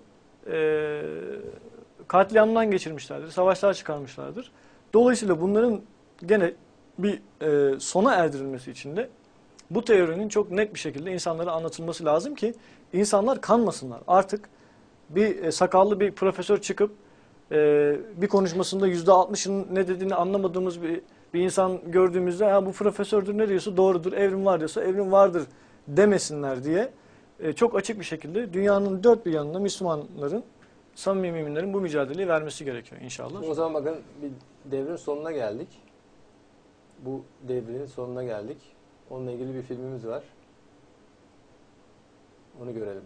[SPEAKER 1] katliamdan geçirmişlerdir, savaşlar çıkarmışlardır. Dolayısıyla bunların gene bir sona erdirilmesi için de bu teorinin çok net bir şekilde insanlara anlatılması lazım ki insanlar kanmasınlar. Artık bir sakallı bir profesör çıkıp bir konuşmasında %60'ın ne dediğini anlamadığımız bir insan gördüğümüzde ha, bu profesördür, ne diyorsa doğrudur, evrim var diyorsa evrim vardır demesinler diye çok açık bir şekilde dünyanın dört bir yanında Müslümanların, samimi müminlerin bu mücadeleyi vermesi gerekiyor inşallah.
[SPEAKER 4] O zaman bakın bir devrin sonuna geldik. Bu devrin sonuna geldik. Onunla ilgili bir filmimiz var. Onu görelim.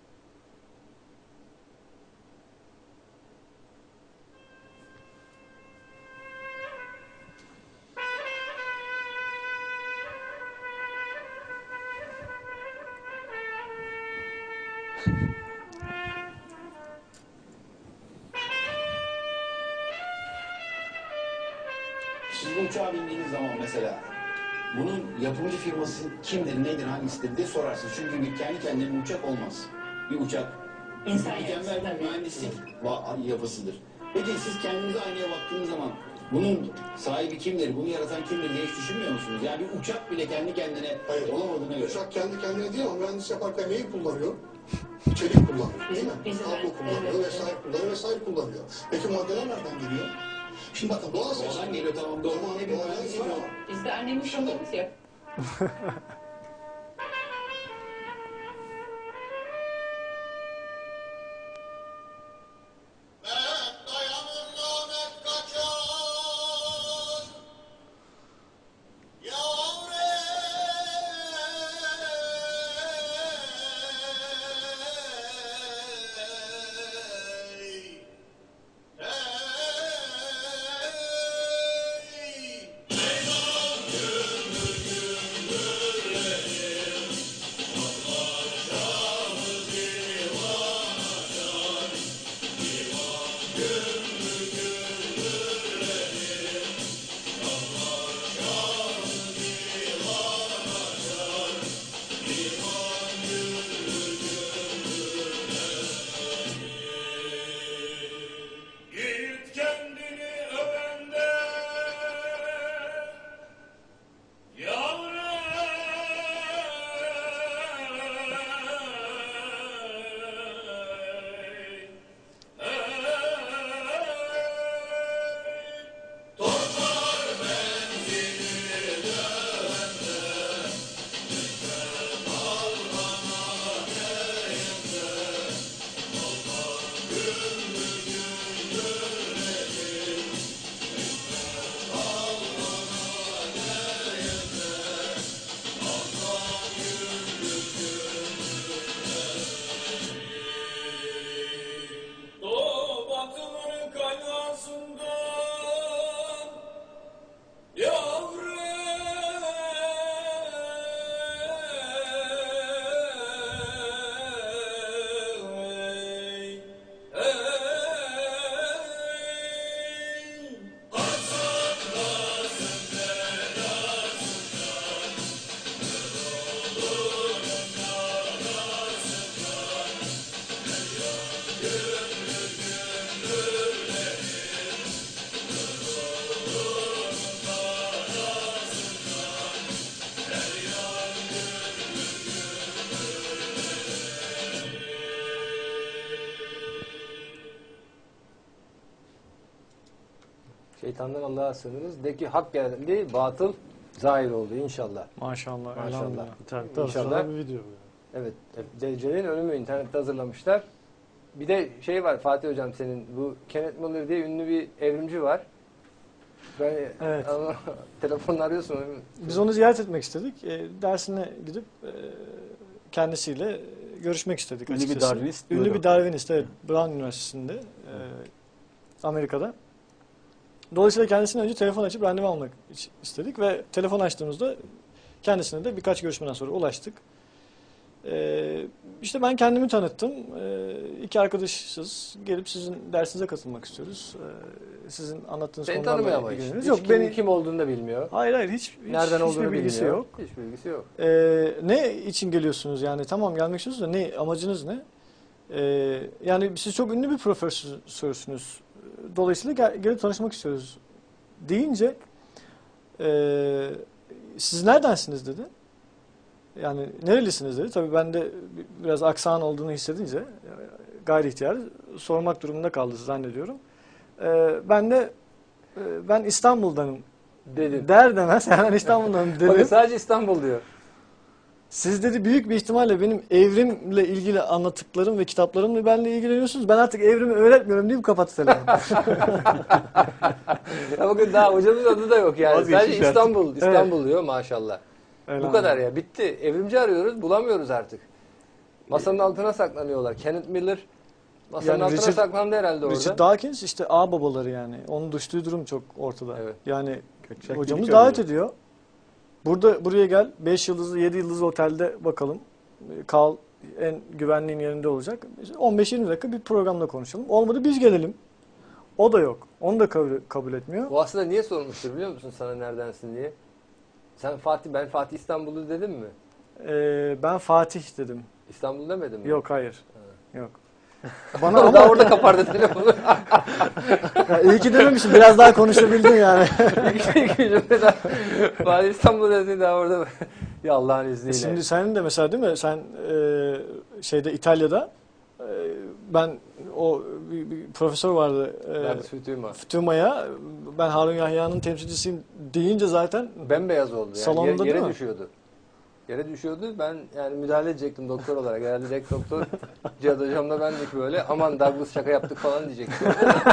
[SPEAKER 7] Siz bu uçağa bindiğiniz zaman mesela bunun yapımcı firması kimdir, nedir, hangisidir diye sorarsınız. Çünkü bir kendi kendine bir uçak olmaz. Bir uçak mükemmel bir mühendislik yapısıdır. Peki siz kendinize aynaya baktığınız zaman bunun sahibi kimdir, bunu yaratan kimdir diye hiç düşünmüyor musunuz? Yani bir uçak bile kendi kendine olamadığına göre.
[SPEAKER 8] Uçak kendi kendine değil ama mühendis yaparken neyi kullanıyor? Çelik kullanıyor değil mi? Kablo kullanıyor, vesaire kullanıyor. Peki maddeler nereden geliyor? Şimdi bakın doğa seçimi.
[SPEAKER 7] Doğadan geliyor, tamam, doğru. Ne bir mühendis var ama.
[SPEAKER 9] Biz de annemiz babamız ya.
[SPEAKER 4] Şeytandan Allah'a sığınırız. De ki hak geldi, batıl zahir oldu inşallah.
[SPEAKER 1] Maşallah.
[SPEAKER 4] Maşallah.
[SPEAKER 1] Elhamdülillah.
[SPEAKER 3] İnternette
[SPEAKER 4] İnşallah.
[SPEAKER 3] hazırlanan bir video bu.
[SPEAKER 4] Evet. Deccal'in ölümü internette hazırlamışlar. Bir de şey var Fatih Hocam senin bu Kenneth Miller diye ünlü bir evrimci var. Ben
[SPEAKER 1] Evet.
[SPEAKER 4] telefonla arıyorsun.
[SPEAKER 1] Biz onu ziyaret etmek istedik. Dersine gidip kendisiyle görüşmek istedik
[SPEAKER 2] Ünlü bir
[SPEAKER 1] açıkçası.
[SPEAKER 2] Darwinist
[SPEAKER 1] Ünlü
[SPEAKER 2] diyordu.
[SPEAKER 1] bir Darwinist, evet. Brown Üniversitesi'nde, Amerika'da. Dolayısıyla kendisine önce telefon açıp randevu almak istedik ve telefon açtığımızda kendisine de birkaç görüşmeden sonra ulaştık. İşte ben kendimi tanıttım. İki arkadaşız. Gelip sizin dersinize katılmak istiyoruz. Sizin anlattığınız
[SPEAKER 4] Seni tanımıyor
[SPEAKER 1] konularla
[SPEAKER 4] ama hiç.
[SPEAKER 1] ilgileniyoruz.
[SPEAKER 4] Yok,
[SPEAKER 1] Yok,
[SPEAKER 4] kim,
[SPEAKER 1] beni...
[SPEAKER 4] kim olduğunu da bilmiyor.
[SPEAKER 1] Hayır,
[SPEAKER 4] Nereden
[SPEAKER 1] hiçbir
[SPEAKER 4] olduğunu
[SPEAKER 1] bilgisi
[SPEAKER 4] bilmiyor.
[SPEAKER 1] yok.
[SPEAKER 4] Hiç bilgisi yok.
[SPEAKER 1] Ne için geliyorsunuz yani? Tamam, gelmek istiyorsunuz da ne, amacınız ne? Yani siz çok ünlü bir profesörsünüz. Dolayısıyla gelip tanışmak istiyoruz deyince siz neredensiniz dedi. Yani nerelisiniz dedi. Tabii ben de biraz aksan olduğunu hissedince gayri ihtiyar sormak durumunda kaldı zannediyorum. Ben İstanbul'danım
[SPEAKER 4] Dedim.
[SPEAKER 1] der demez hemen İstanbul'danım
[SPEAKER 4] Bakın
[SPEAKER 1] dedim.
[SPEAKER 4] sadece İstanbul diyor.
[SPEAKER 1] Siz dedi büyük bir ihtimalle benim evrimle ilgili anlattıklarım ve kitaplarımla benimle ilgileniyorsunuz. Ben artık evrimi öğretmiyorum deyip kapattı telefonu.
[SPEAKER 4] Ya bakın daha hocamın adı da yok yani.
[SPEAKER 2] Vazgeçmiş
[SPEAKER 4] Sadece
[SPEAKER 2] artık.
[SPEAKER 4] İstanbul diyor maşallah. Bu
[SPEAKER 1] Elhamdülillah.
[SPEAKER 4] kadar ya, bitti. Evrimci arıyoruz, bulamıyoruz artık. Masanın altına saklanıyorlar. Kenneth Miller masanın
[SPEAKER 1] Yani
[SPEAKER 4] altına saklandı herhalde orada.
[SPEAKER 1] Richard Dawkins işte ağ babaları yani. Onun düştüğü durum çok ortada.
[SPEAKER 4] Evet.
[SPEAKER 1] Yani
[SPEAKER 2] Gökçek
[SPEAKER 1] hocamız
[SPEAKER 2] Gülük
[SPEAKER 1] davet
[SPEAKER 2] arıyor.
[SPEAKER 1] ediyor. Buraya gel. 5 yıldızlı 7 yıldızlı otelde bakalım. Kal, en güvenliğin yerinde olacak. 15-20 dakika bir programda konuşalım. Olmadı biz gelelim. O da yok. Onu da kabul etmiyor.
[SPEAKER 4] Bu aslında niye sormuştur biliyor musun sana neredensin diye? Ben Fatih İstanbul'u dedim mi?
[SPEAKER 1] Ben Fatih dedim.
[SPEAKER 4] İstanbul demedin mi?
[SPEAKER 1] Yok, hayır. Yok.
[SPEAKER 4] Bana o da orada kapardı telefonu.
[SPEAKER 1] Ya, iyi ki dememişim. Biraz daha konuşabildim yani.
[SPEAKER 4] İki cümle daha. Fatih İstanbul dedi daha orada. Ya Allah'ın izniyle.
[SPEAKER 1] Şimdi senin de mesela değil mi? Sen şeyde İtalya'da ben bir profesör vardı.
[SPEAKER 4] Ben Fütüma.
[SPEAKER 1] Fütuma'ya ben Harun Yahya'nın temsilcisiyim deyince zaten
[SPEAKER 4] Bembeyaz oldu. Yani.
[SPEAKER 1] Salonda
[SPEAKER 4] Yere
[SPEAKER 1] değil mi?
[SPEAKER 4] düşüyordu. Yere düşüyordu. Ben yani müdahale edecektim doktor olarak. Herhalde direkt doktor Cihat hocamla bendik böyle. Aman Douglas şaka yaptık falan diyecektim.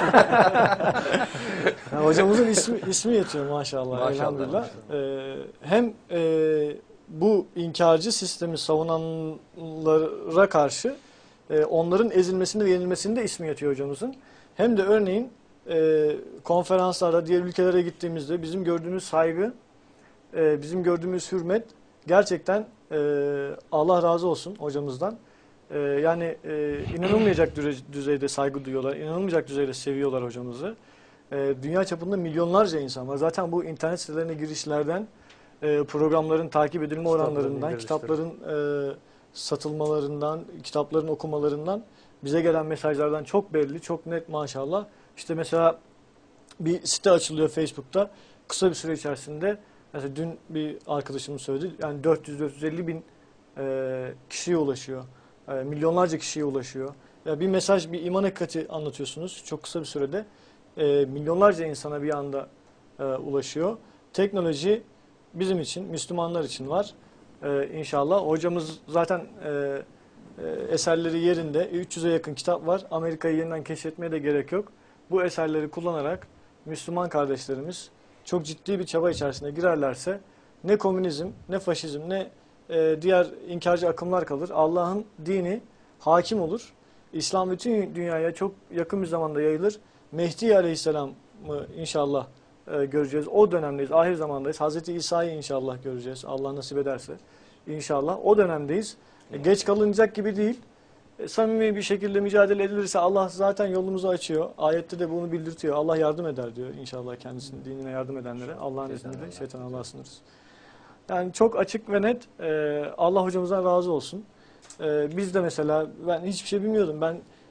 [SPEAKER 1] yani hocamızın ismi yetiyor maşallah.
[SPEAKER 4] Maşallah,
[SPEAKER 1] Elhamdülillah. Hem bu inkarcı sistemi savunanlara karşı onların ezilmesinde ve yenilmesinde ismi yetiyor hocamızın. Hem de örneğin konferanslarda diğer ülkelere gittiğimizde bizim gördüğümüz saygı, bizim gördüğümüz hürmet gerçekten Allah razı olsun hocamızdan. Yani inanılmayacak düzeyde saygı duyuyorlar, inanılmayacak düzeyde seviyorlar hocamızı. Dünya çapında milyonlarca insan var. Zaten bu internet sitelerine girişlerden, programların takip edilme oranlarından, kitapların satılmalarından, kitapların okumalarından, bize gelen mesajlardan çok belli, çok net maşallah. İşte mesela bir site açılıyor Facebook'ta. Kısa bir süre içerisinde, mesela dün bir arkadaşımız söyledi, yani 400-450 bin kişiye ulaşıyor. Milyonlarca kişiye ulaşıyor. Ya bir mesaj, bir iman hakikati anlatıyorsunuz çok kısa bir sürede. Milyonlarca insana bir anda ulaşıyor. Teknoloji bizim için, Müslümanlar için var. İnşallah. Hocamız zaten eserleri yerinde. 300'e yakın kitap var. Amerika'yı yeniden keşfetmeye de gerek yok. Bu eserleri kullanarak Müslüman kardeşlerimiz çok ciddi bir çaba içerisine girerlerse ne komünizm, ne faşizm, ne diğer inkarcı akımlar kalır. Allah'ın dini hakim olur. İslam bütün dünyaya çok yakın bir zamanda yayılır. Mehdi Aleyhisselam'ı inşallah göreceğiz. O dönemdeyiz. Ahir zamandayız. Hazreti İsa'yı inşallah göreceğiz. Allah nasip ederse. İnşallah. O dönemdeyiz. Geç kalınacak gibi değil. Samimi bir şekilde mücadele edilirse Allah zaten yolumuzu açıyor. Ayette de bunu bildirtiyor. Allah yardım eder diyor inşallah kendisinin dinine yardım edenlere. Allah'ın izniyle şeytan Allah'a sınırız. Yani çok açık ve net. Allah hocamızdan razı olsun. Biz de mesela ben hiçbir şey bilmiyordum. Ben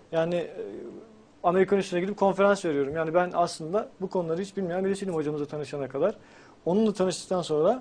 [SPEAKER 1] Yani Amerikan üstüne gidip konferans veriyorum. Yani ben aslında bu konuları hiç bilmeyen birisiydim hocamızla tanışana kadar. Onunla tanıştıktan sonra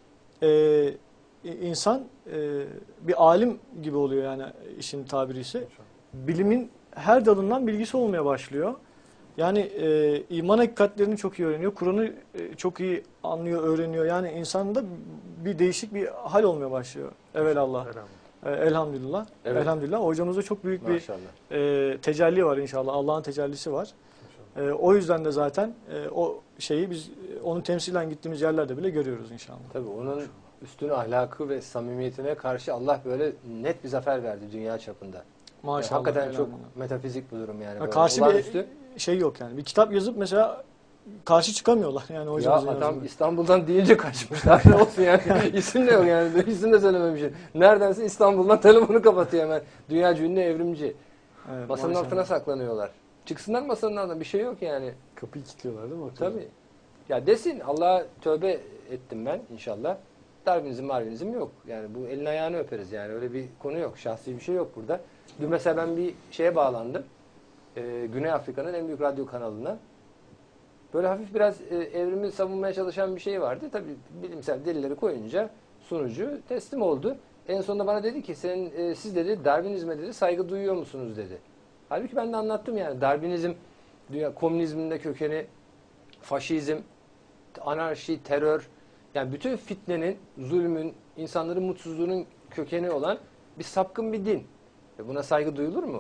[SPEAKER 1] insan bir alim gibi oluyor yani işin tabiri ise. Bilimin her dalından bilgisi olmaya başlıyor. Yani iman hakikatlerini çok iyi öğreniyor. Kur'an'ı çok iyi anlıyor, öğreniyor. Yani insanda bir değişik bir hal olmaya başlıyor. Evelallah. Elhamdülillah.
[SPEAKER 4] Evet.
[SPEAKER 1] Elhamdülillah. Hocamızda çok büyük
[SPEAKER 4] Maşallah.
[SPEAKER 1] bir tecelli var inşallah. Allah'ın tecellisi var. O yüzden de zaten o şeyi biz onu temsilen gittiğimiz yerlerde bile görüyoruz inşallah.
[SPEAKER 4] Tabii onun üstün ahlakı ve samimiyetine karşı Allah böyle net bir zafer verdi dünya çapında.
[SPEAKER 1] Maşallah.
[SPEAKER 4] Yani hakikaten çok
[SPEAKER 1] elhamdülillah.
[SPEAKER 4] metafizik bir durum yani.
[SPEAKER 1] Ya
[SPEAKER 4] Böyle
[SPEAKER 1] karşı
[SPEAKER 4] olağanüstü.
[SPEAKER 1] bir şey yok yani. Bir kitap yazıp mesela karşı çıkamıyorlar yani
[SPEAKER 4] Ya
[SPEAKER 1] hocamızın
[SPEAKER 4] adam
[SPEAKER 1] yazımına.
[SPEAKER 4] İstanbul'dan deyince kaçmışlar. Ne olsun yani. İsim de yok yani. İsim de söylememişim. Neredense İstanbul'dan telefonu kapatıyor hemen. Dünya ünlü evrimci.
[SPEAKER 1] Evet,
[SPEAKER 4] Masanın
[SPEAKER 1] maşallah.
[SPEAKER 4] altına saklanıyorlar. Çıksınlar masanın altına. Bir şey yok yani.
[SPEAKER 3] Kapıyı kilitliyorlar değil mi?
[SPEAKER 4] Tabii. Ya desin Allah'a tövbe ettim ben inşallah. Darwinizm yok. Yani bu elini ayağını öperiz yani. Öyle bir konu yok. Şahsi bir şey yok burada. Dün mesela ben bir şeye bağlandım. Güney Afrika'nın en büyük radyo kanalına. Böyle hafif biraz evrimi savunmaya çalışan bir şey vardı. Tabii bilimsel delilleri koyunca sunucu teslim oldu. En sonunda bana dedi ki siz dedi Darwinizme dedi saygı duyuyor musunuz dedi. Halbuki ben de anlattım yani Darwinizm dünya komünizmin de kökeni, faşizm, anarşi, terör yani bütün fitnenin, zulmün, insanların mutsuzluğunun kökeni olan bir sapkın bir din. Buna saygı duyulur mu?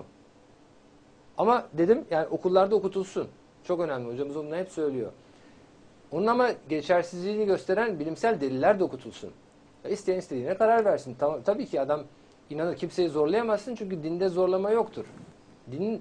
[SPEAKER 4] Ama dedim yani okullarda okutulsun. Çok önemli. Hocamız onu hep söylüyor. Onun ama geçersizliğini gösteren bilimsel deliller de okutulsun. Ya isteyen istediğine karar versin. Tabii ki adam inanır. Kimseyi zorlayamazsın çünkü dinde zorlama yoktur. Din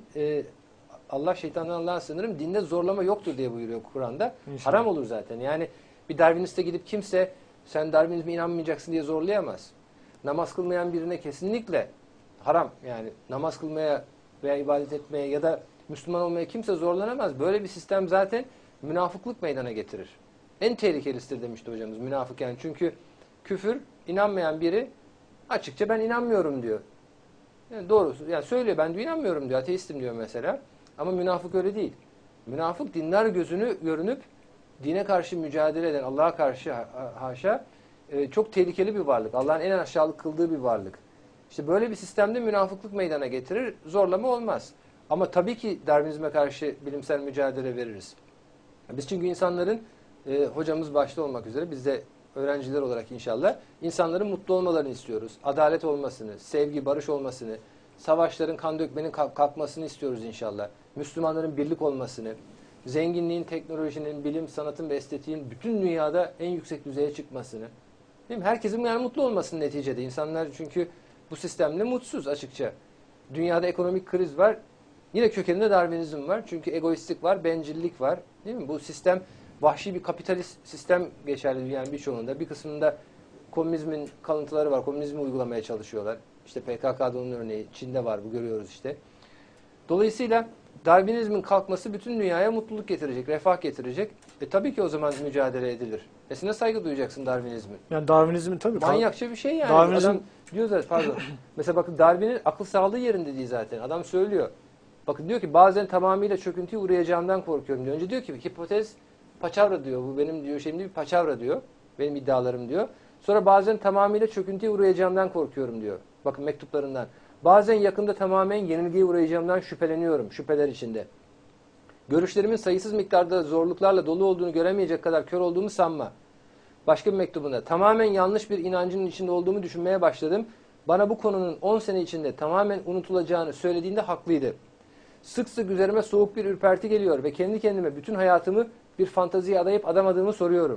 [SPEAKER 4] Allah şeytandan Allah'a sığınırım. Dinde zorlama yoktur diye buyuruyor Kur'an'da.
[SPEAKER 1] İnşallah.
[SPEAKER 4] Haram olur zaten. Yani bir Darwiniste gidip kimse sen Darwinizme inanmayacaksın diye zorlayamaz. Namaz kılmayan birine kesinlikle haram. Yani namaz kılmaya veya ibadet etmeye ya da Müslüman olmaya kimse zorlanamaz. Böyle bir sistem zaten münafıklık meydana getirir. En tehlikelisidir demişti hocamız münafık yani. Çünkü küfür inanmayan biri açıkça ben inanmıyorum diyor. Yani doğrusu yani söylüyor ben diyor inanmıyorum diyor. Ateistim diyor mesela. Ama münafık öyle değil. Münafık dindar gözünü görünüp dine karşı mücadele eden Allah'a karşı haşa çok tehlikeli bir varlık. Allah'ın en aşağılık kıldığı bir varlık. İşte böyle bir sistemde münafıklık meydana getirir. Zorlama olmaz. Ama tabii ki Darwinizme karşı bilimsel mücadele veririz. Biz çünkü insanların hocamız başta olmak üzere biz de öğrenciler olarak inşallah insanların mutlu olmalarını istiyoruz. Adalet olmasını, sevgi, barış olmasını, savaşların, kan dökmenin kalkmasını istiyoruz inşallah. Müslümanların birlik olmasını, zenginliğin, teknolojinin, bilim, sanatın ve estetiğin bütün dünyada en yüksek düzeye çıkmasını. Değil mi? Herkesin yani mutlu olmasını neticede. İnsanlar çünkü bu sistemle mutsuz açıkça. Dünyada ekonomik kriz var. Yine kökeninde Darwinizm var. Çünkü egoistlik var, bencillik var. Değil mi? Bu sistem vahşi bir kapitalist sistem geçerli dünyanın birçoğunda. Bir kısmında komünizmin kalıntıları var. Komünizmi uygulamaya çalışıyorlar. İşte PKK'da onun örneği. Çin'de var bu görüyoruz işte. Dolayısıyla Darwinizmin kalkması bütün dünyaya mutluluk getirecek, refah getirecek. Tabii ki o zaman mücadele edilir. Nesine saygı duyacaksın Darwinizmin?
[SPEAKER 1] Yani Darwinizmin tabii.
[SPEAKER 4] Manyakça bir şey yani.
[SPEAKER 1] Darwinizm...
[SPEAKER 4] Adam diyor zaten pardon. Mesela bakın Darwin'in akıl sağlığı yerinde değil zaten. Adam söylüyor. Bakın diyor ki bazen tamamıyla çöküntüye uğrayacağımdan korkuyorum diyor. Önce diyor ki hipotez paçavra diyor. Bu benim diyor şeyimde bir paçavra diyor. Benim iddialarım diyor. Sonra bazen tamamıyla çöküntüye uğrayacağımdan korkuyorum diyor. Bakın mektuplarından. Bazen yakında tamamen yenilgiye uğrayacağımdan şüpheleniyorum. Şüpheler içinde. Görüşlerimin sayısız miktarda zorluklarla dolu olduğunu göremeyecek kadar kör olduğumu sanma. Başka bir mektubunda tamamen yanlış bir inancının içinde olduğumu düşünmeye başladım. Bana bu konunun 10 sene içinde tamamen unutulacağını söylediğinde haklıydı. Sık sık üzerime soğuk bir ürperti geliyor ve kendi kendime bütün hayatımı bir fantaziye adayıp adamadığımı soruyorum.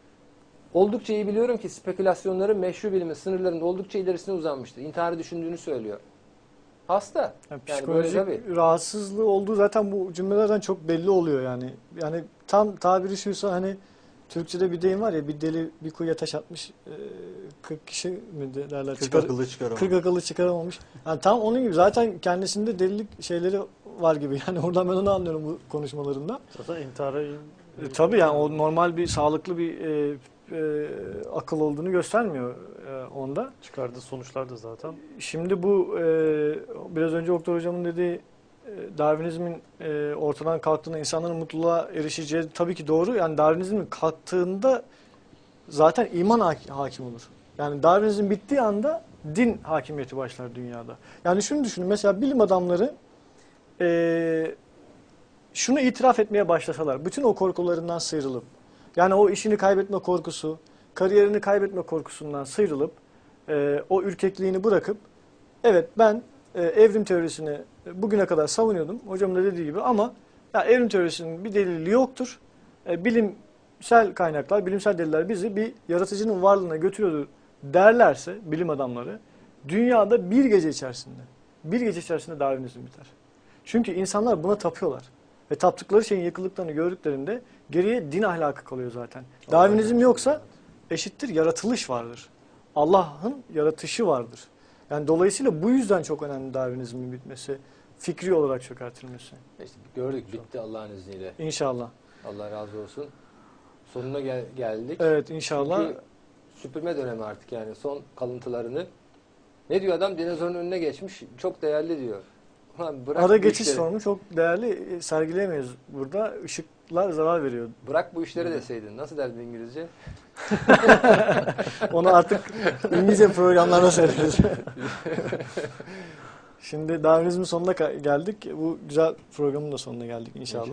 [SPEAKER 4] Oldukça iyi biliyorum ki spekülasyonların meşru bilimin sınırlarının oldukça ilerisine uzanmıştır. İntiharı düşündüğünü söylüyor. Hasta.
[SPEAKER 1] Yani
[SPEAKER 4] Yani böyle
[SPEAKER 1] psikolojik
[SPEAKER 4] tabii.
[SPEAKER 1] rahatsızlığı olduğu zaten bu cümlelerden çok belli oluyor yani. Yani tam tabiri şuysa hani Türkçe'de bir deyim var ya bir deli bir kuyuya taş atmış 40 kişi mi derler
[SPEAKER 2] 40 akıllı çıkaramamış.
[SPEAKER 1] 40 akıllı çıkaramamış. Yani tam onun gibi zaten kendisinde delilik şeyleri var gibi. Yani oradan ben onu anlıyorum bu konuşmalarında.
[SPEAKER 3] Zaten intihara
[SPEAKER 1] Tabii yani o normal bir sağlıklı bir akıl olduğunu göstermiyor onda.
[SPEAKER 3] çıkardığı sonuçlar da zaten.
[SPEAKER 1] Şimdi bu biraz önce Oktay Hocam'ın dediği Darwinizmin ortadan kalktığında insanların mutluluğa erişeceği tabii ki doğru. Yani Darwinizmin kalktığında zaten iman hakim olur. Yani Darwinizm bittiği anda din hakimiyeti başlar dünyada. Yani şunu düşünün, mesela bilim adamları şunu itiraf etmeye başlasalar, bütün o korkularından sıyrılıp, yani o işini kaybetme korkusu, kariyerini kaybetme korkusundan sıyrılıp, o ürkekliğini bırakıp, evet ben evrim teorisini bugüne kadar savunuyordum, hocamın da dediği gibi, ama ya evrim teorisinin bir delili yoktur. Bilimsel kaynaklar, bilimsel deliller bizi bir yaratıcının varlığına götürüyordu derlerse bilim adamları, dünyada bir gece içerisinde Darwinizm biter. Çünkü insanlar buna tapıyorlar. Ve taptıkları şeyin yıkıldıklarını gördüklerinde geriye din ahlakı kalıyor zaten. Darwinizm yoksa eşittir yaratılış vardır. Allah'ın yaratışı vardır. Yani dolayısıyla bu yüzden çok önemli Darwinizmin bitmesi, fikri olarak çökertilmesi.
[SPEAKER 4] İşte gördük, bitti Allah'ın izniyle.
[SPEAKER 1] İnşallah.
[SPEAKER 4] Allah razı olsun. Sonuna geldik.
[SPEAKER 1] Evet, inşallah.
[SPEAKER 4] Çünkü süpürme dönemi artık, yani son kalıntılarını. Ne diyor adam? Dinozorun önüne geçmiş, çok değerli diyor. Bırak
[SPEAKER 1] Ara
[SPEAKER 4] bu
[SPEAKER 1] geçiş
[SPEAKER 4] işleri.
[SPEAKER 1] formu çok değerli, sergileyemeyiz burada. Işıklar zarar veriyor.
[SPEAKER 4] Bırak bu işleri deseydin. Nasıl derdin İngilizce?
[SPEAKER 1] Onu artık İngilizce programlarda söyleriz. Şimdi Darwinizmin sonuna geldik. Bu güzel programın da sonuna geldik inşallah.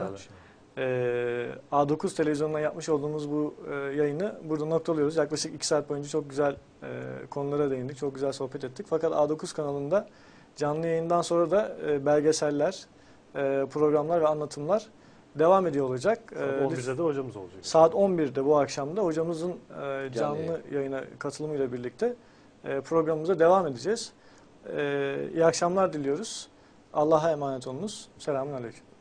[SPEAKER 1] A9 televizyonundan yapmış olduğumuz bu yayını burada noktalıyoruz. Yaklaşık 2 saat boyunca çok güzel konulara değindik. Çok güzel sohbet ettik. Fakat A9 kanalında canlı yayından sonra da belgeseller, programlar ve anlatımlar devam ediyor olacak.
[SPEAKER 3] Saat 11'de de hocamız olacak.
[SPEAKER 1] Saat 11'de bu akşam da hocamızın canlı yayına katılımıyla birlikte programımıza devam edeceğiz. İyi akşamlar diliyoruz. Allah'a emanet olunuz. Selamünaleyküm.